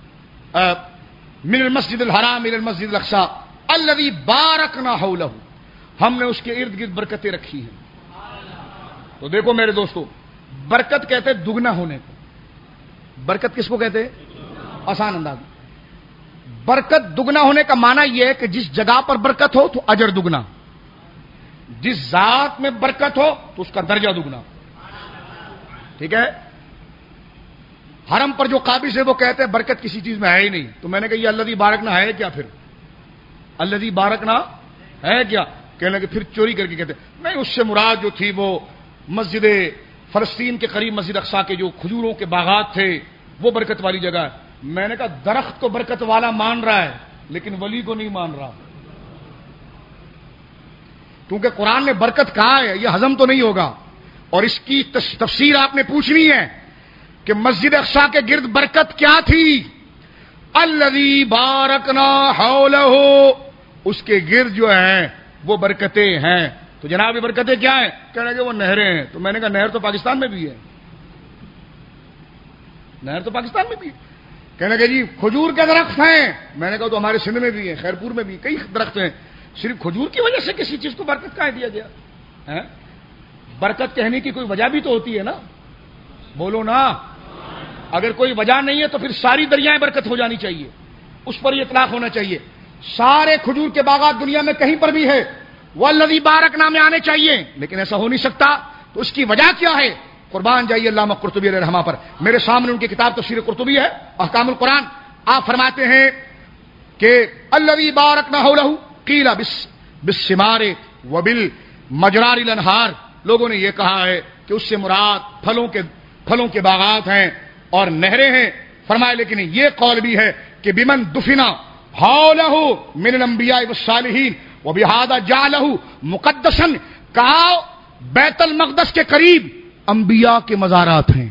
من المسجد الحرام الى المسجد الاقصى الذي باركنا حوله، ہم نے اس کے ارد گرد برکتیں رکھی ہیں۔ تو دیکھو میرے دوستو، برکت کہتے ہیں دگنا ہونے کو۔ برکت کس کو کہتے ہیں؟ آسان انداز میں، برکت دگنا ہونے کا معنی یہ ہے کہ جس جگہ پر برکت ہو تو اجر دگنا، جس ذات میں برکت ہو تو اس کا درجہ دگنا۔ ٹھیک ہے؟ حرم پر جو قابض ہے وہ کہتے ہیں برکت کسی چیز میں ہے ہی نہیں، تو میں نے کہا یہ الذی بارکنا ہے کیا؟ پھر الذی بارکنا ہے کیا؟ کہنے کہ پھر چوری کر کے کہتے نہیں، اس سے مراد جو تھی وہ مسجد فلسطین کے قریب مسجد اقصی کے جو کھجوروں کے باغات تھے وہ برکت والی جگہ ہے۔ میں نے کہا درخت کو برکت والا مان رہا ہے لیکن ولی کو نہیں مان رہا، کیونکہ قرآن نے برکت کہا ہے، یہ ہضم تو نہیں ہوگا۔ اور اس کی تفسیر آپ نے پوچھنی ہے کہ مسجد اقصی کے گرد برکت کیا تھی؟ الذی بارکنا حولہ، اس کے گرد جو ہیں وہ برکتیں ہیں۔ تو جناب یہ برکتیں کیا ہیں؟ کہنے کہ وہ نہریں ہیں۔ تو میں نے کہا نہر تو پاکستان میں بھی ہے، نہر تو پاکستان میں بھی ہے۔ کہنے کہ جی کھجور کے درخت ہیں، میں نے کہا تو ہمارے سندھ میں بھی ہیں، خیرپور میں بھی کئی درخت ہیں، صرف کھجور کی وجہ سے کسی چیز کو برکت کہہ دیا گیا ہے؟ برکت کہنے کی کوئی وجہ بھی تو ہوتی ہے نا، بولو نا۔ اگر کوئی وجہ نہیں ہے تو پھر ساری دریائیں برکت ہو جانی چاہیے، اس پر یہ اطلاق ہونا چاہیے۔ سارے کھجور کے باغات دنیا میں کہیں پر بھی ہے والذی بارکنا میں آنے چاہیے، لیکن ایسا ہو نہیں سکتا۔ تو اس کی وجہ کیا ہے؟ قربان جائیے علامہ قرطبی علیہ رحمہ پر، میرے سامنے ان کی کتاب تفسیر قرطبی ہے احکام القرآن۔ آپ فرماتے ہیں کہ الذی بارکنا حولہ قیل بالثمار وبالمجرار الانہار، لوگوں نے یہ کہا ہے کہ اس سے مراد پھلوں کے پھلوں کے باغات ہیں اور نہریں ہیں۔ فرمایا لیکن یہ قول بھی ہے کہ بمن دفنا حولہ من الانبیاء والصالحین وبہذا جعلہ مقدسا، کہا بیت المقدس کے قریب انبیاء کے مزارات ہیں،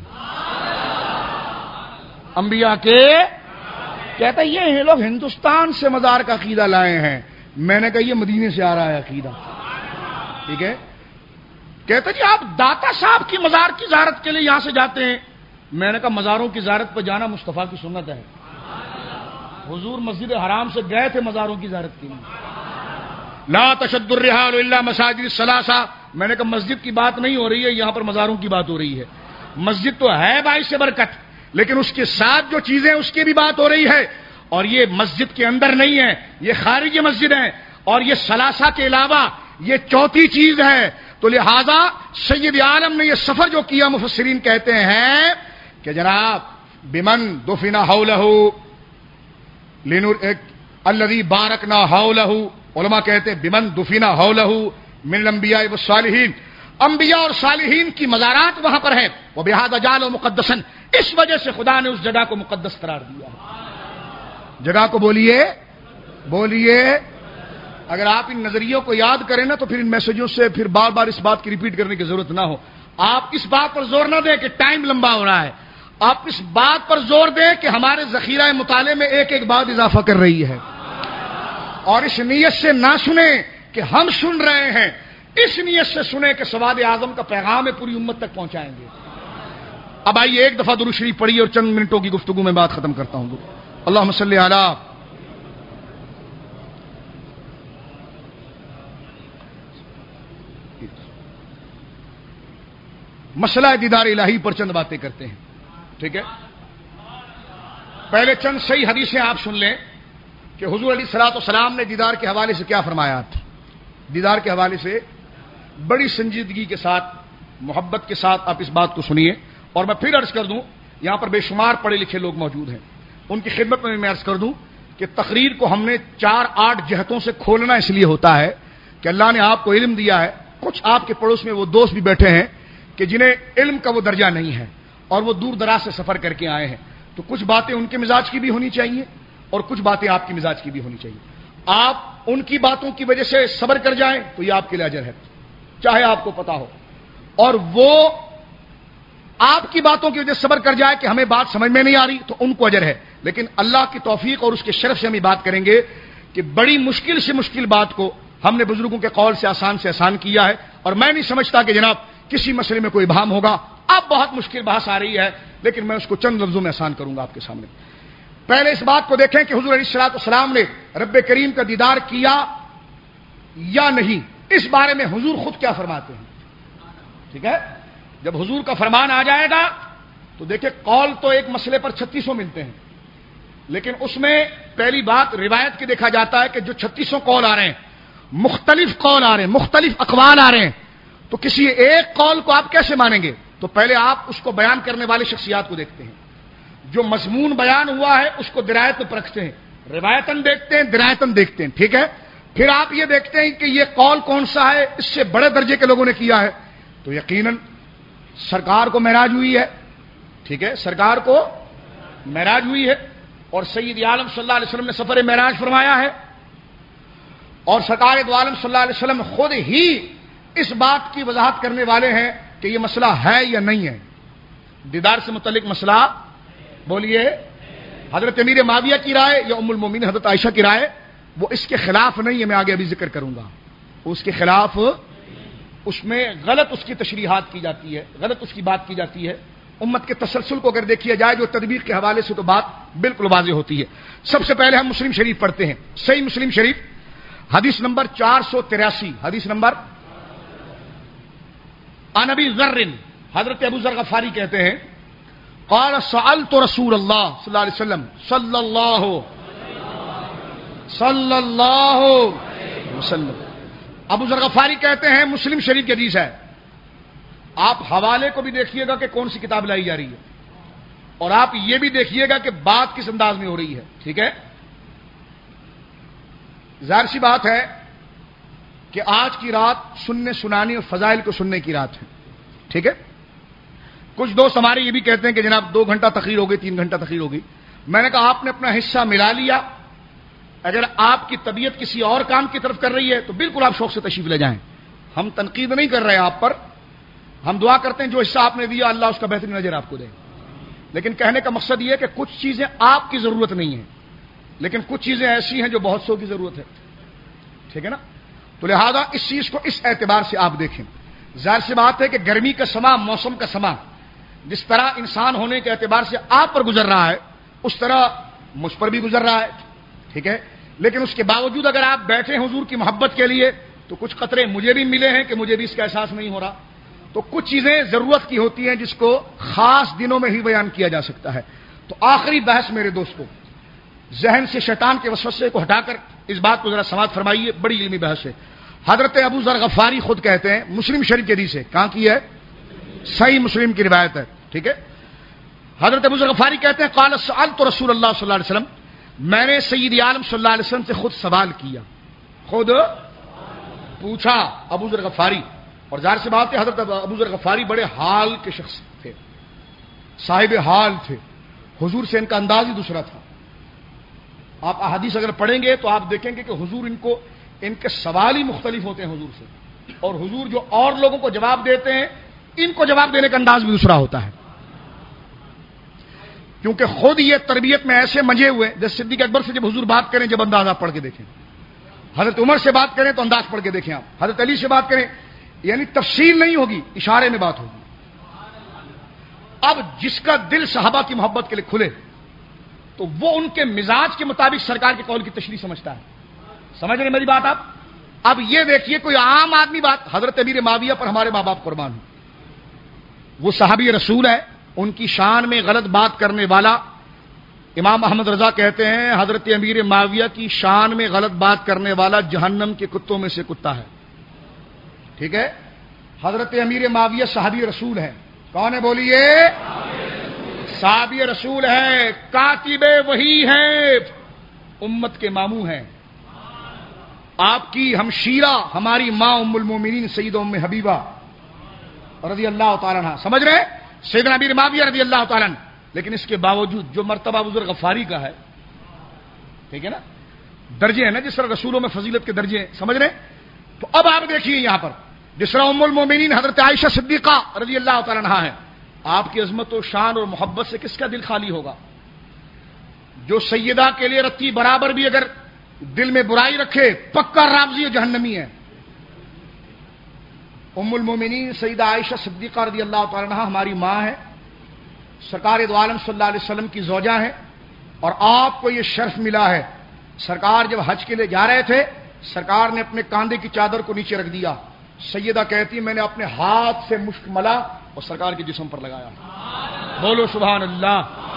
انبیاء کے، کہتا ہے یہ لوگ ہندوستان سے مزار کا عقیدہ لائے ہیں، میں نے کہا یہ مدینے سے آ رہا ہے عقیدہ۔ ٹھیک ہے؟ کہتا جی آپ داتا صاحب کی مزار کی زیارت کے لیے یہاں سے جاتے ہیں، میں نے کہا مزاروں کی زیارت پر جانا مصطفیٰ کی سنت ہے، حضور مسجد حرام سے گئے تھے مزاروں کی زیارت کے لیے۔ لا تشد الرحال الا مساجد الثلاثہ، میں نے کہا مسجد کی بات نہیں ہو رہی ہے، یہاں پر مزاروں کی بات ہو رہی ہے۔ مسجد تو ہے باعث برکت، لیکن اس کے ساتھ جو چیزیں اس کی بھی بات ہو رہی ہے، اور یہ مسجد کے اندر نہیں ہے، یہ خارج مسجد ہے، اور یہ ثلاثہ کے علاوہ یہ چوتھی چیز ہے۔ تو لہذا سید عالم نے یہ سفر جو کیا، مفسرین کہتے ہیں کہ جناب بمن دفن حولہ لنور الذی بارکنا حولہ، علماء کہتے ہیں بمن دفن حولہ من الانبیاء والصالحین، انبیاء اور صالحین کی مزارات وہاں پر ہیں، وبہذا جعلہ مقدسا، اس وجہ سے خدا نے اس جگہ کو مقدس قرار دیا ہے۔ جگہ کو بولیے بولیے اگر آپ ان نظریوں کو یاد کریں نا تو پھر ان میسجوں سے پھر بار بار اس بات کی ریپیٹ کرنے کی ضرورت نہ ہو۔ آپ اس بات پر زور نہ دیں کہ ٹائم لمبا ہو رہا ہے، آپ اس بات پر زور دیں کہ ہمارے ذخیرہ مطالعے میں ایک ایک بات اضافہ کر رہی ہے، اور اس نیت سے نہ سنیں کہ ہم سن رہے ہیں، اس نیت سے سنیں کہ سواد اعظم کا پیغام ہے پوری امت تک پہنچائیں گے۔ اب آئیے ایک دفعہ درود شریف پڑھیے اور چند منٹوں کی گفتگو میں بات ختم کرتا ہوں۔ اللہم صلی علی مسئلہ دیدار الہی پر چند باتیں کرتے ہیں۔ ٹھیک ہے؟ پہلے چند صحیح حدیثیں آپ سن لیں کہ حضور علیہ الصلوۃ والسلام نے دیدار کے حوالے سے کیا فرمایا تھا۔ دیدار کے حوالے سے بڑی سنجیدگی کے ساتھ، محبت کے ساتھ آپ اس بات کو سنیے، اور میں پھر عرض کر دوں یہاں پر بے شمار پڑھے لکھے لوگ موجود ہیں، ان کی خدمت میں میں عرض کر دوں کہ تقریر کو ہم نے چار آٹھ جہتوں سے کھولنا اس لیے ہوتا ہے کہ اللہ نے آپ کو علم دیا ہے، کچھ آپ کے پڑوس میں وہ دوست بھی بیٹھے ہیں کہ جنہیں علم کا وہ درجہ نہیں ہے اور وہ دور دراز سے سفر کر کے آئے ہیں، تو کچھ باتیں ان کے مزاج کی بھی ہونی چاہیے اور کچھ باتیں آپ کی مزاج کی بھی ہونی چاہیے. آپ ان کی باتوں کی وجہ سے صبر کر جائیں تو یہ آپ کے لیے اجر ہے, چاہے آپ کو پتا ہو, اور وہ آپ کی باتوں کی وجہ سے صبر کر جائے کہ ہمیں بات سمجھ میں نہیں آ رہی تو ان کو اجر ہے. لیکن اللہ کی توفیق اور اس کے شرف سے ہم یہ بات کریں گے کہ بڑی مشکل سے مشکل بات کو ہم نے بزرگوں کے قول سے آسان سے آسان کیا ہے, اور میں نہیں سمجھتا کہ جناب کسی مسئلے میں کوئی ابہام ہوگا. اب بہت مشکل بحث آ رہی ہے لیکن میں اس کو چند لفظوں میں آسان کروں گا آپ کے سامنے. پہلے اس بات کو دیکھیں کہ حضور علیہ الصلوۃ والسلام نے رب کریم کا دیدار کیا یا نہیں, اس بارے میں حضور خود کیا فرماتے ہیں. ٹھیک ہے, جب حضور کا فرمان آ جائے گا تو دیکھیں قول تو ایک مسئلے پر چھتیسوں ملتے ہیں, لیکن اس میں پہلی بات روایت کی دیکھا جاتا ہے کہ جو چھتیسوں قول آ رہے ہیں, مختلف قول آ رہے ہیں, مختلف اقوال آ رہے ہیں, تو کسی ایک قول کو آپ کیسے مانیں گے؟ تو پہلے آپ اس کو بیان کرنے والے شخصیات کو دیکھتے ہیں, جو مضمون بیان ہوا ہے اس کو درایت میں پرکھتے ہیں, روایتاً دیکھتے ہیں, درایتاً دیکھتے ہیں. ٹھیک ہے, پھر آپ یہ دیکھتے ہیں کہ یہ قول کون سا ہے, اس سے بڑے درجے کے لوگوں نے کیا ہے, تو یقیناً سرکار کو معراج ہوئی ہے. ٹھیک ہے, سرکار کو معراج ہوئی ہے اور سید عالم صلی اللہ علیہ وسلم نے سفر معراج فرمایا ہے, اور سرکار دو عالم صلی اللہ علیہ وسلم خود ہی اس بات کی وضاحت کرنے والے ہیں کہ یہ مسئلہ ہے یا نہیں ہے. دیدار سے متعلق مسئلہ بولیے حضرت امیر معاویہ کی رائے یا ام المومنین حضرت عائشہ کی رائے, وہ اس کے خلاف نہیں ہے, میں آگے ابھی ذکر کروں گا. اس کے خلاف, اس میں غلط اس کی تشریحات کی جاتی ہے, غلط اس کی بات کی جاتی ہے. امت کے تسلسل کو اگر دیکھیا جائے جو تدبیر کے حوالے سے تو بات بالکل واضح ہوتی ہے. سب سے پہلے ہم مسلم شریف پڑھتے ہیں, صحیح مسلم شریف حدیث نمبر چار سو تراسی, حدیث نمبر عن ابی ذر, حضرت ابو ذر غفاری کہتے ہیں قال سألت رسول اللہ صلی اللہ علیہ وسلم صلی اللہ صلی اللہ وسلم. ابو ذر غفاری کہتے ہیں, مسلم شریف کی حدیث ہے, آپ حوالے کو بھی دیکھیے گا کہ کون سی کتاب لائی جا رہی ہے, اور آپ یہ بھی دیکھیے گا کہ بات کس انداز میں ہو رہی ہے. ٹھیک ہے, ظاہر سی بات ہے کہ آج کی رات سننے سنانے اور فضائل کو سننے کی رات ہے. ٹھیک ہے, کچھ دوست ہمارے یہ بھی کہتے ہیں کہ جناب دو گھنٹہ تقریر ہو گئی, تین گھنٹہ تقریر ہو گئی. میں نے کہا آپ نے اپنا حصہ ملا لیا, اگر آپ کی طبیعت کسی اور کام کی طرف کر رہی ہے تو بالکل آپ شوق سے تشریف لے جائیں. ہم تنقید نہیں کر رہے آپ پر, ہم دعا کرتے ہیں جو حصہ آپ نے دیا اللہ اس کا بہترین اجر آپ کو دے. لیکن کہنے کا مقصد یہ ہے کہ کچھ چیزیں آپ کی ضرورت نہیں ہے, لیکن کچھ چیزیں ایسی ہیں جو بہت سو کی ضرورت ہے. ٹھیک ہے نا, تو لہذا اس چیز کو اس اعتبار سے آپ دیکھیں. ظاہر سی بات ہے کہ گرمی کا سما, موسم کا سما جس طرح انسان ہونے کے اعتبار سے آپ پر گزر رہا ہے اس طرح مجھ پر بھی گزر رہا ہے. ٹھیک ہے, لیکن اس کے باوجود اگر آپ بیٹھے حضور کی محبت کے لیے تو کچھ قطرے مجھے بھی ملے ہیں کہ مجھے بھی اس کا احساس نہیں ہو رہا. تو کچھ چیزیں ضرورت کی ہوتی ہیں جس کو خاص دنوں میں ہی بیان کیا جا سکتا ہے. تو آخری بحث میرے دوستوں, ذہن سے شیطان کے وسوسے کو ہٹا کر اس بات کو ذرا سماعت فرمائیے, بڑی علمی بحث ہے. حضرت ابو ذر غفاری خود کہتے ہیں, مسلم شریف کی حدیث ہے, کہاں کی ہے, صحیح مسلم کی روایت ہے. ٹھیک ہے, حضرت ابو ذر غفاری کہتے ہیں قال سألت رسول اللہ صلی اللہ علیہ وسلم, میں نے سید عالم صلی اللہ علیہ وسلم سے خود سوال کیا, خود پوچھا ابو ذر غفاری. اور ظاہر سی بات ہے حضرت ابو ذر غفاری بڑے حال کے شخص تھے, صاحب حال تھے, حضور سے ان کا انداز ہی دوسرا تھا. آپ احادیث اگر پڑھیں گے تو آپ دیکھیں گے کہ حضور ان کو, ان کے سوال ہی مختلف ہوتے ہیں حضور سے, اور حضور جو اور لوگوں کو جواب دیتے ہیں ان کو جواب دینے کا انداز بھی دوسرا ہوتا ہے. کیونکہ خود یہ تربیت میں ایسے منجے ہوئے, جیسے صدیق اکبر سے جب حضور بات کریں جب انداز آپ پڑھ کے دیکھیں, حضرت عمر سے بات کریں تو انداز پڑھ کے دیکھیں, آپ حضرت علی سے بات کریں یعنی تفصیل نہیں ہوگی, اشارے میں بات ہوگی. اب جس کا دل صحابہ کی محبت کے لیے کھلے تو وہ ان کے مزاج کے مطابق سرکار کے قول کی تشریح سمجھتا ہے. سمجھ رہے میری بات آپ؟ اب یہ دیکھیے کوئی عام آدمی بات, حضرت امیر معاویہ پر ہمارے ماں باپ قربان ہوں, وہ صحابی رسول ہے, ان کی شان میں غلط بات کرنے والا, امام احمد رضا کہتے ہیں حضرت امیر معاویہ کی شان میں غلط بات کرنے والا جہنم کے کتوں میں سے کتا ہے. ٹھیک ہے, حضرت امیر معاویہ صحابی رسول ہے. کون ہے بولیے؟ صحابی رسول ہے, کاتب وحی ہیں, امت کے ماموں ہیں. آپ کی ہمشیرہ ہماری ماں ام المومنین سیدہ ام حبیبہ رضی اللہ تعالیٰ عنہ, سمجھ رہے, سیدنا امیر معاویہ رضی اللہ تعالیٰ عنہ لیکن اس کے باوجود جو مرتبہ حضور غفاری کا ہے، ٹھیک ہے نا، درجے ہیں نا جس طرح رسولوں میں فضیلت کے درجے ہیں، سمجھ رہے ہیں؟ تو اب آپ دیکھیے یہاں پر جس طرح ام المومنین حضرت عائشہ صدیقہ رضی اللہ تعالی عنہا ہے، آپ کی عظمت و شان اور محبت سے کس کا دل خالی ہوگا؟ جو سیدہ کے لیے رتی برابر بھی اگر دل میں برائی رکھے پکا رافضی و جہنمی ہے۔ ام المومنین سیدہ عائشہ صدیقہ رضی اللہ تعالی عنہا ہماری ماں ہے، سرکار دو عالم صلی اللہ علیہ وسلم کی زوجہ ہے، اور آپ کو یہ شرف ملا ہے، سرکار جب حج کے لیے جا رہے تھے سرکار نے اپنے کاندھے کی چادر کو نیچے رکھ دیا، سیدہ کہتی میں نے اپنے ہاتھ سے مشک ملا اور سرکار کے جسم پر لگایا، بولو سبحان اللہ۔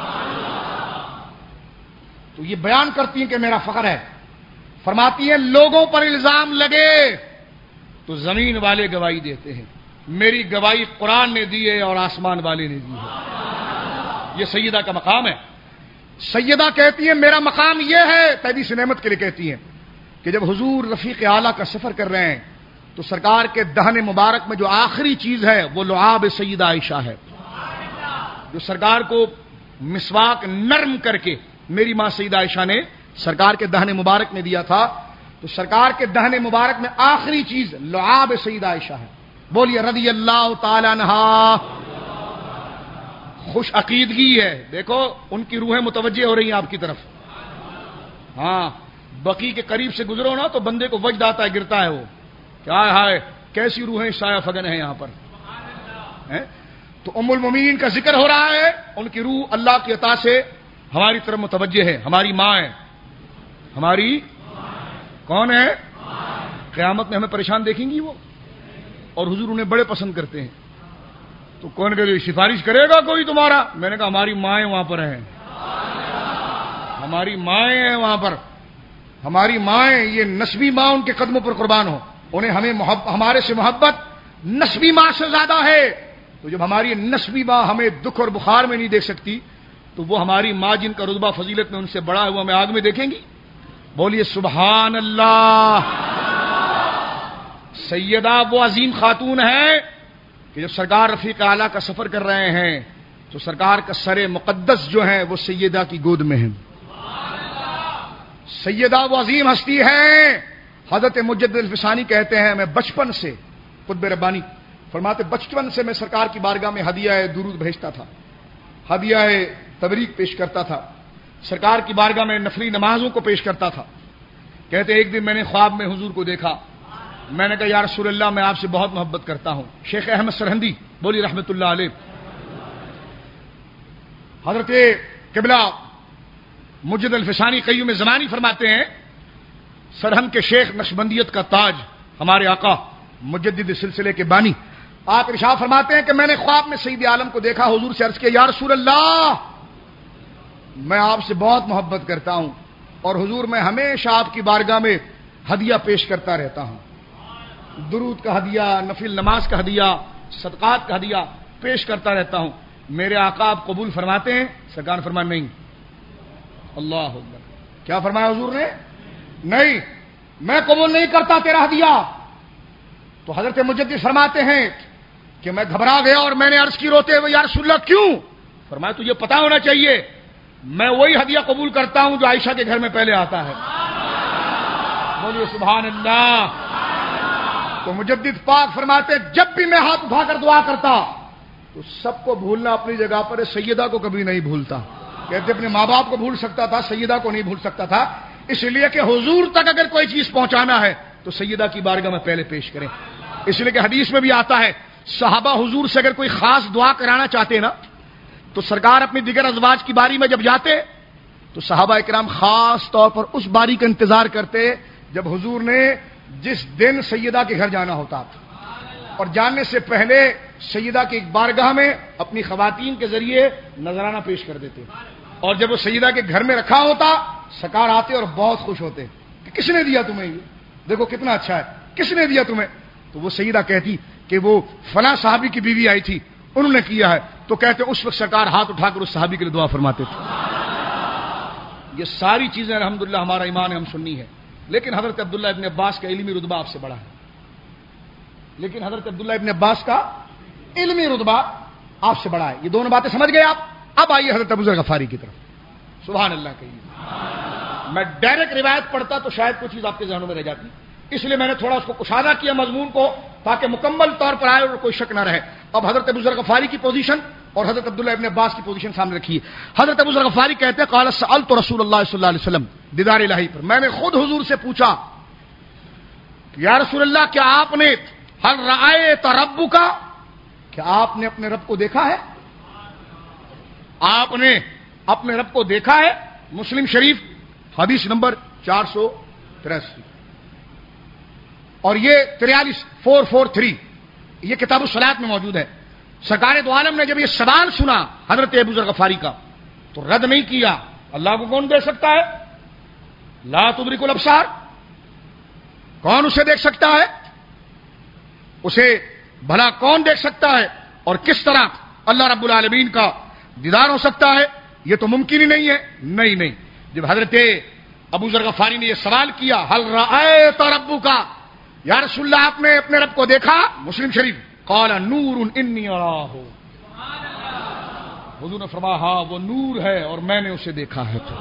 تو یہ بیان کرتی ہیں کہ میرا فخر ہے، فرماتی ہیں لوگوں پر الزام لگے تو زمین والے گواہی دیتے ہیں، میری گواہی قرآن نے دی ہے اور آسمان والے نے دی ہے، یہ سیدہ کا مقام ہے۔ سیدہ کہتی ہیں میرا مقام یہ ہے، تحدیث نعمت کے لیے کہتی ہیں کہ جب حضور رفیق اعلیٰ کا سفر کر رہے ہیں تو سرکار کے دہن مبارک میں جو آخری چیز ہے وہ لعاب سیدہ عائشہ ہے، جو سرکار کو مسواک نرم کر کے میری ماں سیدہ عائشہ نے سرکار کے دہن مبارک میں دیا تھا، تو سرکار کے دہن مبارک میں آخری چیز لعاب سیدہ عائشہ ہے، بولیے رضی اللہ تعالی عنہا۔ خوش عقیدگی ہے، دیکھو ان کی روحیں متوجہ ہو رہی ہیں آپ کی طرف، ہاں بقی کے قریب سے گزرو نا تو بندے کو وجد آتا ہے، گرتا ہے وہ، کیا ہے کیسی روحیں سایہ فگن ہیں یہاں پر، تو ام المومنین کا ذکر ہو رہا ہے، ان کی روح اللہ کی عطا سے ہماری طرف متوجہ ہے، ہماری ماں ہے، ہماری کون ہے؟ قیامت میں ہمیں پریشان دیکھیں گی وہ، اور حضور انہیں بڑے پسند کرتے ہیں، تو کون کہ سفارش کرے گا کوئی تمہارا؟ میں نے کہا ہماری مائیں وہاں پر ہیں، ہماری مائیں ہیں وہاں پر، ہماری مائیں، یہ نسبی ماں ان کے قدموں پر قربان ہو، انہیں ہمیں محبت، ہمارے سے محبت نسبی ماں سے زیادہ ہے، تو جب ہماری نسبی ماں ہمیں دکھ اور بخار میں نہیں دیکھ سکتی تو وہ ہماری ماں جن کا رتبہ فضیلت میں ان سے بڑا ہے وہ ہمیں آگ میں دیکھیں گی؟ بولیے سبحان اللہ۔ سیدہ وہ عظیم خاتون ہے کہ جب سرکار رفیق اعلیٰ کا سفر کر رہے ہیں تو سرکار کا سر مقدس جو ہے وہ سیدہ کی گود میں ہے۔ سیدہ وہ عظیم ہستی ہے، حضرت مجدد الفسانی کہتے ہیں میں بچپن سے، قطب ربانی فرماتے بچپن سے میں سرکار کی بارگاہ میں ہدیہ درود بھیجتا تھا، ہدیہ تبریک پیش کرتا تھا، سرکار کی بارگاہ میں نفلی نمازوں کو پیش کرتا تھا۔ کہتے ایک دن میں نے خواب میں حضور کو دیکھا، میں نے کہا یا رسول اللہ میں آپ سے بہت محبت کرتا ہوں۔ شیخ احمد سرہندی بولی رحمت اللہ علیہ، حضرت قبلہ مجد الفسانی قیوم زمانی فرماتے ہیں سرہند کے شیخ نقشبندیت کا تاج ہمارے آقا مجدد سلسلے کے بانی، آپ ارشاد فرماتے ہیں کہ میں نے خواب میں سید عالم کو دیکھا، حضور سے عرض کیا یا رسول اللہ میں آپ سے بہت محبت کرتا ہوں اور حضور میں ہمیشہ آپ کی بارگاہ میں ہدیہ پیش کرتا رہتا ہوں، درود کا ہدیہ، نفل نماز کا ہدیہ، صدقات کا ہدیہ پیش کرتا رہتا ہوں، میرے آقا آپ قبول فرماتے ہیں؟ سرکار فرمایا نہیں۔ اللہ اکبر، کیا فرمایا حضور نے؟ نہیں، میں قبول نہیں کرتا تیرا ہدیہ۔ تو حضرت مجدد فرماتے ہیں کہ میں گھبرا گیا اور میں نے عرض کی روتے ہوئے یا رسول اللہ کیوں؟ فرمایا تجھے پتا ہونا چاہیے میں وہی ہدیہ قبول کرتا ہوں جو عائشہ کے گھر میں پہلے آتا ہے، بولیے سبحان اللہ۔ تو مجدد پاک فرماتے جب بھی میں ہاتھ اٹھا کر دعا کرتا تو سب کو بھولنا اپنی جگہ پر ہے، سیدہ کو کبھی نہیں بھولتا، کہتے اپنے ماں باپ کو بھول سکتا تھا، سیدہ کو نہیں بھول سکتا تھا، اس لیے کہ حضور تک اگر کوئی چیز پہنچانا ہے تو سیدہ کی بارگاہ میں پہلے پیش کریں، اس لیے کہ حدیث میں بھی آتا ہے صحابہ حضور سے اگر کوئی خاص دعا کرانا چاہتے نا تو سرکار اپنی دیگر ازواج کی باری میں جب جاتے تو صحابہ اکرام خاص طور پر اس باری کا انتظار کرتے جب حضور نے جس دن سیدہ کے گھر جانا ہوتا، اور جانے سے پہلے سیدہ کی ایک بارگاہ میں اپنی خواتین کے ذریعے نذرانہ پیش کر دیتے، اور جب وہ سیدہ کے گھر میں رکھا ہوتا سرکار آتے اور بہت خوش ہوتے کہ کس نے دیا تمہیں یہ، دیکھو کتنا اچھا ہے، کس نے دیا تمہیں؟ تو وہ سیدہ کہتی کہ وہ فلاں صحابی کی بیوی آئی تھی انہوں نے کیا ہے، تو کہتے اس وقت سرکار ہاتھ اٹھا کر اس صحابی کے لیے دعا فرماتے تھے۔ یہ ساری چیزیں الحمدللہ ہمارا ایمان ہے، ہم سنی ہے، لیکن حضرت عبداللہ ابن عباس کا علمی رتبہ آپ سے بڑا ہے، لیکن حضرت عبداللہ ابن عباس کا علمی رتبہ آپ سے بڑا ہے، یہ دونوں باتیں سمجھ گئے آپ؟ اب آئیے حضرت ابو ذر غفاری کی طرف. سبحان اللہ کہیے. میں ڈائریکٹ روایت پڑھتا تو شاید کچھ چیز آپ کے ذہنوں میں رہ جاتی، اس لیے میں نے تھوڑا اس کو کشادہ کیا مضمون کو تاکہ مکمل طور پر آئے اور کوئی شک نہ رہے. اب حضرت ابو ذر غفاری کی پوزیشن اور حضرت عبداللہ ابن عباس کی پوزیشن سامنے رکھیے. حضرت ابو ذر غفاری کہتے ہیں قال سألت رسول اللہ صلی اللہ علیہ وسلم دیدار الہی پر، میں نے خود حضور سے پوچھا کہ یا رسول اللہ کیا آپ نے ہل رأیت ربک، کیا آپ نے اپنے رب کو دیکھا ہے؟ آپ نے اپنے رب کو دیکھا ہے؟ مسلم شریف حدیث نمبر چار سو تراسی اور یہ تریالیس فور فور تھری یہ کتاب الصلاۃ میں موجود ہے. سرکار دو عالم نے جب یہ سوال سنا حضرت ابو ذر غفاری کا تو رد نہیں کیا. اللہ کو کون دیکھ سکتا ہے؟ لا تدرک الابصار، کون اسے دیکھ سکتا ہے؟ اسے بھلا کون دیکھ سکتا ہے؟ اور کس طرح اللہ رب العالمین کا دیدار ہو سکتا ہے؟ یہ تو ممکن ہی نہیں ہے. نہیں نہیں جب حضرت ابو ذر غفاری نے یہ سوال کیا ہل رأیت ربک، یا رسول اللہ آپ نے اپنے رب کو دیکھا؟ مسلم شریف قال نور انی اراہ، حضور نے فرمایا ہاں وہ نور ہے اور میں نے اسے دیکھا ہے. تو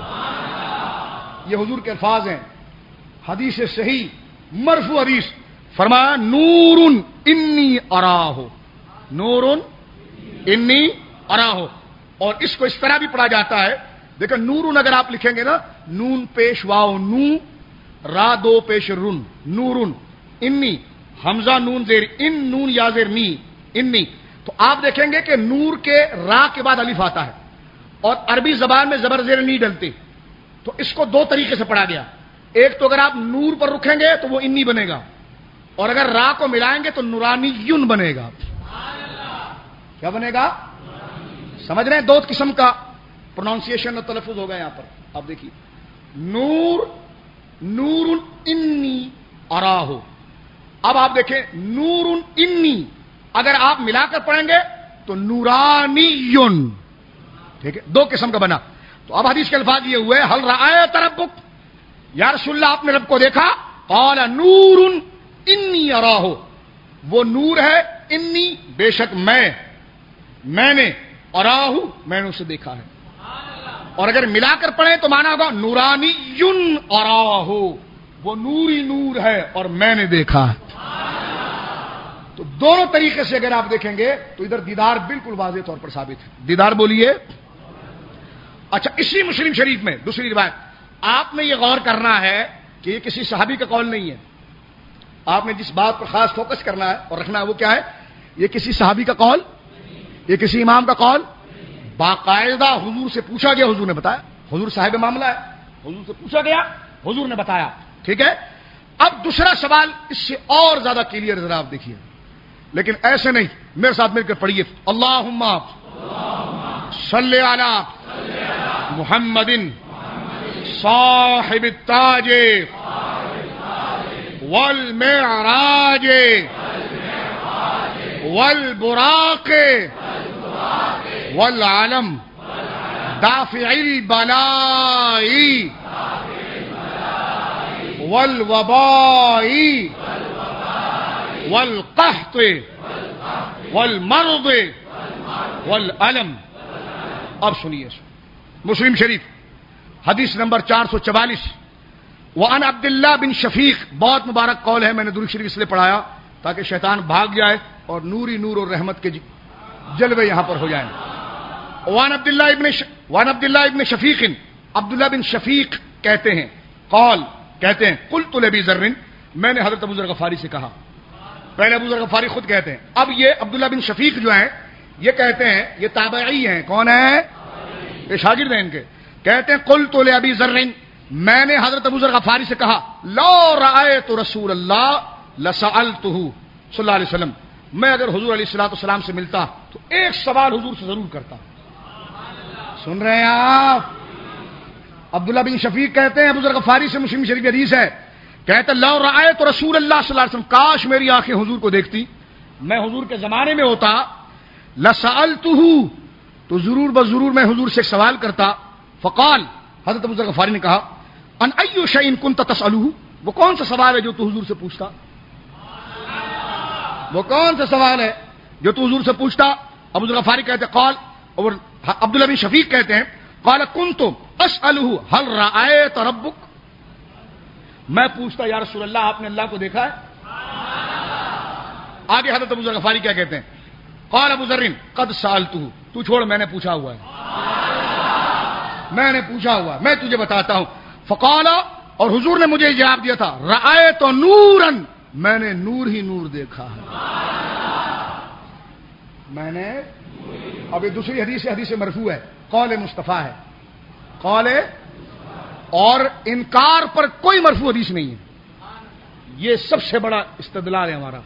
یہ حضور کے الفاظ ہیں، حدیث صحیح مرفوع حدیث. فرمایا نور انی اراہ، نور انی اراہ. اور اس کو اس طرح بھی پڑھا جاتا ہے، دیکھیں نورن اگر آپ لکھیں گے نا، نون پیش واو نو، را دو پیش رن، نورن. انی حمزہ نون زیر ان، نون یا زیر نی، انی. تو آپ دیکھیں گے کہ نور کے را کے بعد الف آتا ہے اور عربی زبان میں زبر زیر نی ڈلتے. تو اس کو دو طریقے سے پڑھا گیا. ایک تو اگر آپ نور پر رکھیں گے تو وہ انی بنے گا، اور اگر را کو ملائیں گے تو نورانی یون بنے گا. کیا بنے گا؟ سمجھ رہے ہیں؟ دو قسم کا پروننسیشن اور تلفظ ہوگا یہاں پر. آپ دیکھیے نور، نور انی اراہ. اب آپ دیکھیں نور انی اگر آپ ملا کر پڑھیں گے تو نورانی یون. ٹھیک ہے، دو قسم کا بنا. تو اب حدیث کے الفاظ یہ ہوئے ہل رأیت ربک، یا رسول اللہ آپ نے رب کو دیکھا؟ قال نور انی اراہ، وہ نور ہے، انی بے شک میں، میں نے، اراہ میں نے اسے دیکھا ہے. اور اگر ملا کر پڑھیں تو مانا ہوگا نورانی یون اراہ، وہ نوری نور ہے اور میں نے دیکھا ہے. تو دونوں طریقے سے اگر آپ دیکھیں گے تو ادھر دیدار بالکل واضح طور پر ثابت ہے. دیدار بولیے. اچھا اسی مسلم شریف میں دوسری روایت، آپ نے یہ غور کرنا ہے کہ یہ کسی صحابی کا قول نہیں ہے. آپ نے جس بات پر خاص فوکس کرنا ہے اور رکھنا ہے وہ کیا ہے؟ یہ کسی صحابی کا قول، یہ کسی امام کا قول، باقاعدہ حضور سے پوچھا گیا، حضور نے بتایا. حضور صاحب معاملہ ہے، حضور سے پوچھا گیا، حضور نے بتایا. ٹھیک ہے. اب دوسرا سوال اس سے اور زیادہ کلیئر ذرا آپ دیکھیے، لیکن ایسے نہیں، میرے ساتھ مل کر پڑھیے اللہم صلی علی محمد صاحب التاج والمعراج والبراق والعلم دافع البلاء والوباء والقحط والمرض والعلم. اب سنیے مسلم شریف حدیث نمبر چار سو چوالیس. وعن عبداللہ بن شفیق، بہت مبارک قول ہے، میں نے درود شریف اس لیے پڑھایا تاکہ شیطان بھاگ جائے اور نوری نور اور رحمت کے جلوے یہاں پر ہو جائیں. وعن عبداللہ ابن ش... وعن عبداللہ ابن شفیق، عبداللہ بن شفیق کہتے ہیں قول کہتے ہیں قلت لابی ذر، میں نے حضرت ابو ذر غفاری سے کہا. پہلے ابو ذر غفاری خود کہتے ہیں، اب یہ عبداللہ بن شفیق جو ہیں یہ کہتے ہیں، یہ تابعی ہیں. کون ہیں؟ یہ شاگرد ہیں ان کے. کہتے ہیں قلت لابی ذر، میں نے حضرت ابو ذر غفاری سے کہا لو رأیت رسول اللہ لسألتہ صلی اللہ علیہ وسلم، میں اگر حضور علیہ الصلوۃ والسلام سے ملتا تو ایک سوال حضور سے ضرور کرتا. سن رہے ہیں آپ؟ عبداللہ بن شفیق کہتے ہیں ابو ذر غفاری سے، مسلم شریف حدیث ہے، کہتے ہیں لو رأیت رسول اللہ صلی اللہ علیہ وسلم، کاش میری آنکھیں حضور کو دیکھتی، میں حضور کے زمانے میں ہوتا، لسألتہ تو ضرور بضرور میں حضور سے سوال کرتا. فقال، حضرت ابو ذر غفاری نے کہا ان ای شیء کنت تسألہ، وہ کون سا سوال ہے جو تو حضور سے پوچھتا؟ وہ کون سا سوال ہے جو تو حضور سے پوچھتا؟ ابو ذر غفاری کہتے قال، اور عبداللہ بن شفیق کہتے ہیں قال كنت اسألہ هل رأیت ربک، میں پوچھتا یا رسول اللہ آپ نے اللہ کو دیکھا ہے؟ آگے حضرت ابو ذر غفاری کیا کہتے ہیں قال ابو ذر قد سألتہ، تو چھوڑ میں نے پوچھا ہوا ہے، میں نے پوچھا ہوا، میں تجھے بتاتا ہوں. فقال، اور حضور نے مجھے جواب دیا تھا رأیت نورا، میں نے نور ہی نور دیکھا ہے، میں نے. اب یہ دوسری حدیث حدیث مرفوع ہے، قول مصطفیٰ ہے، قول، اور انکار پر کوئی مرفوع حدیث نہیں ہے. یہ سب سے بڑا استدلال ہے ہمارا.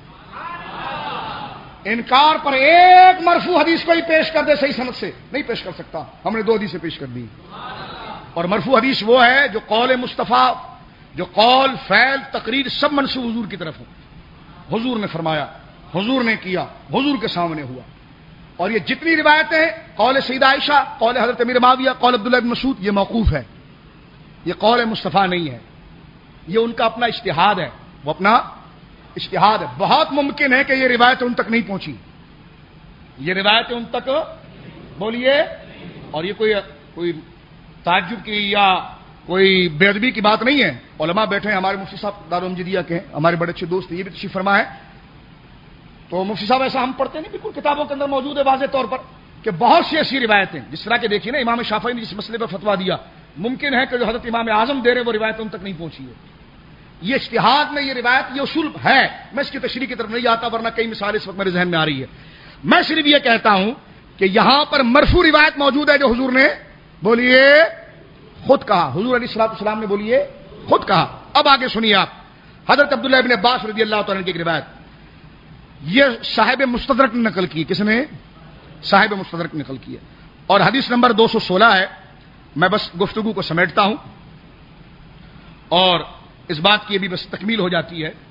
انکار پر ایک مرفوع حدیث کو ہی پیش کر دے صحیح سند سے نہیں پیش کر سکتا. ہم نے دو حدیثیں پیش کر دی، اور مرفوع حدیث وہ ہے جو قول مصطفیٰ، جو قول، فعل، تقریر سب منسوب حضور کی طرف ہو. حضور نے فرمایا، حضور نے کیا، حضور کے سامنے ہوا. اور یہ جتنی روایتیں ہیں، قول سیدہ عائشہ، قول حضرت امیر معاویہ، قول عبداللہ بن مسعود، یہ موقوف ہے، یہ قول مصطفیٰ نہیں ہے، یہ ان کا اپنا اجتہاد ہے، وہ اپنا اجتہاد ہے. بہت ممکن ہے کہ یہ روایتیں ان تک نہیں پہنچی، یہ روایتیں ان تک بولیے. اور یہ کوئی کوئی تعجب کی یا کوئی بے ادبی کی بات نہیں ہے. علماء بیٹھے ہیں، ہمارے مفتی صاحب دارالمجیدیہ کے ہیں، ہمارے بڑے اچھے دوست ہیں، یہ بھی تشریف فرما ہے. تو مفتی صاحب ایسا ہم پڑھتے نہیں، بالکل کتابوں کے اندر موجود ہے واضح طور پر کہ بہت سی ایسی روایتیں، جس طرح کہ دیکھیے نا امام شافعی نے جس مسئلے پر فتویٰ دیا، ممکن ہے کہ جو حضرت امام اعظم دے رہے وہ روایتیں ان تک نہیں پہنچی ہے. یہ اجتہاد میں یہ روایت، یہ اصول ہے. میں اس کی تشریح کی طرف نہیں آتا، ورنہ کئی مثالیں اس وقت میرے ذہن میں آ رہی ہے. میں صرف یہ کہتا ہوں کہ یہاں پر مرفوع روایت موجود ہے جو حضور نے بولیے خود کہا، حضور علیہ الصلوۃ والسلام نے بولیے خود کہا. اب آگے سنیے آپ، حضرت عبداللہ ابن عباس رضی اللہ تعالیٰ عنہ کی ایک روایت، یہ صاحب مستدرک نے نقل کی. کس نے؟ صاحب مستدرک نے نقل کی ہے، اور حدیث نمبر دو سو سولہ ہے. میں بس گفتگو کو سمیٹتا ہوں اور اس بات کی ابھی بس تکمیل ہو جاتی ہے.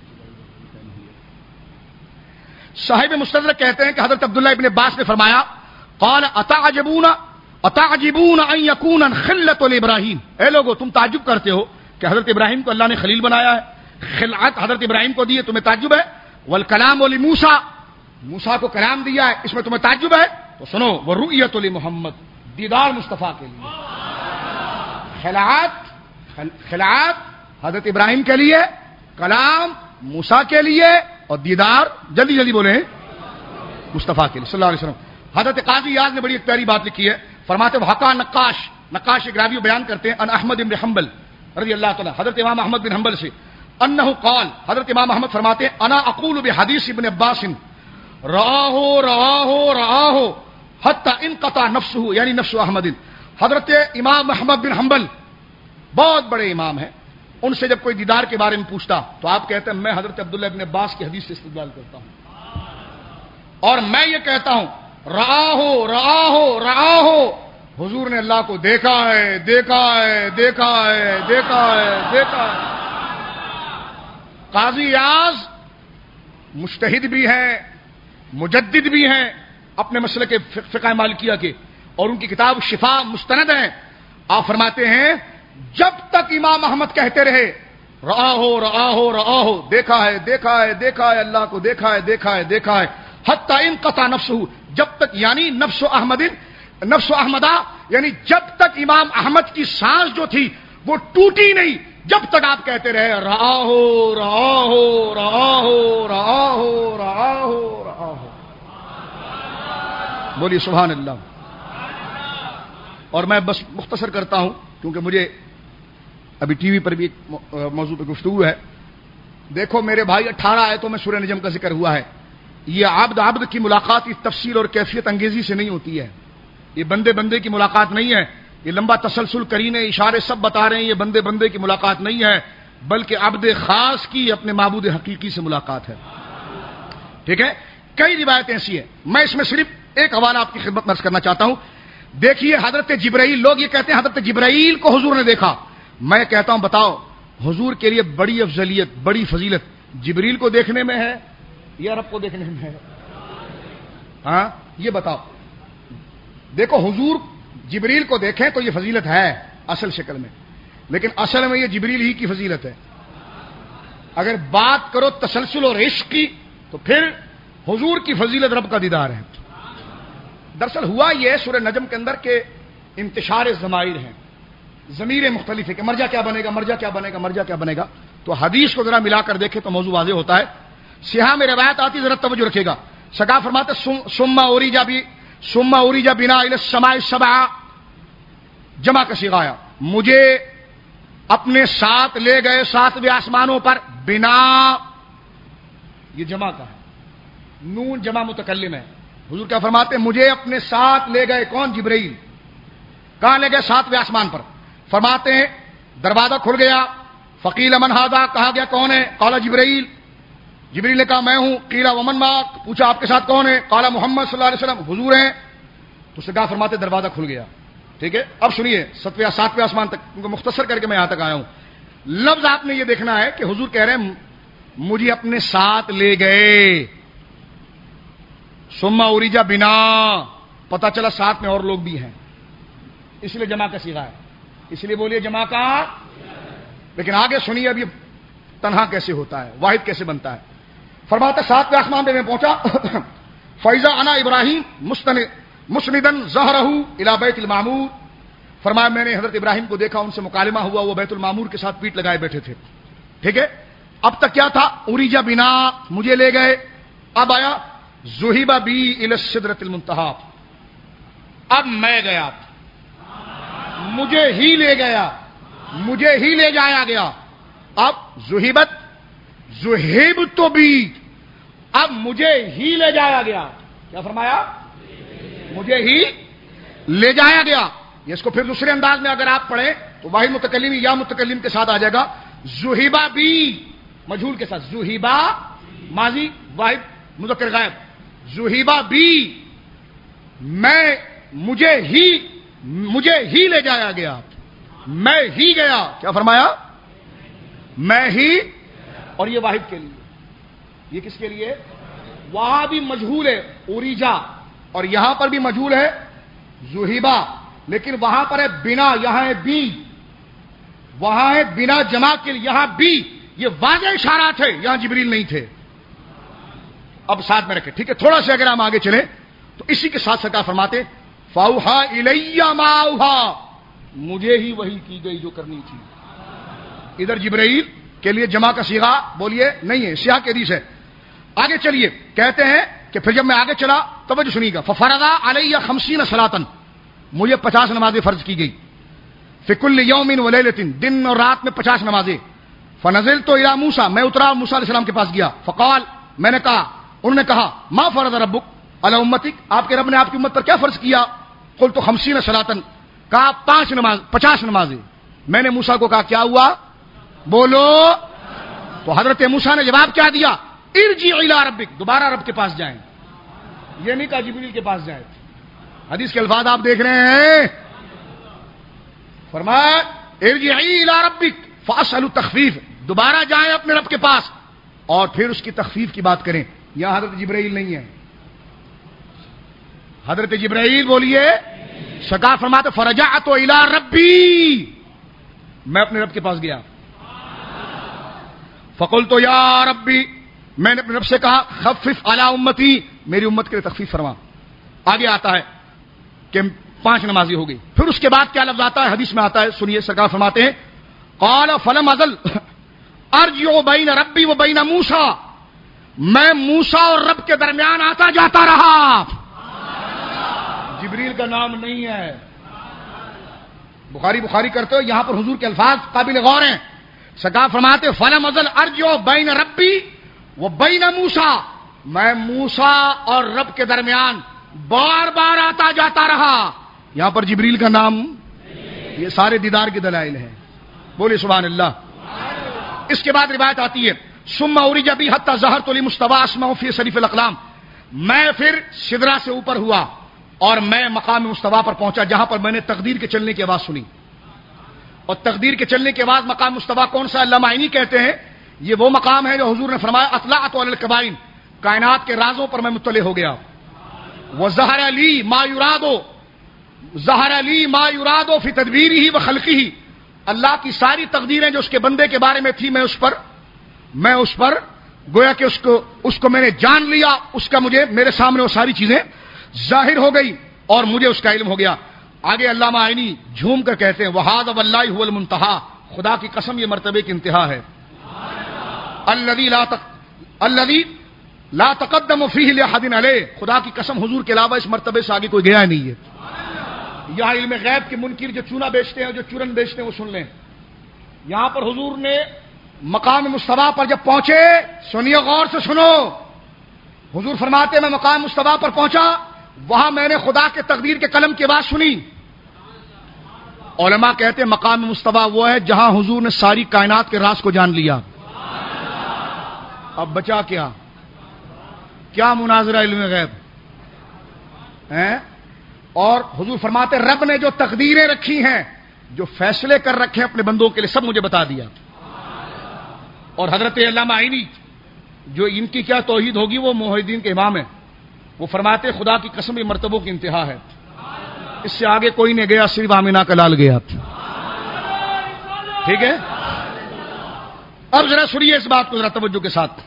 صاحب مستدرک کہتے ہیں کہ حضرت عبداللہ ابن عباس نے فرمایا قال اتعجبون اتعجبون ان يكون خلة لابراہیم، اے لوگو تم تعجب کرتے ہو کہ حضرت ابراہیم کو اللہ نے خلیل بنایا ہے، خلعت حضرت ابراہیم کو دی ہے، تمہیں تعجب ہے. والکلام لموسیٰ، موسیٰ کو کلام دیا ہے، اس میں تمہیں تعجب ہے. تو سنو، والرؤیۃ لمحمد، دیدار مصطفیٰ کے لیے. خلعت خلعت حضرت ابراہیم کے لیے، کلام موسیٰ کے لیے، اور دیدار جلدی جلدی بولیں مصطفیٰ کے لیے صلی اللہ علیہ وسلم. حضرت قاضی یاد نے بڑی ایک پیاری بات لکھی ہے، فرماتے ہیں حقا نقاش، نقاش ایک راوی بیان کرتے ہیں ان احمد بن حنبل رضی اللہ تعالیٰ، حضرت امام احمد بن حنبل سے، انہ قال، حضرت امام احمد فرماتے ہیں انا اقول بحدیث ابن عباس رآہ رآہ رآہ حتی انقطع نفسہ، یعنی نفس احمد. حضرت امام احمد بن حنبل بہت بڑے امام ہیں، ان سے جب کوئی دیدار کے بارے میں پوچھتا تو آپ کہتے ہیں میں حضرت عبداللہ ابن عباس کی حدیث سے استدلال کرتا ہوں، اور میں یہ کہتا ہوں رآہ رآہ رآہ، حضور نے اللہ کو دیکھا ہے دیکھا ہے دیکھا ہے دیکھا ہے دیکھا ہے. قاضی یاز مجتہد بھی ہیں، مجدد بھی ہیں اپنے مسئلے کے فقہ مالکیہ کے، اور ان کی کتاب شفا مستند ہے. آپ فرماتے ہیں جب تک امام احمد کہتے رہے رآہ رآہ رآہ، دیکھا ہے دیکھا ہے دیکھا ہے اللہ کو دیکھا ہے دیکھا ہے دیکھا ہے، حتی انقطع نفسہ، جب تک، یعنی نفس احمد، نفس احمدہ، یعنی جب تک امام احمد کی سانس جو تھی وہ ٹوٹی نہیں، جب تک آپ کہتے رہے رآہ رآہ رآہ رآہ رآہ رآہ. بولیے سبحان اللہ. اور میں بس مختصر کرتا ہوں کیونکہ مجھے ابھی ٹی وی پر بھی ایک موضوع پہ گفتگو ہے. دیکھو میرے بھائی، اٹھارہ آیتوں میں سورہ نجم کا ذکر ہوا ہے. یہ عبد عبد کی ملاقات کی تفصیل اور کیفیت انگیزی سے نہیں ہوتی ہے، یہ بندے بندے کی ملاقات نہیں ہے، یہ لمبا تسلسل کرینے اشارے سب بتا رہے ہیں، یہ بندے بندے کی ملاقات نہیں ہے، بلکہ عبد خاص کی اپنے معبود حقیقی سے ملاقات ہے. ٹھیک ہے، کئی روایتیں ایسی ہیں، میں اس میں صرف ایک حوالہ آپ کی خدمت میں عرض کرنا چاہتا ہوں. دیکھیے حضرت جبرائیل، لوگ یہ کہتے ہیں حضرت جبرائیل کو حضور نے دیکھا. میں کہتا ہوں بتاؤ حضور کے لیے بڑی افضلیت، بڑی فضیلت جبریل کو دیکھنے میں ہے یا رب کو دیکھنے میں ہے؟ ہاں یہ بتاؤ. دیکھو حضور جبریل کو دیکھیں تو یہ فضیلت ہے اصل شکل میں، لیکن اصل میں یہ جبریل ہی کی فضیلت ہے. اگر بات کرو تسلسل اور عشق کی تو پھر حضور کی فضیلت رب کا دیدار ہے. دراصل ہوا یہ سورہ نجم کے اندر کہ انتشار ضمائر ہیں، ضمیر مختلف ہے کہ مرجع کیا بنے گا، مرجع کیا بنے گا، مرجع کیا بنے گا. تو حدیث کو ذرا ملا کر دیکھیں تو موضوع واضح ہوتا ہے. سیاح میں روایت آتی، ذرا توجہ رکھے گا. سرکار فرماتے سما اوریجا بھی سما اوریجا بنا الی السماء السبع، جمع کا صیغہ آیا، مجھے اپنے ساتھ لے گئے ساتویں آسمانوں پر، بنا یہ جمع کا ہے، نون جمع متکلم ہے. حضور کیا فرماتے ہیں؟ مجھے اپنے ساتھ لے گئے. کون؟ جبرائیل. کہاں لے گئے؟ ساتویں آسمان پر. فرماتے ہیں دروازہ کھل گیا. فقیل من ھذا، کہا گیا کون ہے؟ قال جبرائیل. جبرائیل نے کہا میں ہوں. قیل ومن معک، پوچھا آپ کے ساتھ کون ہے؟ قال محمد صلی اللہ علیہ وسلم، حضور ہیں. تو سرکار فرماتے دروازہ کھل گیا. ٹھیک ہے، اب سنیے ستویں ساتویں آسمان تک، کیونکہ مختصر کر کے میں یہاں تک آیا ہوں. لفظ آپ نے یہ دیکھنا ہے کہ حضور کہہ رہے ہیں مجھے اپنے ساتھ لے گئے. سما اوریجا بنا، پتہ چلا ساتھ میں اور لوگ بھی ہیں، اس لیے جمع کا صیغہ ہے. اس لیے بولیے جمع کا. لیکن آگے سنیے اب یہ تنہا کیسے ہوتا ہے، واحد کیسے بنتا ہے. فرماتا ساتویں آسمان پہ میں پہنچا. فیضا انا ابراہیم مسندن ظہرہ الی بیت المعمور. فرمایا میں نے حضرت ابراہیم کو دیکھا، ان سے مکالمہ ہوا، وہ بیت المعمور کے ساتھ پیٹ لگائے بیٹھے تھے. ٹھیک ہے، اب تک کیا تھا؟ اوریجا بنا، مجھے لے گئے. اب آیا ذہب بی الی السدرۃ المنتہی، اب میں گیا، مجھے ہی لے گیا، مجھے ہی لے جایا گیا. اب ذہبت ذہب تو بھی، اب مجھے ہی لے جایا گیا. کیا فرمایا؟ مجھے ہی لے جایا گیا. اس کو پھر دوسرے انداز میں اگر آپ پڑھیں تو واحد متکلم یا متکلم کے ساتھ آ جائے گا. ذہبا بی مجہول کے ساتھ، ذہبا ماضی واحد مذکر غائب، ذہبا بی میں، مجھے ہی مجھے ہی لے جایا گیا، میں ہی گیا. کیا فرمایا؟ میں ہی. اور یہ واحد کے لیے، یہ کس کے لیے؟ وہاں بھی مجہول ہے اوریجا، اور یہاں پر بھی مجہول ہے ذہبا، لیکن وہاں پر ہے بنا، یہاں ہے بی. وہاں ہے بنا جمع کے لیے، یہاں بی. یہ واضح اشارات ہے، یہاں جبریل نہیں تھے. اب ساتھ میں رکھے. ٹھیک ہے، تھوڑا سا اگر ہم آگے چلیں تو اسی کے ساتھ سرکار فرماتے فاوحا الی ما اوحا، مجھے ہی وحی کی گئی جو کرنی تھی. ادھر جبرائیل کے لیے جمع کا صیغہ بولیے نہیں ہے، سیاق کی حدیث ہے. آگے چلیے، کہتے ہیں کہ پھر جب میں آگے چلا توجہ سنیے گا. ففرضا علی خمسین صلاۃ، مجھے پچاس نمازیں فرض کی گئی. فی کل یوم و لیلۃ، دن اور رات میں پچاس نمازیں. فنزلت الی موسیٰ، میں اترا موسیٰ علیہ السلام کے پاس گیا. فقال، میں نے کہا، انہوں نے کہا ما فرض ربک علی امتک، آپ کے رب نے آپ کی امت پر کیا فرض کیا؟ قلت خمسین صلاۃ، کہا پانچ نماز، پچاس نمازیں. میں نے موسیٰ کو کہا کیا ہوا؟ بولو. تو حضرت موسیٰ نے جواب کیا دیا؟ ارجع الی ربک، دوبارہ رب کے پاس جائیں. یہ نہیں کہا جبریل کے پاس جائیں. حدیث کے الفاظ آپ دیکھ رہے ہیں. فرمایا ارجعی الی ربک فاسأل التخفیف، دوبارہ جائیں اپنے رب کے پاس اور پھر اس کی تخفیف کی بات کریں. یہاں حضرت جبرائیل نہیں ہے. حضرت جبرائیل بولیے. سرکار فرماتے فرجعت الی ربی، میں اپنے رب کے پاس گیا. فقلت یا ربی، میں نے اپنے رب سے کہا خفف علی امتی، میری امت کے لیے تخفیف فرما. آگے آتا ہے کہ پانچ نمازی ہو گئی. پھر اس کے بعد کیا لفظ آتا ہے؟ حدیث میں آتا ہے، سنیے. سرکار فرماتے ہیں قال فلم ازل ارجع بین ربی و بین موسیٰ، میں موسیٰ اور رب کے درمیان آتا جاتا رہا. جبریل کا نام نہیں ہے. بخاری بخاری کرتے ہو، یہاں پر حضور کے الفاظ قابل غور ہیں. سرکار فرماتے فلم ازل ارجع بین ربی و بین موسیٰ، میں موسیٰ اور رب کے درمیان بار بار آتا جاتا رہا. یہاں پر جبریل کا نام، یہ سارے دیدار کے دلائل ہیں. بولے سبحان اللہ. اس کے بعد روایت آتی ہے ثم اورج بی حتی ظہرت لمستوی اسمع فی صریف الاقلام، میں پھر سدرا سے اوپر ہوا اور میں مقام مستوی پر پہنچا جہاں پر میں نے تقدیر کے چلنے کی آواز سنی. اور تقدیر کے چلنے کے بعد مقام مستوی کون سا؟ علامہ عینی کہتے ہیں یہ وہ مقام ہے جو حضور نے فرمایا اطلعت علی الکبائن، کائنات کے رازوں پر میں مطلع ہو گیا. وظہر لی ما یراد، ظہر لی ما یراد فی تدبیرہ و خلقہ، اللہ کی ساری تقدیریں جو اس کے بندے کے بارے میں تھی میں اس پر میں اس پر گویا کہ اس کو اس کو میں نے جان لیا. اس کا مجھے میرے سامنے وہ ساری چیزیں ظاہر ہو گئی اور مجھے اس کا علم ہو گیا. آگے علامہ عینی جھوم کر کہتے ہیں وَهَذَا وَاللَّهِ هُوَ الْمُنْتَهَى, خدا کی قسم یہ مرتبے کی انتہا ہے. الذي لا تق... الذي لا تقدم فيه لأحد عليه, خدا کی قسم حضور کے علاوہ اس مرتبے سے آگے کوئی گیا نہیں ہے. یہاں علم غیب کے منکر جو چونا بیچتے ہیں جو چورن بیچتے ہیں وہ سن لیں. یہاں پر حضور نے مقام مصطفیٰ پر جب پہنچے, سنیے غور سے سنو, حضور فرماتے ہیں میں مقام مصطفیٰ پر پہنچا, وہاں میں نے خدا کے تقدیر کے قلم کی بات سنی. علماء کہتے ہیں مقام مصطفیٰ وہ ہے جہاں حضور نے ساری کائنات کے راز کو جان لیا. اب بچا کیا کیا مناظرہ علم غیب ہیں. اور حضور فرماتے رب نے جو تقدیریں رکھی ہیں, جو فیصلے کر رکھے ہیں اپنے بندوں کے لیے, سب مجھے بتا دیا. اور حضرت علامہ عینی جو ان کی کیا توحید ہوگی, وہ موحدین کے امام ہیں, وہ فرماتے خدا کی قسم یہ مرتبوں کی انتہا ہے, اس سے آگے کوئی نہیں گیا, صرف آمینہ کا لال گیا. ٹھیک ہے, اب ذرا سنیے اس بات کو ذرا توجہ کے ساتھ.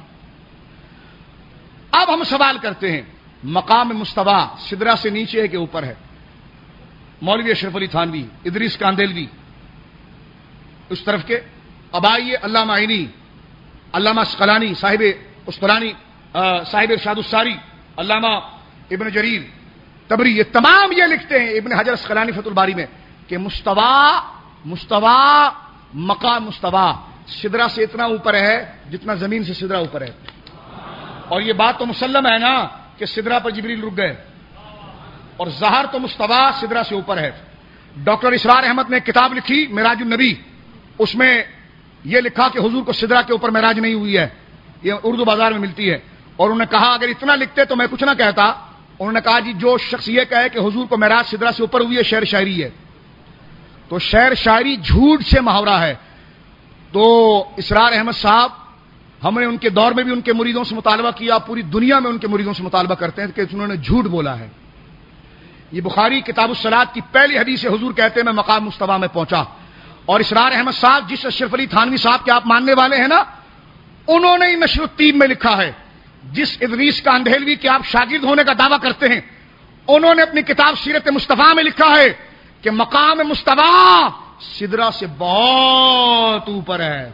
اب ہم سوال کرتے ہیں مقام مصطفیٰ سدرا سے نیچے ہے کہ اوپر ہے؟ مولوی اشرف علی تھانوی, ادریس کاندیلوی اس طرف کے. اب آئیے علامہ عینی, علامہ اسقلانی صاحب اسقلانی صاحب ارشاد الساری, علامہ ابن جریر تبری, یہ تمام یہ لکھتے ہیں, ابن حجر اسقلانی فتح الباری میں, کہ مستویٰ مستویٰ مقام مستویٰ سدرا سے اتنا اوپر ہے جتنا زمین سے سدرا اوپر ہے. اور یہ بات تو مسلم ہے نا کہ سدرا پر جبریل رک گئے, اور ظاہر تو مستویٰ سدرا سے اوپر ہے. ڈاکٹر اسرار احمد نے کتاب لکھی معراج النبی, اس میں یہ لکھا کہ حضور کو سدرا کے اوپر معراج نہیں ہوئی ہے, یہ اردو بازار میں ملتی ہے. اور انہوں نے کہا اگر اتنا لکھتے تو میں کچھ نہ کہتا. انہوں نے کہا جی جو شخص یہ کہے کہ حضور کو معراج سدرا سے اوپر ہوئی ہے شعر شاعری ہے, تو شعر شاعری جھوٹ سے محاورہ ہے. تو اسرار احمد صاحب, ہم نے ان کے دور میں بھی ان کے مریدوں سے مطالبہ کیا, پوری دنیا میں ان کے مریدوں سے مطالبہ کرتے ہیں کہ انہوں نے جھوٹ بولا ہے. یہ بخاری کتاب الصلاۃ کی پہلی حدیث ہے, حضور کہتے ہیں میں مقام مصطفیٰ میں پہنچا. اور اسرار احمد صاحب جس اشرف علی تھانوی صاحب کے آپ ماننے والے ہیں نا, انہوں نے نشر الطیب میں لکھا ہے, جس ادریس کاندیلوی کے آپ شاگرد ہونے کا دعویٰ کرتے ہیں, انہوں نے اپنی کتاب سیرت مصطفیٰ میں لکھا ہے کہ مقام مصطفیٰ سدرا سے بہت اوپر ہے.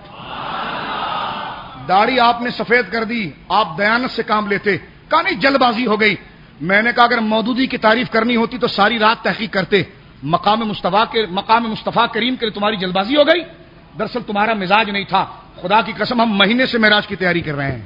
داڑھی آپ نے سفید کر دی, آپ دیانت سے کام لیتے, کہا نہیں جلد بازی ہو گئی. میں نے کہا اگر مودودی کی تعریف کرنی ہوتی تو ساری رات تحقیق کرتے. مقام مصطفیٰ کے مقام مصطفیٰ کریم کے لیے تمہاری جلد بازی ہو گئی. دراصل تمہارا مزاج نہیں تھا. خدا کی قسم ہم مہینے سے معراج کی تیاری کر رہے ہیں,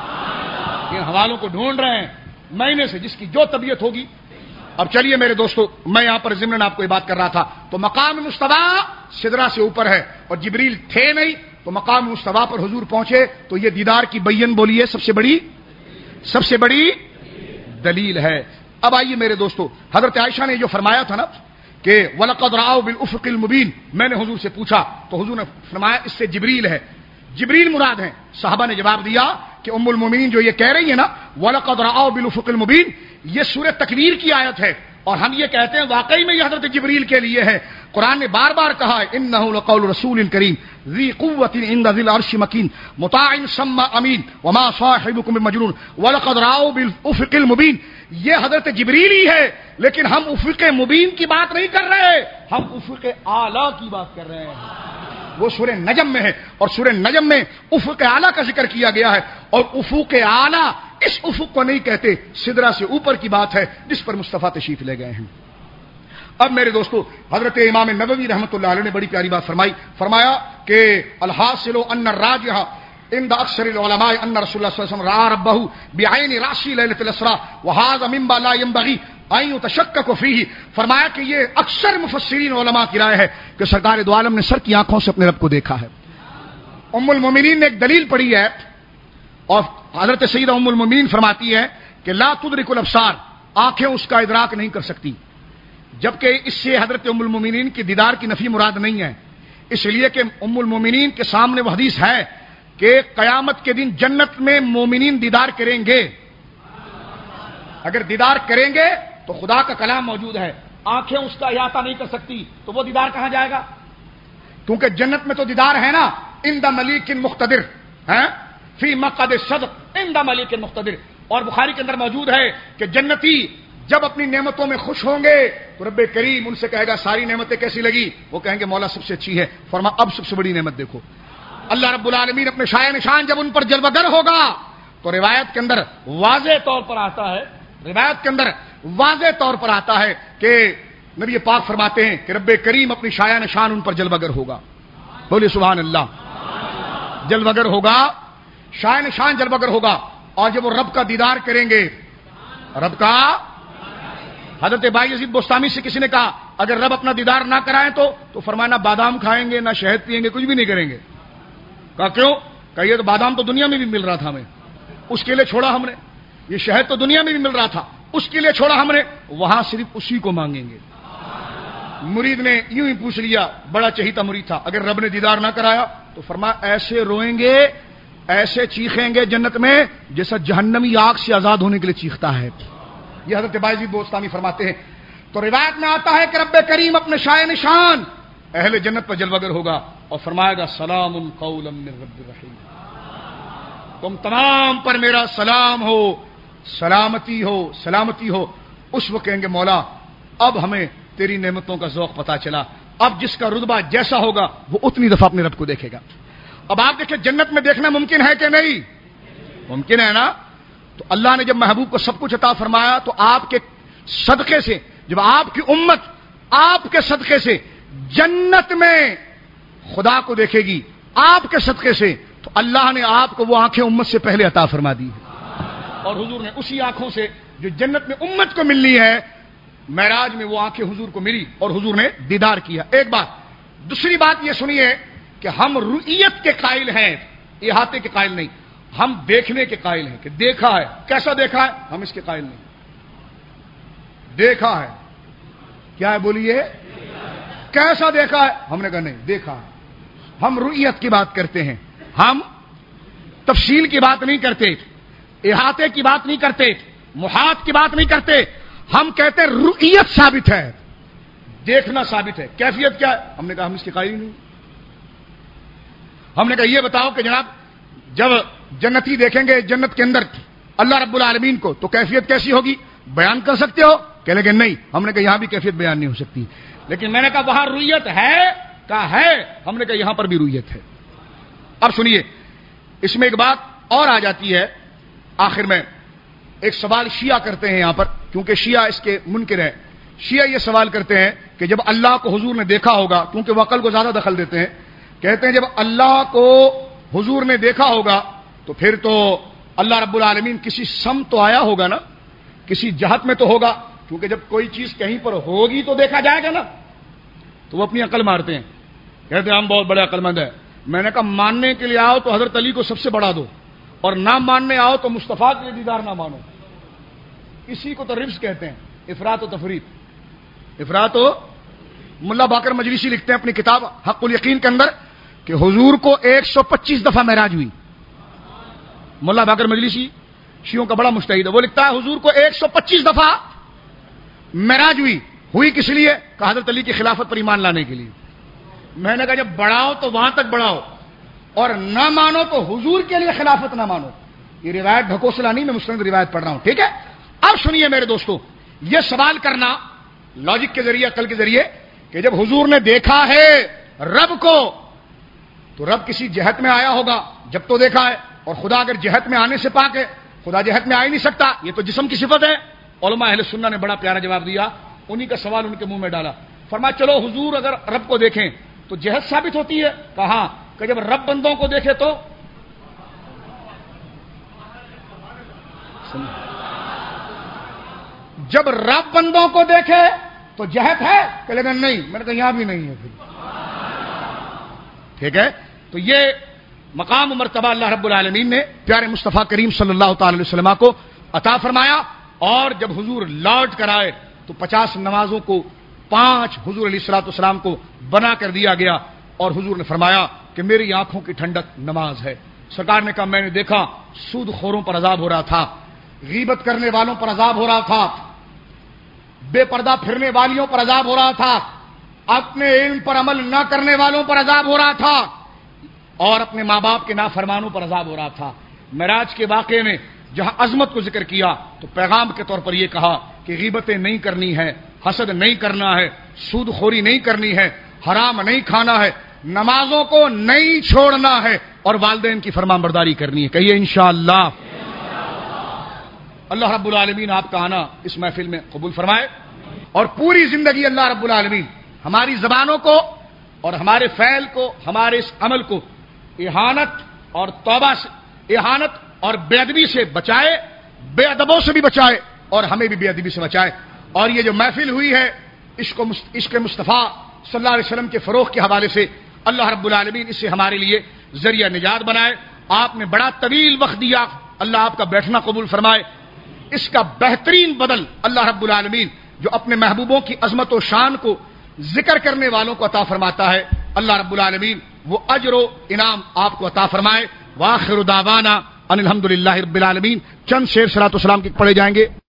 ان حوالوں کو ڈھونڈ رہے ہیں مہینے سے, جس کی جو طبیعت ہوگی. اب چلیے میرے دوستو, میں یہاں پر ضمن آپ کو یہ بات کر رہا تھا, تو مقام مصطفیٰ سدرا سے اوپر ہے, اور جبریل تھے نہیں, تو مقام مصطفیٰ پر حضور پہنچے, تو یہ دیدار کی بین بولی ہے, سب سے بڑی سب سے بڑی دلیل ہے. اب آئیے میرے دوستو, حضرت عائشہ نے جو فرمایا تھا نا کہ وَلَقَدْ رَآهُ بِالْأُفُقِ الْمُبِينِ, میں نے حضور سے پوچھا تو حضور نے فرمایا اس سے جبریل ہے. جبریل مراد ہیں. صحابہ نے جواب دیا کہ ام المومنین جو یہ کہہ رہی ہے نا وَلَقَدْ رَآهُ بِالْأُفُقِ الْمُبِينِ, یہ سورہ تکویر کی آیت ہے, اور ہم یہ کہتے ہیں واقعی میں یہ حضرت جبریل کے لیے ہے. قرآن نے بار بار کہا ہے انہ لقول رسول کریم ذی قوت عند ذی العرش مکین مطاع ثم امین وما صاحبکم بمجنون ولقد رآؤ بالافق المبین. یہ حضرت جبریل ہی ہے, لیکن ہم افق مبین کی بات نہیں کر رہے, ہم افق اعلیٰ کی بات کر رہے ہیں. وہ سورہ نجم میں ہے, اور سورہ نجم میں افق اعلیٰ کا ذکر کیا گیا ہے, اور افق اعلیٰ اس افق کو نہیں کہتے, سدرا سے اوپر کی بات ہے جس پر مصطفیٰ تشریف لے گئے ہیں. اب میرے دوستو, حضرت امام نووی رحمۃ اللہ علیہ نے بڑی پیاری بات فرمائی. فرمایا کہ الحاصل ان الراجح عند اکثر العلماء ان رسول اللہ صلی اللہ علیہ وسلم رأى ربه بعین رأسی لیلۃ الاسراء وهذا مما لا ينبغي ان يتشكك فيه. فرمایا کہ یہ اکثر مفسرین علماء کی رائے ہے کہ سرکار دو عالم نے سر کی آنکھوں سے اپنے رب کو دیکھا ہے. ام المومنین نے ایک دلیل پڑھی ہے, اور حضرت سیدہ ام المومنین فرماتی ہے کہ لا تدرک الابصار, آنکھیں اس کا ادراک نہیں کر سکتی, جبکہ اس سے حضرت ام المومنین کی دیدار کی نفی مراد نہیں ہے, اس لیے کہ ام المومنین کے سامنے وہ حدیث ہے کہ قیامت کے دن جنت میں مومنین دیدار کریں گے. اگر دیدار کریں گے تو خدا کا کلام موجود ہے, آنکھیں اس کا احاطہ نہیں کر سکتی, تو وہ دیدار کہاں جائے گا؟ کیونکہ جنت میں تو دیدار ہے نا, عند ملیک مقتدر ہے, فی مقعد صدق عند ملیک مقتدر. اور بخاری کے اندر موجود ہے کہ جنتی جب اپنی نعمتوں میں خوش ہوں گے تو رب کریم ان سے کہے گا ساری نعمتیں کیسی لگی؟ وہ کہیں گے مولا سب سے اچھی ہے. فرما اب سب سے بڑی نعمت دیکھو. اللہ رب العالمین اپنے شایع نشان جب ان پر جلوہ گر ہوگا تو روایت کے اندر واضح طور پر آتا ہے روایت کے اندر واضح طور پر آتا ہے کہ نبی پاک فرماتے ہیں کہ رب کریم اپنی شایع نشان ان پر جلوہ گر ہوگا. بولیے سبحان اللہ. جلوہ گر ہوگا، شایع نشان جلوہ گر ہوگا. اور جب وہ رب کا دیدار کریں گے، رب کا، حضرت بائی یزید بستامی سے کسی نے کہا اگر رب اپنا دیدار نہ کرائیں تو تو فرمایا نہ بادام کھائیں گے، نہ شہد پیئیں گے، کچھ بھی نہیں کریں گے. کہا کیوں؟ کہ یہ تو بادام تو دنیا میں بھی مل رہا تھا ہمیں، اس کے لیے چھوڑا ہم نے. یہ شہد تو دنیا میں بھی مل رہا تھا، اس کے لیے چھوڑا ہم نے. وہاں صرف اسی کو مانگیں گے. مرید نے یوں ہی پوچھ لیا، بڑا چہیتا مرید تھا، اگر رب نے دیدار نہ کرایا تو فرمایا ایسے روئیں گے، ایسے چیخیں گے جنت میں جیسا جہنمی آگ سے آزاد ہونے کے لیے چیختا ہے. یہ حضرت بائی بوستانی فرماتے ہیں. تو روایت میں آتا ہے کہ رب کریم اپنے شایع نشان اہل جنت پر جلوہ گر ہوگا اور فرمائے گا سلام قولا من رب رحیم، تم تمام پر میرا سلام ہو، سلامتی ہو، سلامتی ہو. اس وقت کہیں گے مولا اب ہمیں تیری نعمتوں کا ذوق پتا چلا. اب جس کا رتبہ جیسا ہوگا وہ اتنی دفعہ اپنے رب کو دیکھے گا. اب آپ دیکھیں جنت میں دیکھنا ممکن ہے کہ نہیں؟ ممکن ہے نا. تو اللہ نے جب محبوب کو سب کچھ عطا فرمایا تو آپ کے صدقے سے، جب آپ کی امت آپ کے صدقے سے جنت میں خدا کو دیکھے گی آپ کے صدقے سے، تو اللہ نے آپ کو وہ آنکھیں امت سے پہلے عطا فرما دی. اور حضور نے اسی آنکھوں سے جو جنت میں امت کو ملنی ہے، معراج میں وہ آنکھیں حضور کو ملی اور حضور نے دیدار کیا. ایک بات. دوسری بات یہ سنیے کہ ہم رؤیت کے قائل ہیں، احاطے کے قائل نہیں. ہم دیکھنے کے قائل ہیں کہ دیکھا ہے. کیسا دیکھا ہے؟ ہم اس کے قائل نہیں. دیکھا ہے کیا ہے؟ بولیے. کیسا دیکھا ہے؟ ہم نے کہا نہیں دیکھا ہے. ہم رؤیت کی بات کرتے ہیں، ہم تفصیل کی بات نہیں کرتے، احاطے کی بات نہیں کرتے، محاط کی بات نہیں کرتے. ہم کہتے ہیں رؤیت ثابت ہے، دیکھنا ثابت ہے. کیفیت کیا ہے؟ ہم نے کہا ہم اس کے قائل ہی نہیں. ہم نے کہا یہ بتاؤ کہ جناب جب جنتی دیکھیں گے جنت کے اندر اللہ رب العالمین کو تو کیفیت کیسی ہوگی؟ بیان کر سکتے ہو؟ کہہ لیں گے نہیں. ہم نے کہا یہاں بھی کیفیت بیان نہیں ہو سکتی. لیکن میں نے کہا وہاں رؤیت ہے، کہا ہے. ہم نے کہا یہاں پر بھی رؤیت ہے. اب سنیے، اس میں ایک بات اور آ جاتی ہے. آخر میں ایک سوال شیعہ کرتے ہیں یہاں پر، کیونکہ شیعہ اس کے منکر ہے. شیعہ یہ سوال کرتے ہیں کہ جب اللہ کو حضور نے دیکھا ہوگا، کیونکہ وہ عقل کو زیادہ دخل دیتے ہیں، کہتے ہیں جب اللہ کو حضور نے دیکھا ہوگا تو پھر تو اللہ رب العالمین کسی سمت تو آیا ہوگا نا، کسی جہت میں تو ہوگا، کیونکہ جب کوئی چیز کہیں پر ہوگی تو دیکھا جائے گا نا. تو وہ اپنی عقل مارتے ہیں، کہتے ہیں ہم بہت بڑے عقل مند ہیں. میں نے کہا ماننے کے لیے آؤ تو حضرت علی کو سب سے بڑا دو، اور نہ ماننے آؤ تو مصطفیٰ کے لیے دیدار نہ مانو. اسی کو تو ربز کہتے ہیں، افراط و تفریط. افراط و ملا باقر مجلسی لکھتے ہیں اپنی کتاب حق الیقین کے اندر کہ حضور کو ایک سو پچیس دفعہ معراج ہوئی. ملا باقر مجلسی شیعوں کا بڑا مجتہد ہے، وہ لکھتا ہے حضور کو ایک سو پچیس دفعہ معراج ہوئی. ہوئی کس لیے؟ کہ حضرت علی کی خلافت پر ایمان لانے کے لیے. میں نے کہا جب بڑھاؤ تو وہاں تک بڑھاؤ، اور نہ مانو تو حضور کے لیے خلافت نہ مانو. یہ روایت ڈھکوسلا نہیں، میں مسلم روایت پڑھ رہا ہوں. ٹھیک ہے. اب سنیے میرے دوستو، یہ سوال کرنا لاجک کے ذریعے، عقل کے ذریعے، کہ جب حضور نے دیکھا ہے رب کو تو رب کسی جہت میں آیا ہوگا جب تو دیکھا ہے، اور خدا اگر جہت میں آنے سے پاک ہے، خدا جہت میں آ ہی نہیں سکتا، یہ تو جسم کی صفت ہے. علماء اہل سنہ نے بڑا پیارا جواب دیا، انہی کا سوال ان کے منہ میں ڈالا. فرمایا چلو حضور اگر رب کو دیکھیں تو جہت ثابت ہوتی ہے. کہاں؟ کہ جب رب بندوں کو دیکھے تو جب رب بندوں کو دیکھے تو جہت ہے. کہ لیکن نہیں، میں نے کہا یہاں بھی نہیں ہے. پھر ٹھیک ہے. تو یہ مقام و مرتبہ اللہ رب العالمین نے پیارے مصطفیٰ کریم صلی اللہ تعالی علیہ وسلم کو عطا فرمایا. اور جب حضور لوٹ کر آئے تو پچاس نمازوں کو پانچ حضور علیہ الصلوۃ والسلام کو بنا کر دیا گیا. اور حضور نے فرمایا کہ میری آنکھوں کی ٹھنڈک نماز ہے. سرکار نے کہا میں نے دیکھا سود خوروں پر عذاب ہو رہا تھا، غیبت کرنے والوں پر عذاب ہو رہا تھا، بے پردہ پھرنے والیوں پر عذاب ہو رہا تھا، اپنے علم پر عمل نہ کرنے والوں پر عذاب ہو رہا تھا، اور اپنے ماں باپ کے نافرمانوں پر عذاب ہو رہا تھا. معراج کے واقعے میں جہاں عظمت کو ذکر کیا تو پیغام کے طور پر یہ کہا کہ غیبتیں نہیں کرنی ہے، حسد نہیں کرنا ہے، سود خوری نہیں کرنی ہے، حرام نہیں کھانا ہے، نمازوں کو نہیں چھوڑنا ہے، اور والدین کی فرمان برداری کرنی ہے. کہیے انشاءاللہ. اللہ رب العالمین آپ کا آنا اس محفل میں قبول فرمائے، اور پوری زندگی اللہ رب العالمین ہماری زبانوں کو اور ہمارے فعل کو، ہمارے اس عمل کو اہانت اور توبہ سے، اہانت اور بے ادبی سے بچائے، بے ادبوں سے بھی بچائے، اور ہمیں بھی بے ادبی سے بچائے. اور یہ جو محفل ہوئی ہے عشق و عشق مصطفیٰ صلی اللہ علیہ وسلم کے فروغ کے حوالے سے، اللہ رب العالمین اسے ہمارے لیے ذریعہ نجات بنائے. آپ نے بڑا طویل وقت دیا، اللہ آپ کا بیٹھنا قبول فرمائے. اس کا بہترین بدل اللہ رب العالمین جو اپنے محبوبوں کی عظمت و شان کو ذکر کرنے والوں کو عطا فرماتا ہے، اللہ رب العالمین وہ اجر و انعام آپ کو عطا فرمائے. وآخر دعوانا ان الحمد للہ رب العالمین. چند شعر صلاۃ والسلام کے پڑھے جائیں گے.